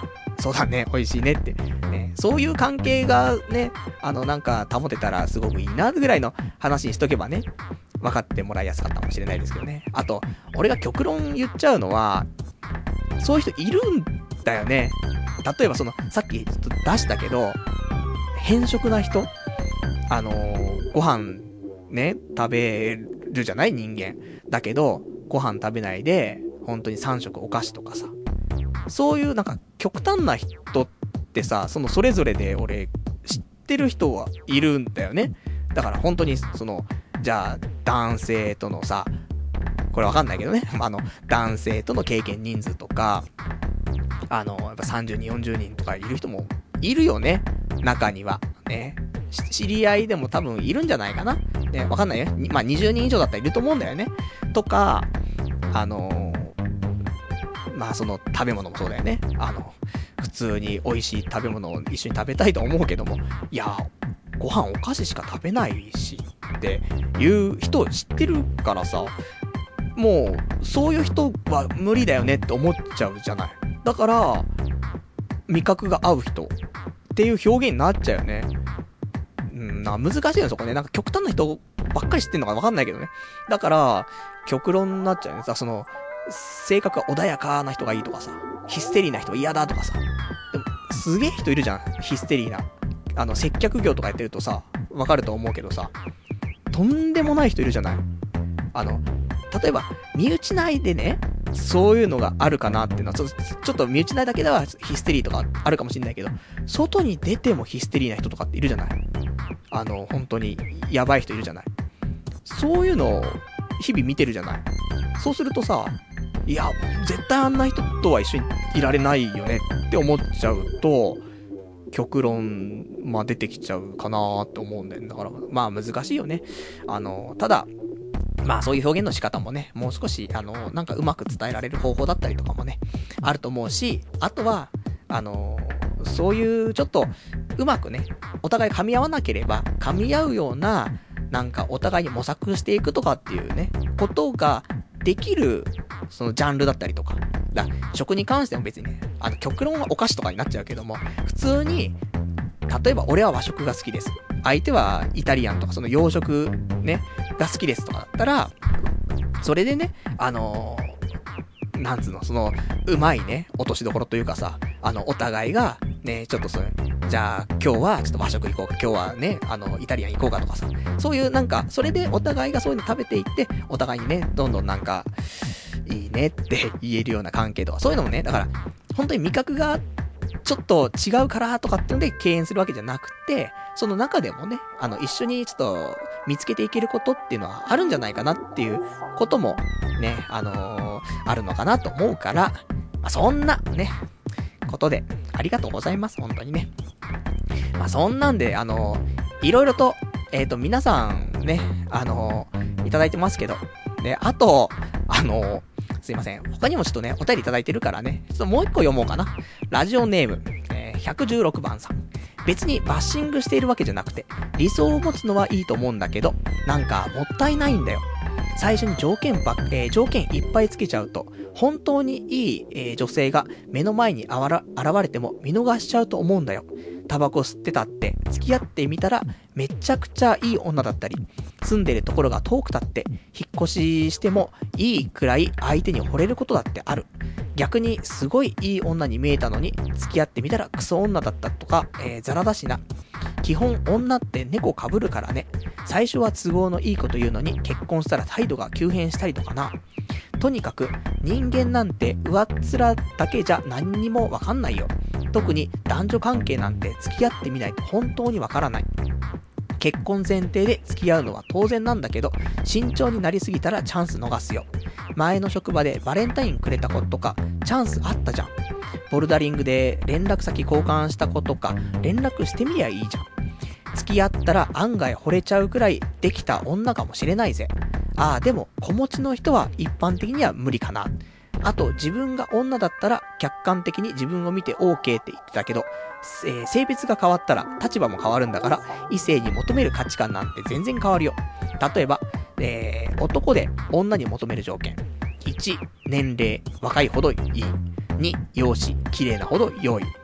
そうだね、美味しいねって。ね、そういう関係がね、あの、なんか保てたらすごくいいな、ぐらいの話にしとけばね、分かってもらいやすかったかもしれないですけどね。あと、俺が極論言っちゃうのは、そういう人いるんだよね。例えばその、さっきちょっと出したけど、偏食な人あのー、ご飯ね、食べるじゃない人間。だけど、ご飯食べないで、本当にさん食お菓子とかさ。そういうなんか極端な人ってさ、そのそれぞれで俺知ってる人はいるんだよね。だから本当にその、じゃあ男性とのさ、これわかんないけどね。あの、男性との経験人数とか、あの、やっぱさんじゅうに、よんじゅうにんとかいる人もいるよね。中には。ね。知り合いでも多分いるんじゃないかな。ね、わかんないよ。まあ、にじゅうにん以上だったらいると思うんだよね。とか、あのー、まあ、その食べ物もそうだよね。あの、普通に美味しい食べ物を一緒に食べたいと思うけども、いや、ご飯お菓子しか食べないし、っていう人を知ってるからさ、もう、そういう人は無理だよねって思っちゃうじゃない。だから、味覚が合う人っていう表現になっちゃうよね。うん、な難しいよそこね。なんか極端な人ばっかり知ってんのかわかんないけどね。だから、極論になっちゃうよね。さ、その、性格が穏やかな人がいいとかさ、ヒステリーな人は嫌だとかさ。でも、すげえ人いるじゃん。ヒステリーな。あの、接客業とかやってるとさ、わかると思うけどさ、とんでもない人いるじゃない。あの、例えば、身内内でね、そういうのがあるかなっていうのは、ちょ、ちょっと身内内だけではヒステリーとかあるかもしれないけど、外に出てもヒステリーな人とかっているじゃない。あの、本当に、やばい人いるじゃない。そういうのを、日々見てるじゃない。そうするとさ、いや、絶対あんな人とは一緒にいられないよねって思っちゃうと、極論、まあ出てきちゃうかなーって思うんだよね。だから、まあ難しいよね。あの、ただ、まあそういう表現の仕方もね、もう少し、あの、なんかうまく伝えられる方法だったりとかもね、あると思うし、あとは、あの、そういうちょっと、うまくね、お互い噛み合わなければ、噛み合うような、なんかお互いに模索していくとかっていうね、ことができる、そのジャンルだったりとか。だ食に関しても別にね、あの、極論はお菓子とかになっちゃうけども、普通に、例えば俺は和食が好きです。相手はイタリアンとかその洋食ね、が好きですとかだったら、それでね、あのー、なんつうの、その、うまいね、落としどころというかさ、あの、お互いが、ね、ちょっとそれ、じゃあ、今日はちょっと和食行こうか、今日はね、あの、イタリアン行こうかとかさ、そういうなんか、それでお互いがそういうの食べていって、お互いにね、どんどんなんか、いいねって言えるような関係とか、そういうのもね、だから、本当に味覚が、ちょっと違うからとかってので敬遠するわけじゃなくて、その中でもね、あの、一緒にちょっと見つけていけることっていうのはあるんじゃないかなっていうこともね、あのー、あるのかなと思うから、まあ、そんなね、ことで、ありがとうございます、本当にね。まあ、そんなんで、あのー、いろいろと、えっと、皆さんね、あのー、いただいてますけど、ね、あと、あのー、すいません。他にもちょっとね、お便りいただいてるからね、ちょっともう一個読もうかな。ラジオネーム、えー、ひゃくじゅうろくばんさん。別にバッシングしているわけじゃなくて、理想を持つのはいいと思うんだけど、なんかもったいないんだよ。最初に条件ば、えー、条件いっぱいつけちゃうと、本当にいい、えー、女性が目の前にあわら現れても見逃しちゃうと思うんだよ。タバコ吸ってたって、付き合ってみたらめちゃくちゃいい女だったり、住んでるところが遠くたって、引っ越ししてもいいくらい相手に惚れることだってある。逆にすごいいい女に見えたのに、付き合ってみたらクソ女だったとか、えー、ザラだしな。基本女って猫被るからね。最初は都合のいいこと言うのに結婚したら態度が急変したりとかな。とにかく人間なんて上っ面だけじゃ何にもわかんないよ。特に男女関係なんて付き合ってみないと本当にわからない。結婚前提で付き合うのは当然なんだけど、慎重になりすぎたらチャンス逃すよ。前の職場でバレンタインくれた子とかチャンスあったじゃん。ボルダリングで連絡先交換した子とか連絡してみりゃいいじゃん。付き合ったら案外惚れちゃうくらいできた女かもしれないぜ。ああ、でも子持ちの人は一般的には無理かな。あと自分が女だったら客観的に自分を見て OK って言ってたけど、えー、性別が変わったら立場も変わるんだから、異性に求める価値観なんて全然変わるよ。例えば、えー、男で女に求める条件。いち、年齢、若いほどいい。に、容姿、綺麗なほど良い。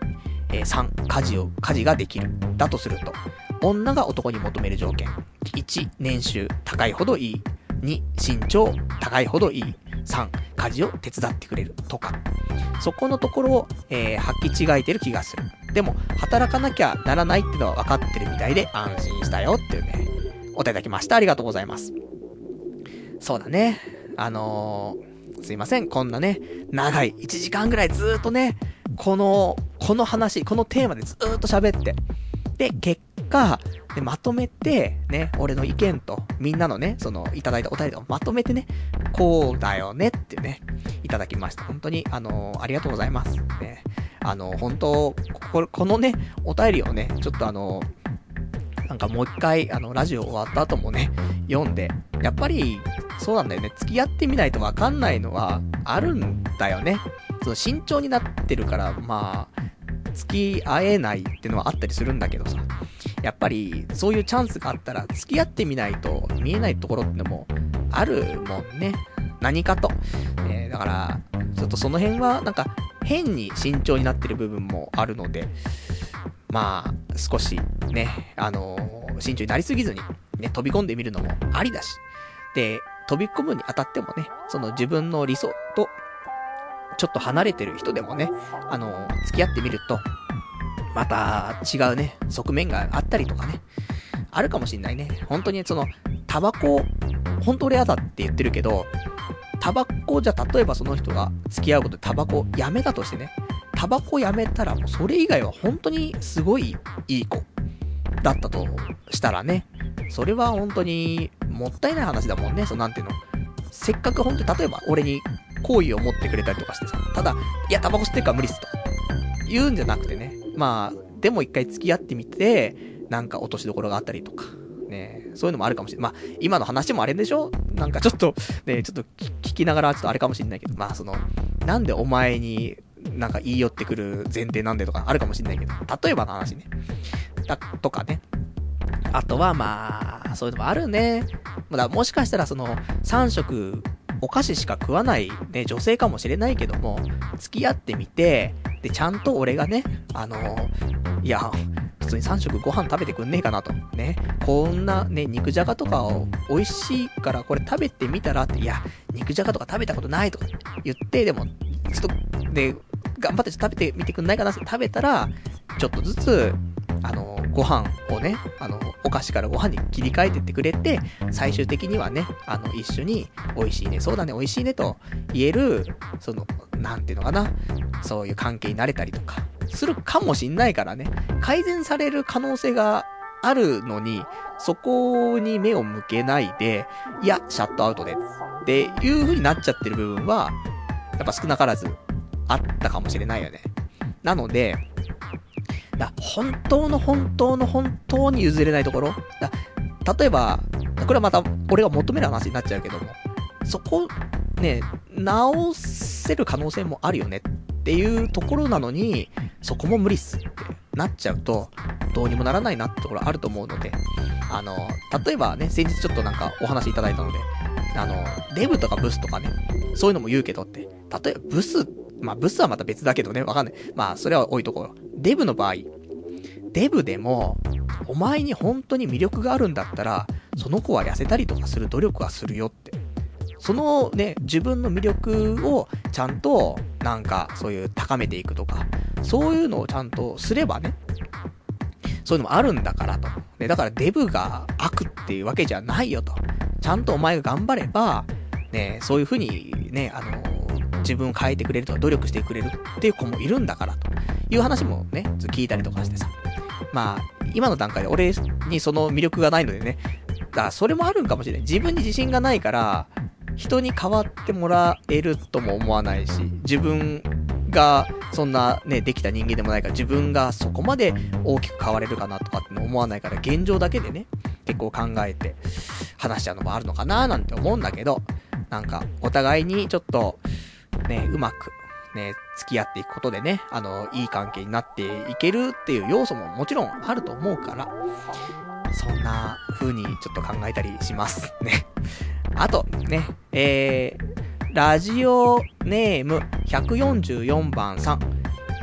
えー、さん、家事を、家事ができる。だとすると、女が男に求める条件。いち、年収高いほどいい。に、身長高いほどいい。さん、家事を手伝ってくれる。とか。そこのところを、えー、履き違えてる気がする。でも、働かなきゃならないってのは分かってるみたいで安心したよっていうね、お手いただきました。ありがとうございます。そうだね。あのー、すいません。こんなね、長いいちじかんぐらいずーっとね、この、この話、このテーマでずーっと喋って。で、結果、でまとめて、ね、俺の意見と、みんなのね、その、いただいたお便りをまとめてね、こうだよねってね、いただきました。本当に、あのー、ありがとうございます。ね、あのー、本当こ、このね、お便りをね、ちょっとあのー、なんかもう一回、あの、ラジオ終わった後もね、読んで、やっぱり、そうなんだよね。付き合ってみないとわかんないのは、あるんだよね。その、慎重になってるから、まあ、付き合えないっていうのはあったりするんだけどさ。やっぱり、そういうチャンスがあったら、付き合ってみないと見えないところってのも、あるもんね。何かと。えー、だから、ちょっとその辺は、なんか、変に慎重になってる部分もあるので、まあ、少し、ね、あのー、慎重になりすぎずに、ね、飛び込んでみるのもありだし。で、飛び込むにあたってもね、その自分の理想と、ちょっと離れてる人でもね、あのー、付き合ってみると、また違うね、側面があったりとかね、あるかもしんないね。本当にその、タバコ、本当俺嫌だって言ってるけど、タバコじゃ例えばその人が付き合うことでタバコやめたとしてね、タバコやめたらもうそれ以外は本当にすごいいい子だったとしたらね、それは本当にもったいない話だもんね。そうなんていうの。せっかく本当に例えば俺に好意を持ってくれたりとかしてさ、ただ、いやタバコ吸ってるから無理っすと言うんじゃなくてね、まあ、でも一回付き合ってみて、なんか落としどころがあったりとか、ね、そういうのもあるかもしれない。まあ、今の話もあれでしょ？なんかちょっと、ね、ちょっと聞きながらちょっとあれかもしれないけど、まあその、なんでお前になんか言い寄ってくる前提なんでとかあるかもしれないけど、例えばの話ね。だ、とかね。あとはまあ、そういうのもあるね。だもしかしたらその、さん食、お菓子しか食わないね、女性かもしれないけども、付き合ってみて、で、ちゃんと俺がね、あのー、いや、普通にさん食ご飯食べてくんねえかなと。ね。こんなね、肉じゃがとかを美味しいからこれ食べてみたらって、いや、肉じゃがとか食べたことないとか言って、でも、ちょっと、で、頑張ってちょっと食べてみてくんないかなって食べたら、ちょっとずつ、あのー、ご飯をね、あのー、お菓子からご飯に切り替えてってくれて、最終的にはね、あの、一緒に、美味しいね、そうだね、美味しいねと言える、その、なんていうのかな、そういう関係になれたりとか、するかもしんないからね、改善される可能性があるのに、そこに目を向けないで、いや、シャットアウトで、っていう風になっちゃってる部分は、やっぱ少なからず、あったかもしれないよね。なので、だ本当の本当の本当に譲れないところだ、例えば、これはまた俺が求める話になっちゃうけども、そこね、直せる可能性もあるよねっていうところなのに、そこも無理っすってなっちゃうと、どうにもならないなってところあると思うので、あの、例えばね、先日ちょっとなんかお話いただいたので、あの、デブとかブスとかね、そういうのも言うけどって、例えばブス、まあブスはまた別だけどね、わかんない。まあそれは置いとこうよ。デブの場合、デブでも、お前に本当に魅力があるんだったら、その子は痩せたりとかする努力はするよって。そのね、自分の魅力をちゃんと、なんか、そういう高めていくとか、そういうのをちゃんとすればね、そういうのもあるんだからと。ね、だからデブが悪っていうわけじゃないよと。ちゃんとお前が頑張れば、ね、そういう風にね、あのー、自分を変えてくれるとか努力してくれるっていう子もいるんだからという話もね、聞いたりとかしてさ。まあ、今の段階で俺にその魅力がないのでね、だからそれもあるんかもしれない。自分に自信がないから、人に変わってもらえるとも思わないし、自分がそんなね、できた人間でもないから自分がそこまで大きく変われるかなとかっての思わないから、現状だけでね、結構考えて話しちゃうのもあるのかななんて思うんだけど、なんかお互いにちょっとね、うまくね、付き合っていくことでね、あの、いい関係になっていけるっていう要素ももちろんあると思うから、そんな風にちょっと考えたりしますね。あと、ね、えー、ラジオネームひゃくよんじゅうよんばんさん。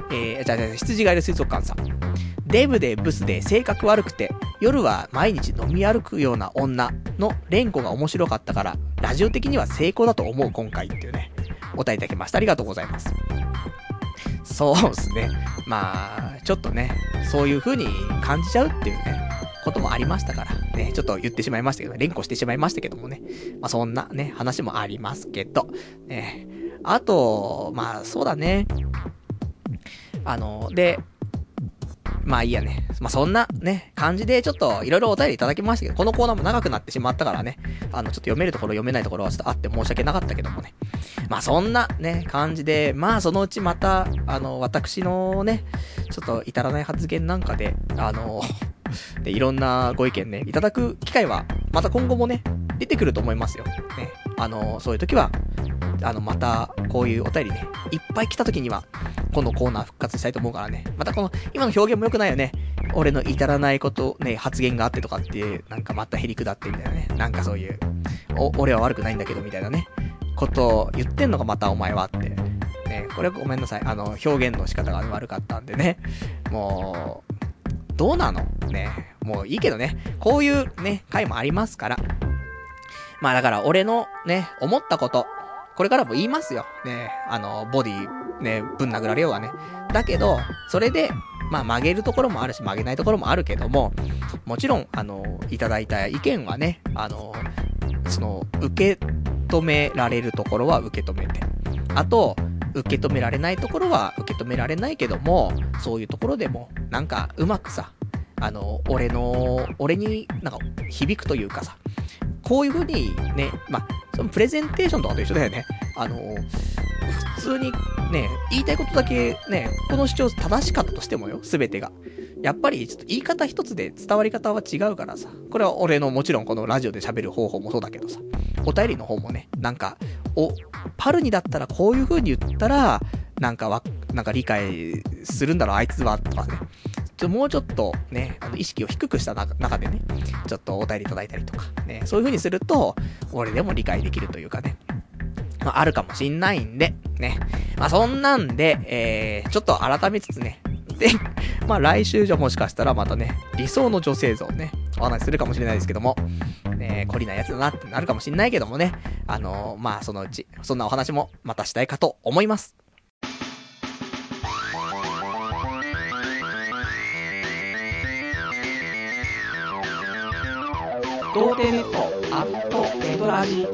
えー、じゃあ、じゃあ、羊がいる水族館さん。デブでブスで性格悪くて、夜は毎日飲み歩くような女の連呼が面白かったから、ラジオ的には成功だと思う今回っていうね、お答えいただきました。ありがとうございます。そうですね。まあ、ちょっとね、そういう風に感じちゃうっていうね、こともありましたから、ね、ちょっと言ってしまいましたけど、連呼してしまいましたけどもね、まあそんなね、話もありますけど、ね、あと、まあそうだね、あの、で、まあいいやね。まあそんなね、感じでちょっといろいろお便りいただきましたけど、このコーナーも長くなってしまったからね、あのちょっと読めるところ読めないところはちょっとあって申し訳なかったけどもね。まあそんなね、感じで、まあそのうちまた、あの、私のね、ちょっと至らない発言なんかで、あの、でいろんなご意見ね、いただく機会は、また今後もね、出てくると思いますよ。ね。あの、そういう時は、あの、また、こういうお便りね、いっぱい来た時には、このコーナー復活したいと思うからね。またこの、今の表現も良くないよね。俺の至らないこと、ね、発言があってとかっていう、なんかまたへりくだってみたいなね。なんかそういう、お、俺は悪くないんだけどみたいなね、ことを言ってんのがまたお前はって。ね、これごめんなさい。あの、表現の仕方が悪かったんでね。もう、どうなのね。もういいけどね。こういうね、回もありますから。まあだから俺のね、思ったこと、これからも言いますよ。ね、あの、ボディ、ね、ぶん殴られようがね。だけど、それで、まあ曲げるところもあるし、曲げないところもあるけども、もちろん、あの、いただいた意見はね、あの、その、受け止められるところは受け止めて。あと、受け止められないところは受け止められないけども、そういうところでも、なんか、うまくさ、あの、俺の、俺になんか響くというかさ、こういう風にね、まあ、そのプレゼンテーションとかと一緒だよね。あの、普通にね、言いたいことだけね、この主張正しかったとしてもよ、すべてが。やっぱりちょっと言い方一つで伝わり方は違うからさ。これは俺のもちろんこのラジオで喋る方法もそうだけどさ。お便りの方もね、なんか、お、パルにだったらこういう風に言ったら、なんかわ、なんか理解するんだろう、あいつは、とかね。ちょもうちょっとね、あの意識を低くした中でね、ちょっとお便りいただいたりとか、ね、そういう風にすると、俺でも理解できるというかね、まあ、あるかもしんないんで、ね。まあ、そんなんで、えー、ちょっと改めつつね、で、まあ、来週じゃもしかしたらまたね、理想の女性像をね、お話しするかもしれないですけども、ね、懲りないやつだなってなるかもしんないけどもね、あのー、まあ、そのうち、そんなお話もまたしたいかと思います。童貞ネットアットエドラジ。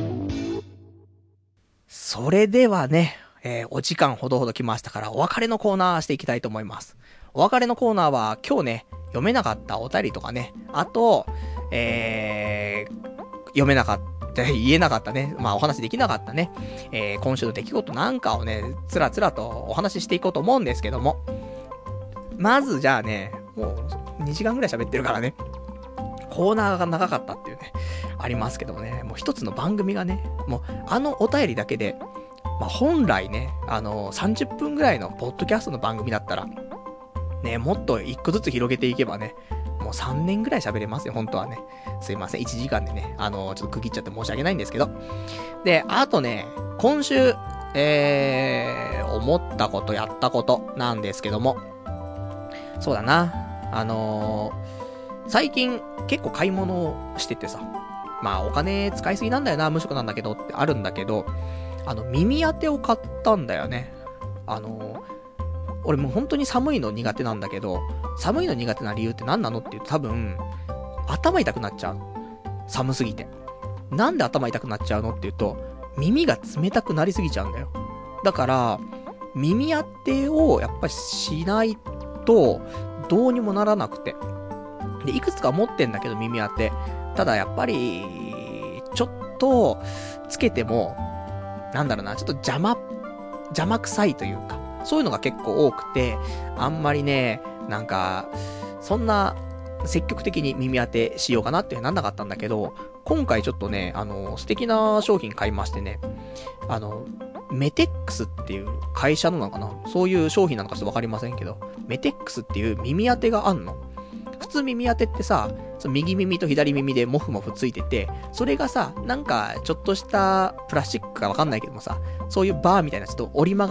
それではね、えー、お時間ほどほど来ましたからお別れのコーナーしていきたいと思います。お別れのコーナーは今日ね、読めなかったお便りとかね、あと、えー、読めなかった、言えなかったね、まあお話できなかったね、えー、今週の出来事なんかをね、つらつらとお話ししていこうと思うんですけども、まずじゃあね、もうにじかんぐらい喋ってるからね、コーナーが長かったっていうね、ありますけどもね、もう一つの番組がね、もうあのお便りだけで、まあ、本来ね、あのー、さんじゅっぷんぐらいのポッドキャストの番組だったら、ね、もっと一個ずつ広げていけばね、もうさんねんぐらい喋れますよ、本当はね。すいません、いちじかんでね、あのー、ちょっと区切っちゃって申し訳ないんですけど。で、あとね、今週、えー、思ったこと、やったことなんですけども、そうだな、あのー、最近結構買い物をしててさ、まあお金使いすぎなんだよな、無職なんだけどってあるんだけど、あの耳当てを買ったんだよね。あの俺もう本当に寒いの苦手なんだけど、寒いの苦手な理由って何なのって言うと多分頭痛くなっちゃう。寒すぎて。なんで頭痛くなっちゃうのって言うと、耳が冷たくなりすぎちゃうんだよ。だから耳当てをやっぱりしないとどうにもならなくて。で、いくつか持ってんだけど耳当て。ただやっぱり、ちょっと、つけても、なんだろうな、ちょっと邪魔、邪魔くさいというか、そういうのが結構多くて、あんまりね、なんか、そんな、積極的に耳当てしようかなってなんなかったんだけど、今回ちょっとね、あの、素敵な商品買いましてね、あの、メテックスっていう会社のなのかな、そういう商品なのかちょっとわかりませんけど、メテックスっていう耳当てがあんの。普通耳当てってさ、その右耳と左耳でモフモフついてて、それがさ、なんかちょっとしたプラスチックかわかんないけどもさ、そういうバーみたいなちょっと折り曲がっ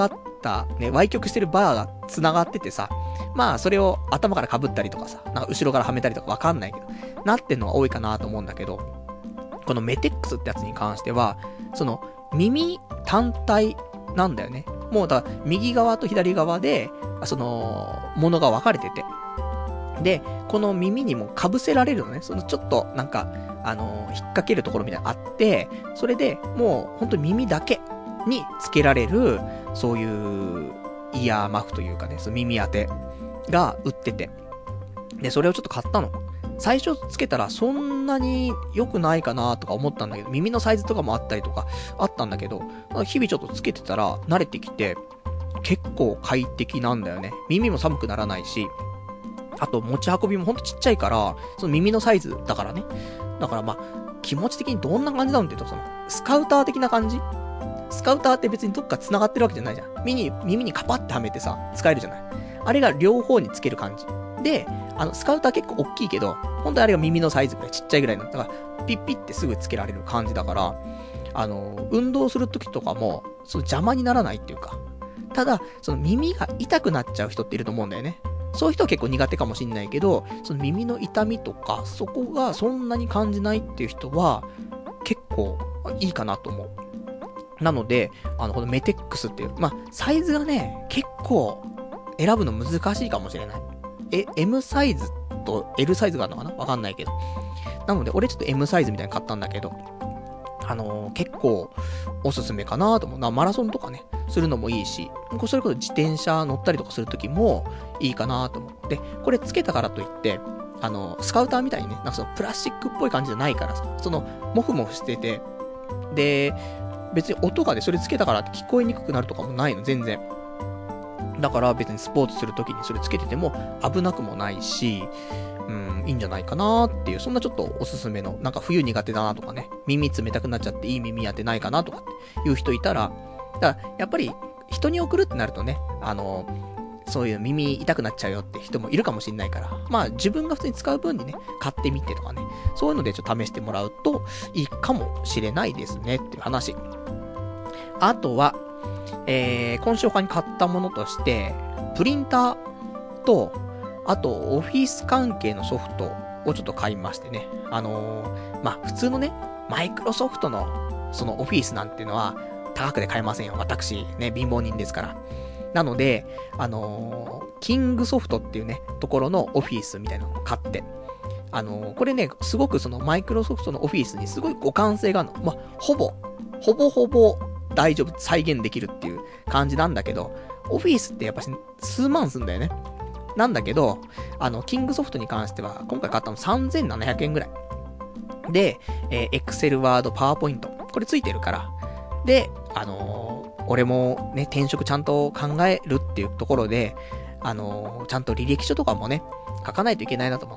た、ね、歪曲してるバーが繋がっててさ、まあ、それを頭から被ったりとかさ、なんか後ろからはめたりとかわかんないけど、なってんのが多いかなと思うんだけど、このメテックスってやつに関しては、その、耳単体なんだよね。もうだ、右側と左側で、その、ものが分かれてて。で、この耳にも被せられるのね。そのちょっと、なんか、あのー、引っ掛けるところみたいなのあって、それでもう、ほんと耳だけにつけられる、そういう、イヤーマフというかね、その耳当てが売ってて。で、それをちょっと買ったの。最初つけたらそんなに良くないかなとか思ったんだけど、耳のサイズとかもあったりとかあったんだけど、日々ちょっとつけてたら慣れてきて、結構快適なんだよね。耳も寒くならないし、あと持ち運びもほんとちっちゃいから、その耳のサイズだからね。だからまあ、気持ち的にどんな感じなのって言うと、その、スカウター的な感じ？スカウターって別にどっか繋がってるわけじゃないじゃん。耳に、耳にカパってはめてさ、使えるじゃない。あれが両方につける感じ。で、あの、スカウター結構大きいけど、本当にあれが耳のサイズぐらい、ちっちゃいぐらいなんだから、ピッピってすぐつけられる感じだから、あの、運動するときとかも、その邪魔にならないっていうか。ただ、その耳が痛くなっちゃう人っていると思うんだよね。そういう人は結構苦手かもしんないけど、その耳の痛みとか、そこがそんなに感じないっていう人は、結構いいかなと思う。なので、あの、このメテックスっていう、まあ、サイズがね、結構、選ぶの難しいかもしれない。え、M サイズと L サイズがあるのかなわかんないけど。なので、俺ちょっと M サイズみたいに買ったんだけど、あのー、結構、おすすめかなと思う。な、マラソンとかね、するのもいいし、それこそ自転車乗ったりとかするときも、いいかなと思う。で、これつけたからといって、あの、スカウターみたいにね、なんかそのプラスチックっぽい感じじゃないからさ、その、モフモフしてて、で、別に音がでそれつけたからって聞こえにくくなるとかもないの、全然。だから別にスポーツするときにそれつけてても危なくもないし、うん、いいんじゃないかなっていう、そんなちょっとおすすめの、なんか冬苦手だなとかね、耳冷たくなっちゃっていい耳当てないかなとかっていう人いたら、だからやっぱり人に送るってなるとね、あの、そういう耳痛くなっちゃうよって人もいるかもしんないから、まあ自分が普通に使う分にね、買ってみてとかね、そういうのでちょっと試してもらうといいかもしれないですねっていう話。あとは、えー、今週他に買ったものとして、プリンターと、あと、オフィス関係のソフトをちょっと買いましてね。あのー、まあ、普通のね、マイクロソフトの、そのオフィスなんていうのは、高くで買えませんよ。私、ね、貧乏人ですから。なので、あのー、キングソフトっていうね、ところのオフィスみたいなのを買って、あのー、これね、すごくそのマイクロソフトのオフィスにすごい互換性があるの。まあ、ほぼ、ほぼほぼ大丈夫、再現できるっていう感じなんだけど、オフィスってやっぱし数万すんだよね。なんだけど、あの、キングソフトに関しては、今回買ったのさんぜんななひゃくえんぐらい。で、えー、Excel、Word、PowerPoint、これついてるから。で、あのー、俺もね、転職ちゃんと考えるっていうところで、あのー、ちゃんと履歴書とかもね、書かないといけないなと思って。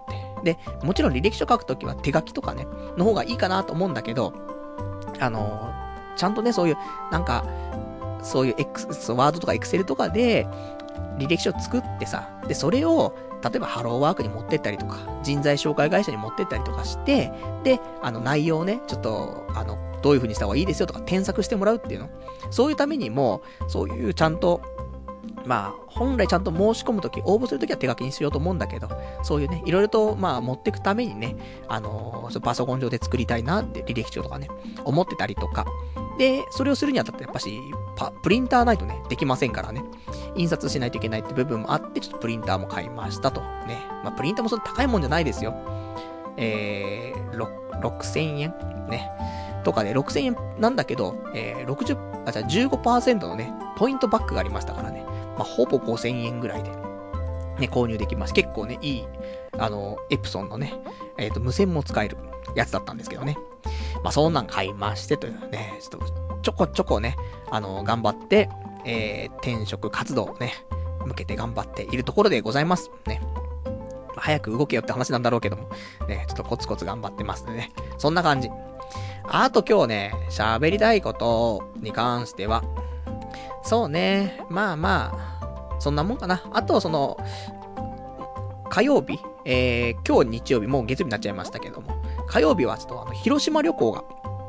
で、もちろん履歴書書くときは手書きとかね、の方がいいかなと思うんだけど、あのー、ちゃんとね、そういう、なんか、そういう X、ワードとか Excel とかで、履歴書作ってさ、で、それを、例えばハローワークに持ってったりとか、人材紹介会社に持ってったりとかして、で、あの内容をね、ちょっと、あの、どういう風にした方がいいですよとか添削してもらうっていうの。そういうためにも、そういうちゃんと、まあ、本来ちゃんと申し込むとき、応募するときは手書きにしようと思うんだけど、そういうね、いろいろと、まあ、持っていくためにね、あのー、パソコン上で作りたいなって履歴書とかね、思ってたりとか。で、それをするにあたってやっぱし、パ、プリンターないとね、できませんからね。印刷しないといけないって部分もあって、ちょっとプリンターも買いましたと。ね。まあ、プリンターもそんな高いもんじゃないですよ。えー、ろくせんえんね。とかで、ろくせんえんなんだけど、えー、ろくじゅう、あ、じゃあ じゅうごパーセント のね、ポイントバックがありましたからね。まあ、ほぼごせんえんぐらいで、ね、購入できます。結構ね、いい、あの、エプソンのね、えっと、無線も使えるやつだったんですけどね。まあ、そんなん買いましてというね、ちょっと、ちょこちょこね、あの、頑張って、えー、転職活動をね、向けて頑張っているところでございます。ね。まあ、早く動けよって話なんだろうけども、ね、ちょっとコツコツ頑張ってますね。そんな感じ。あと今日ね、喋りたいことに関しては、そうね、まあまあ、そんなもんかな。あと、その、火曜日、えー、今日日曜日、もう月曜日になっちゃいましたけども、火曜日はちょっとあの、広島旅行が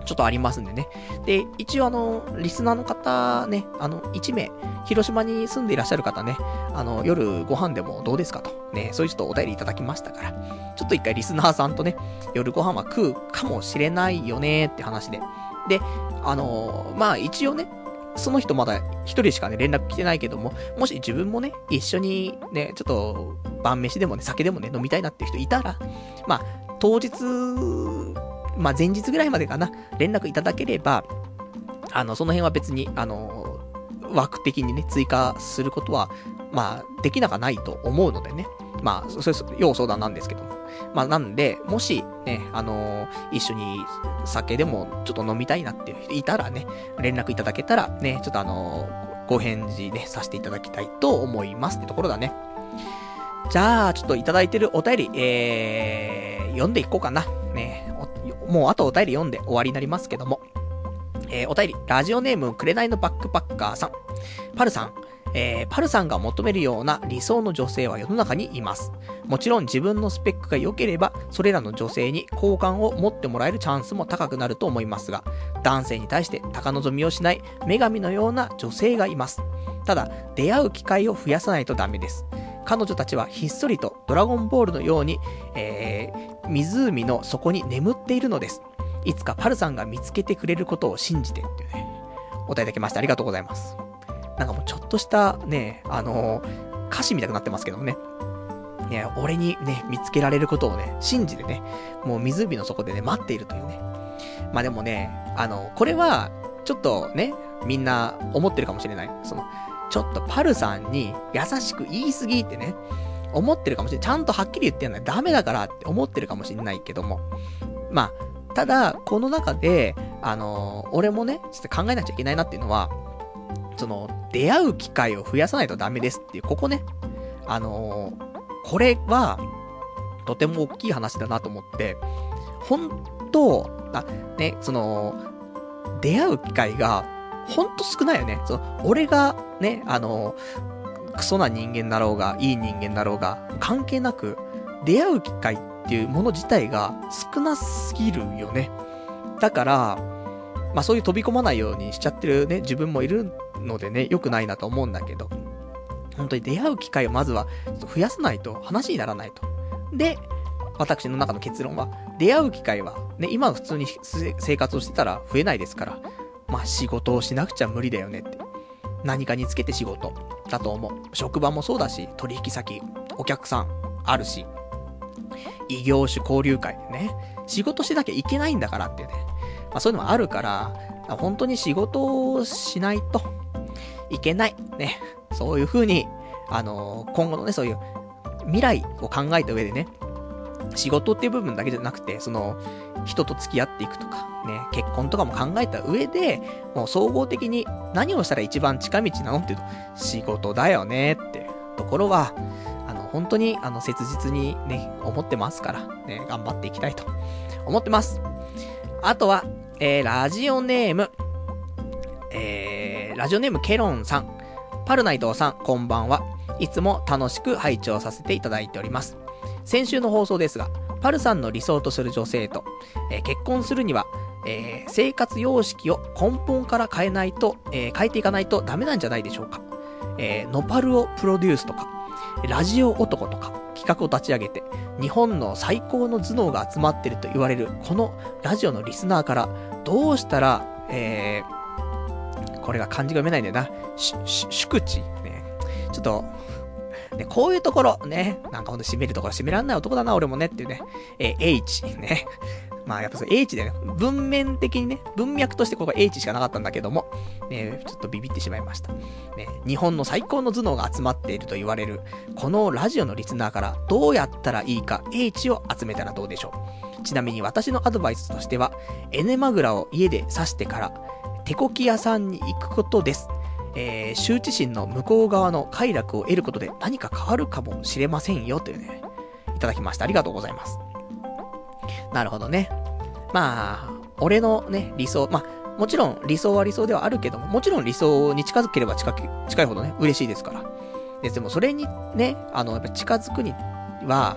ちょっとありますんでね。で、一応あの、リスナーの方ね、あの、いちめい、広島に住んでいらっしゃる方ね、あの、夜ご飯でもどうですかと、ね、そういうちょっとお便りいただきましたから、ちょっと一回リスナーさんとね、夜ご飯は食うかもしれないよねって話で。で、あのー、まあ一応ね、その人まだ一人しかね、連絡来てないけども、もし自分もね、一緒にね、ちょっと、晩飯でもね、酒でもね、飲みたいなっていう人いたら、まあ、当日、まあ前日ぐらいまでかな、連絡いただければ、あの、その辺は別に、あの、枠的にね、追加することは、まあ、できなかないと思うのでね。まあ、それ、要相談なんですけども。まあ、なんで、もし、ね、あのー、一緒に酒でもちょっと飲みたいなっていう人いたらね、連絡いただけたらね、ちょっとあのー、ご返事ね、させていただきたいと思いますってところだね。じゃあ、ちょっといただいてるお便り、えー、読んでいこうかな。ね、もうあとお便り読んで終わりになりますけども。えー、お便り、ラジオネーム、紅のバックパッカーさん。パルさん、えー、パルさんが求めるような理想の女性は世の中にいます。もちろん自分のスペックが良ければ、それらの女性に好感を持ってもらえるチャンスも高くなると思いますが、男性に対して高望みをしない女神のような女性がいます。ただ、出会う機会を増やさないとダメです。彼女たちはひっそりとドラゴンボールのように、えー、湖の底に眠っているのです。いつかパルさんが見つけてくれることを信じてっていうね、お答えいただきましてありがとうございます。なんかもうちょっとしたね、あのー、歌詞みたくなってますけどもね。ね、俺にね、見つけられることをね、信じてね、もう湖の底でね、待っているというね。まあでもね、あの、これは、ちょっとね、みんな思ってるかもしれない。その、ちょっとパルさんに優しく言い過ぎってね、思ってるかもしれない。ちゃんとはっきり言ってんのはダメだからって思ってるかもしれないけども。まあ、ただ、この中で、あのー、俺もね、ちょっと考えなきゃいけないなっていうのは、その、出会う機会を増やさないとダメですっていう、ここね、あのー、これは、とても大きい話だなと思って、本当、あ、ね、その、出会う機会が、ほんと少ないよね。その、俺が、ね、あのー、クソな人間だろうが、いい人間だろうが、関係なく、出会う機会っていうもの自体が少なすぎるよね。だから、まあそういう飛び込まないようにしちゃってるね、自分もいるのでね、良くないなと思うんだけど、本当に出会う機会をまずは増やさないと話にならないと。で、私の中の結論は、出会う機会はね、今普通に生活をしてたら増えないですから、まあ仕事をしなくちゃ無理だよねって。何かにつけて仕事だと思う。職場もそうだし、取引先、お客さんあるし、異業種交流会でね、仕事しなきゃいけないんだからってね。まあそういうのもあるから、本当に仕事をしないといけない。ね。そういう風に、あのー、今後のね、そういう未来を考えた上でね、仕事っていう部分だけじゃなくて、その、人と付き合っていくとか、ね、結婚とかも考えた上で、もう総合的に何をしたら一番近道なのっていうと、仕事だよねっていうところは、あの、本当に、あの、切実にね、思ってますから、ね、頑張っていきたいと思ってます。あとは、えー、ラジオネーム、えー、ラジオネームケロンさん、パルナイトさん、こんばんは。いつも楽しく拝聴させていただいております。先週の放送ですが、パルさんの理想とする女性と、えー、結婚するには、えー、生活様式を根本から変えないと、えー、変えていかないとダメなんじゃないでしょうか。えー、ノパルをプロデュースとか、ラジオ男とか企画を立ち上げて、日本の最高の頭脳が集まっていると言われるこのラジオのリスナーからどうしたら、えー、これが漢字が読めないんだよな。し、し、宿地ね。ちょっと、ね、こういうところ、ね、なんかほんと締めるところ締めらんない男だな、俺もねっていうね。えー、H、ね。まあやっぱそう H でね、文面的にね、文脈としてここ H しかなかったんだけども、ね、ちょっとビビってしまいました。ね、日本の最高の頭脳が集まっていると言われる、このラジオのリスナーからどうやったらいいか H を集めたらどうでしょう。ちなみに私のアドバイスとしては、エネマグラを家で刺してから、手こき屋さんに行くことです。えー、羞恥心の向こう側の快楽を得ることで何か変わるかもしれませんよというね、いただきました。ありがとうございます。なるほどね。まあ、俺のね、理想、まあ、もちろん理想は理想ではあるけども、もちろん理想に近づければ近く、近いほどね、嬉しいですから。で、でもそれにね、あの、やっぱ近づくには、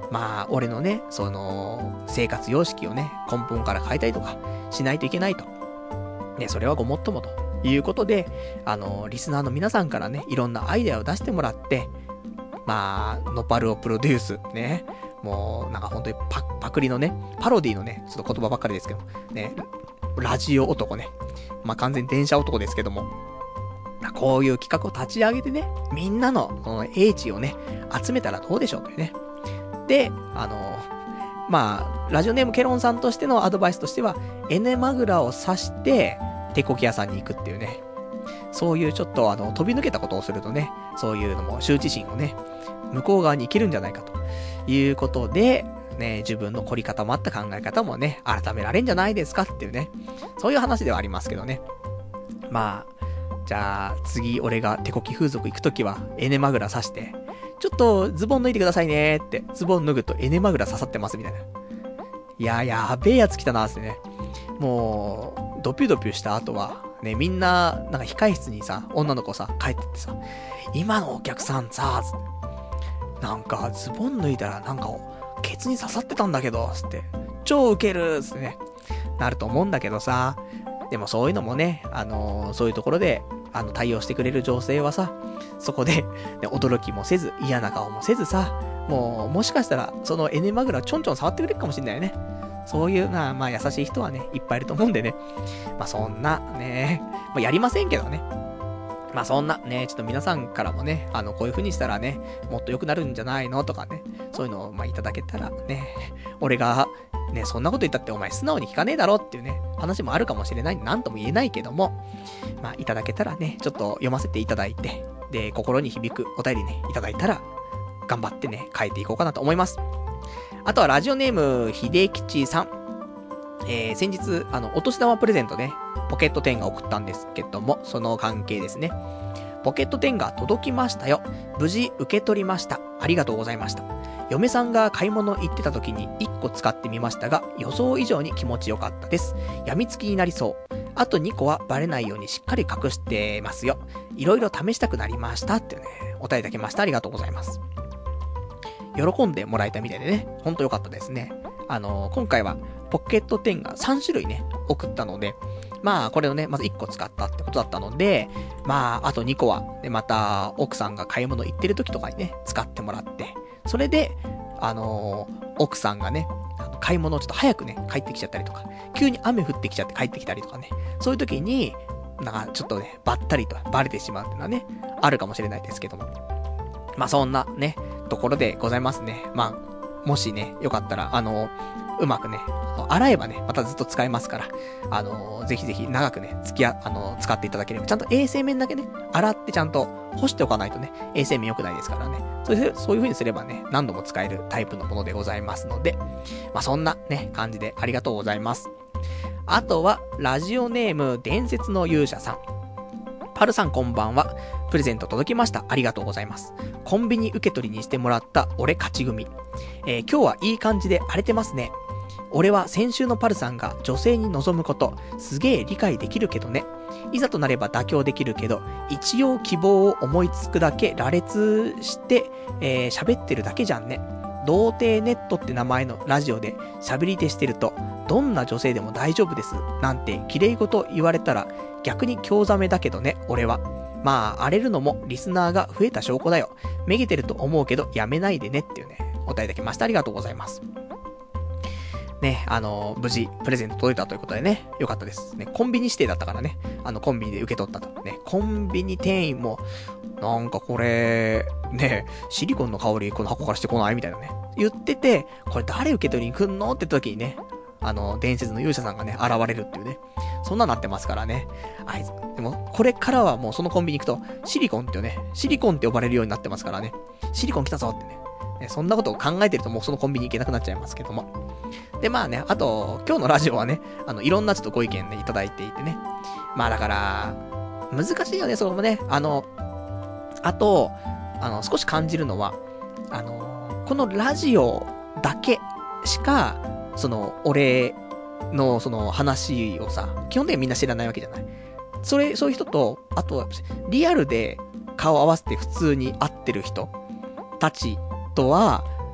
まあ、俺のね、その、生活様式をね、根本から変えたりとか、しないといけないと。ね、それはごもっともということで、あの、リスナーの皆さんからね、いろんなアイデアを出してもらって、まあ、ノパルをプロデュース、ね、もう、なんか本当にパ、パクリのね、パロディのね、ちょっと言葉ばっかりですけど、ね、ラジオ男ね、まあ完全に電車男ですけども、こういう企画を立ち上げてね、みんなの、その英知をね、集めたらどうでしょうというね。で、あの、まあ、ラジオネームケロンさんとしてのアドバイスとしては、エネマグラを刺して、手こき屋さんに行くっていうね。そういうちょっとあの、飛び抜けたことをするとね、そういうのも羞恥心をね、向こう側に生きるんじゃないかということで、ね、自分の凝り固まった考え方もね、改められんじゃないですかっていうね。そういう話ではありますけどね。まあ、じゃあ、次俺が手こき風俗行くときは、エネマグラ刺して、ちょっとズボン脱いでくださいねーって、ズボン脱ぐとエネマグラ刺さってますみたいな。いやーやべえやつ来たなーってね。もう、ドピュドピュした後は、ね、みんな、なんか控室にさ、女の子さ、帰ってってさ、今のお客さんさ、なんかズボン脱いだらなんか、ケツに刺さってたんだけど、つって、超ウケるつってね、なると思うんだけどさ、でもそういうのもね、あのー、そういうところで、あの、対応してくれる女性はさ、そこで、ね、驚きもせず、嫌な顔もせずさ、もう、もしかしたら、そのエネマグラちょんちょん触ってくれるかもしれないよね。そういうな、まあ優しい人はね、いっぱいいると思うんでね。まあそんな、ね、まあやりませんけどね。まあそんなね、ちょっと皆さんからもね、あの、こういう風にしたらね、もっと良くなるんじゃないのとかね、そういうのをまあいただけたらね、俺が、ね、そんなこと言ったってお前素直に聞かねえだろっていうね、話もあるかもしれない、なんとも言えないけども、まあいただけたらね、ちょっと読ませていただいて、で、心に響くお便りね、いただいたら、頑張ってね、書いていこうかなと思います。あとはラジオネーム、秀吉さん。えー、先日、あの、お年玉プレゼントね、ポケットテンが送ったんですけども、その関係ですね。ポケットテンが届きましたよ。無事受け取りました。ありがとうございました。嫁さんが買い物行ってた時にいっこ使ってみましたが、予想以上に気持ちよかったです。病みつきになりそう。あとにこはバレないようにしっかり隠してますよ。いろいろ試したくなりましたってね、お答えいただきました。ありがとうございます。喜んでもらえたみたいでね、ほんとよかったですね。あのー、今回はポケットテンがさん種類ね、送ったので、まあこれをね、まずいっこ使ったってことだったので、まああとにこは、ね、また奥さんが買い物行ってる時とかにね、使ってもらって、それで、あのー、奥さんがね、あの買い物をちょっと早くね、帰ってきちゃったりとか、急に雨降ってきちゃって帰ってきたりとかね、そういう時に、なんかちょっとね、ばったりとバレてしまうっていうのはね、あるかもしれないですけども。まあそんなね、ところでございますね。まあ、もしね、よかったら、あの、うまくね、洗えばね、またずっと使えますから、あの、ぜひぜひ長くね、付き合、あの、使っていただければ、ちゃんと衛生面だけね、洗ってちゃんと干しておかないとね、衛生面良くないですからね。そういう、そういう風にすればね、何度も使えるタイプのものでございますので、まあそんなね、感じでありがとうございます。あとは、ラジオネーム、伝説の勇者さん。パルさんこんばんは。プレゼント届きました。ありがとうございます。コンビニ受け取りにしてもらった俺勝ち組。えー、今日はいい感じで荒れてますね。俺は先週のパルさんが女性に望むこと、すげえ理解できるけどね。いざとなれば妥協できるけど、一応希望を思いつくだけ羅列して、えー、喋ってるだけじゃんね。童貞ネットって名前のラジオで喋り手してると、どんな女性でも大丈夫です。なんて綺麗事言われたら逆に興ざめだけどね、俺は。まあ、荒れるのもリスナーが増えた証拠だよ。めげてると思うけどやめないでねっていうね、お答えいただきました。ありがとうございます。ね、あのー、無事、プレゼント届いたということでね、よかったです。ね、コンビニ指定だったからね、あの、コンビニで受け取ったと。ね、コンビニ店員も、なんかこれ、ね、シリコンの香りこの箱からしてこないみたいなね、言ってて、これ誰受け取りに来んのって時にね、あの、伝説の勇者さんがね、現れるっていうね、そんななってますからね。あいつ、でも、これからはもうそのコンビニ行くと、シリコンっていうね、シリコンって呼ばれるようになってますからね、シリコン来たぞってね、ねそんなことを考えてるともうそのコンビニ行けなくなっちゃいますけども。で、まあね、あと、今日のラジオはね、あの、いろんなちょっとご意見ね、いただいていてね。まあだから、難しいよね、そこもね。あの、あと、あの、少し感じるのは、あの、このラジオだけしか、その、俺の、その、話をさ、基本的にみんな知らないわけじゃない。それ、そういう人と、あとは、リアルで顔合わせて普通に会ってる人たちとは、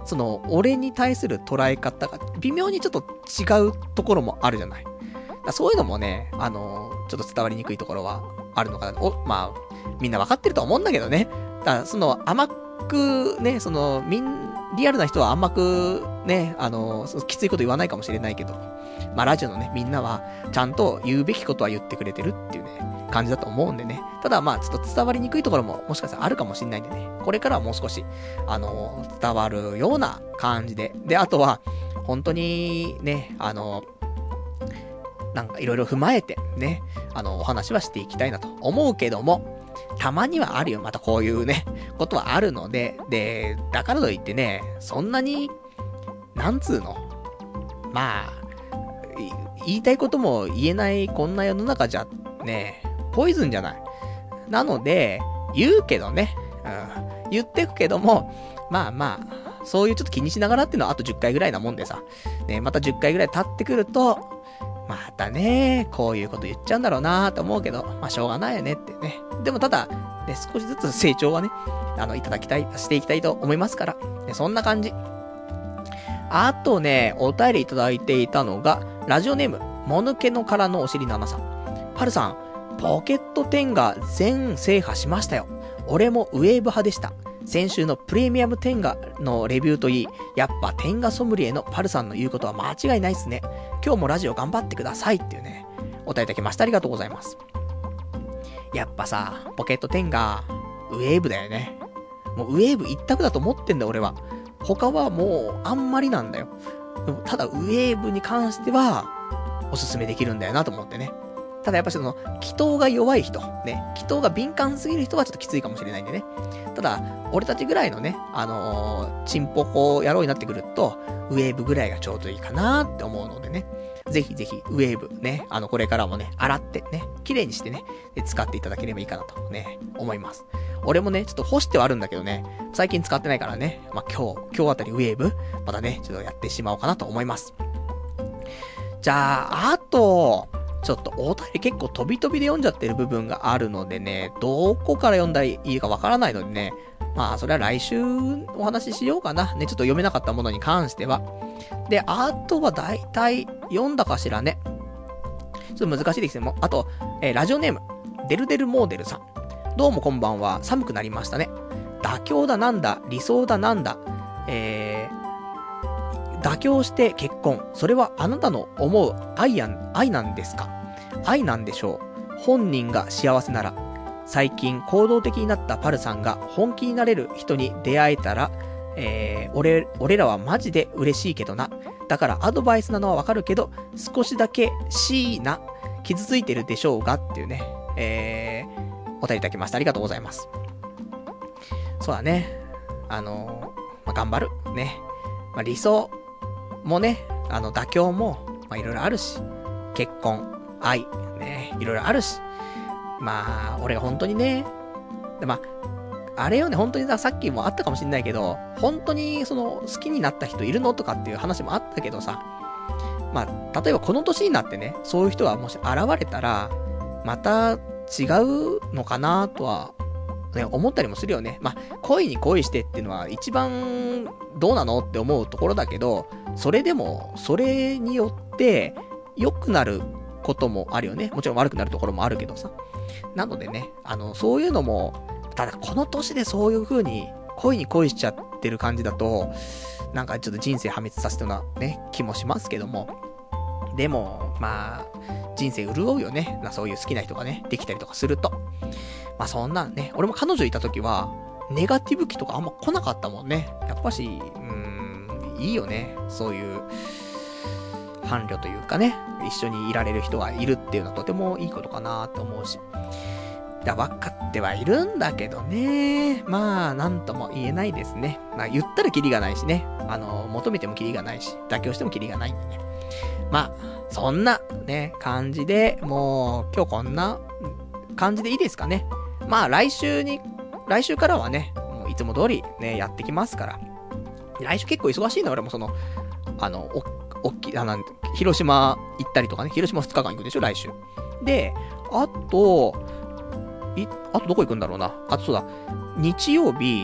その、俺に対する捉え方が微妙にちょっと違うところもあるじゃない。だそういうのもね、あの、ちょっと伝わりにくいところはあるのかな。お、まあ、みんなわかってるとは思うんだけどね。だからその、甘く、ね、その、みん、リアルな人は甘く、ね、あの、きついこと言わないかもしれないけど、まあ、ラジオのね、みんなは、ちゃんと言うべきことは言ってくれてるっていうね、感じだと思うんでね。ただまあ、ちょっと伝わりにくいところも、もしかしたらあるかもしれないんでね。これからはもう少し、あの、伝わるような感じで。で、あとは、本当に、ね、あの、なんかいろいろ踏まえて、ね、あの、お話はしていきたいなと思うけども、たまにはあるよ、またこういうね、ことはあるので、で、だからといってね、そんなに、なんつうの、まあ、言いたいことも言えないこんな世の中じゃ、ね、ポイズンじゃない。なので、言うけどね、うん、言ってくけども、まあまあ、そういうちょっと気にしながらっていうのはあとじゅっかいぐらいなもんでさ、ね、またじゅっかいぐらい経ってくると、またね、こういうこと言っちゃうんだろうなーと思うけど、まあしょうがないよねってね。でもただ、ね、少しずつ成長はね、あの、いただきたい、していきたいと思いますから、ね、そんな感じ。あとね、お便りいただいていたのが、ラジオネーム、もぬけのからのお尻ななさん。パルさん、ポケットテンが全制覇しましたよ。俺もウェーブ派でした。先週のプレミアムテンガのレビューといい、やっぱテンガソムリエのパルさんの言うことは間違いないっすね。今日もラジオ頑張ってくださいっていうね、お答えいただきました。ありがとうございます。やっぱさ、ポケットテンガ、ウェーブだよね。もうウェーブ一択だと思ってんだ俺は。他はもうあんまりなんだよ。でもただウェーブに関しては、おすすめできるんだよなと思ってね。ただやっぱその、気筒が弱い人、ね、気筒が敏感すぎる人はちょっときついかもしれないんでね。ただ、俺たちぐらいのね、あのー、チンポコ野郎になってくると、ウェーブぐらいがちょうどいいかなって思うのでね。ぜひぜひ、ウェーブね、あの、これからもね、洗ってね、綺麗にしてね、使っていただければいいかなとね、思います。俺もね、ちょっと干してはあるんだけどね、最近使ってないからね、まあ、今日、今日あたりウェーブ、またね、ちょっとやってしまおうかなと思います。じゃあ、あと、ちょっとお便り結構飛び飛びで読んじゃってる部分があるのでね、どこから読んだらいいかわからないのでね、まあそれは来週お話ししようかな。ね、ちょっと読めなかったものに関しては。で、あとはだいたい読んだかしらね。ちょっと難しいですね。あと、えー、ラジオネーム、デルデルモーデルさん。どうもこんばんは。寒くなりましたね。妥協だなんだ、理想だなんだ、えー、妥協して結婚。それはあなたの思う愛やん、愛なんですか？愛なんでしょう。本人が幸せなら。最近行動的になったパルさんが本気になれる人に出会えたら、えー、俺、俺らはマジで嬉しいけどな。だからアドバイスなのはわかるけど、少しだけしーな、傷ついてるでしょうがっていうね、えー、お便りいただきました。ありがとうございます。そうだね。あのー、まあ、頑張る。ね。まあ、理想もね、あの、妥協も、まあ、いろいろあるし、結婚、愛、ね、いろいろあるし、まあ、俺が本当にね、でまあ、あれよね、本当にさっきもあったかもしんないけど、本当にその、好きになった人いるのとかっていう話もあったけどさ、まあ、例えばこの年になってね、そういう人がもし現れたら、また違うのかなとは、ね、思ったりもするよね。まあ、恋に恋してっていうのは一番どうなのって思うところだけど、それでも、それによって良くなることもあるよね。もちろん悪くなるところもあるけどさ。なのでね、あの、そういうのも、ただこの年でそういう風に恋に恋しちゃってる感じだと、なんかちょっと人生破滅させたようなね、気もしますけども。でも、まあ、人生潤うよね。そういう好きな人がね、できたりとかすると。まあそんなんね、俺も彼女いた時は、ネガティブ期とかあんま来なかったもんね。やっぱし、うーん、いいよね。そういう、伴侶というかね、一緒にいられる人がいるっていうのはとてもいいことかなって思うし。だ分かってはいるんだけどね。まあ、なんとも言えないですね。まあ、言ったらキリがないしね。あの、求めてもキリがないし、妥協してもキリがないんでね。まあ、そんな、ね、感じで、もう、今日こんな感じでいいですかね。まあ、来週に、来週からはね、もういつも通りね、やってきますから。来週結構忙しいの、俺もその、あの、お、おっき、あの、広島行ったりとかね、広島ふつかかん行くでしょ、来週。で、あと、い、あとどこ行くんだろうな。あとそうだ、日曜日、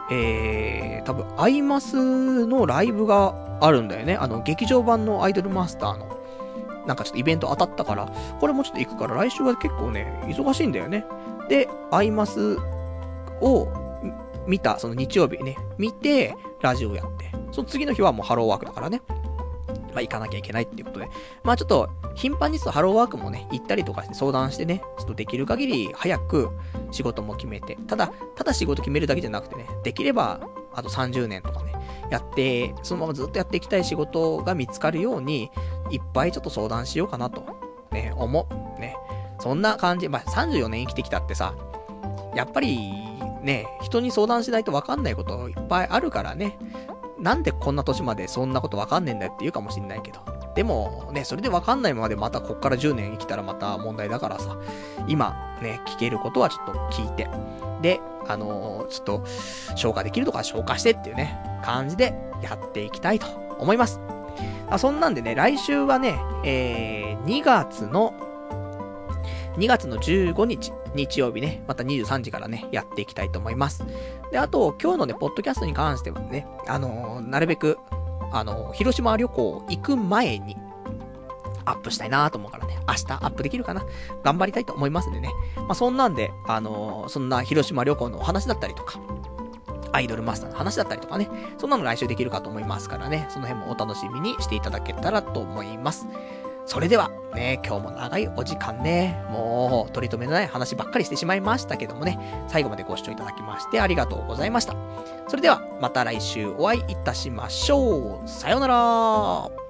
えー、多分、アイマスのライブがあるんだよね。あの、劇場版のアイドルマスターの、なんかちょっとイベント当たったから、これもちょっと行くから、来週は結構ね、忙しいんだよね。で、アイマスを見た、その日曜日ね、見て、ラジオやって、その次の日はもうハローワークだからね。まあ、行かなきゃいけないっていうことで。まあ、ちょっと、頻繁にハローワークもね、行ったりとかして相談してね、ちょっとできる限り早く仕事も決めて、ただ、ただ仕事決めるだけじゃなくてね、できれば、あとさんじゅうねんとかね、やって、そのままずっとやっていきたい仕事が見つかるように、いっぱいちょっと相談しようかなと、ね、思う。ね。そんな感じ。まあ、さんじゅうよねん生きてきたってさ、やっぱり、ね、人に相談しないと分かんないこといっぱいあるからね。なんでこんな年までそんなこと分かんねえんだよって言うかもしんないけど。でも、ね、それで分かんないままでまたこっからじゅうねん生きたらまた問題だからさ、今、ね、聞けることはちょっと聞いて、で、あのー、ちょっと、消化できるとか消化してっていうね、感じでやっていきたいと思います。あ、そんなんでね、来週はね、えー、にがつの、にがつのじゅうごにち、日曜日ね、またにじゅうさんじからね、やっていきたいと思います。で、あと、今日のね、ポッドキャストに関してはね、あのー、なるべく、あのー、広島旅行行く前に、アップしたいなと思うからね、明日アップできるかな、頑張りたいと思いますんでね。まあ、そんなんで、あのー、そんな広島旅行のお話だったりとか、アイドルマスターの話だったりとかね、そんなの来週できるかと思いますからね、その辺もお楽しみにしていただけたらと思います。それでは、ね、今日も長いお時間ね、もう、取り留めのない話ばっかりしてしまいましたけどもね、最後までご視聴いただきましてありがとうございました。それでは、また来週お会いいたしましょう。さようなら。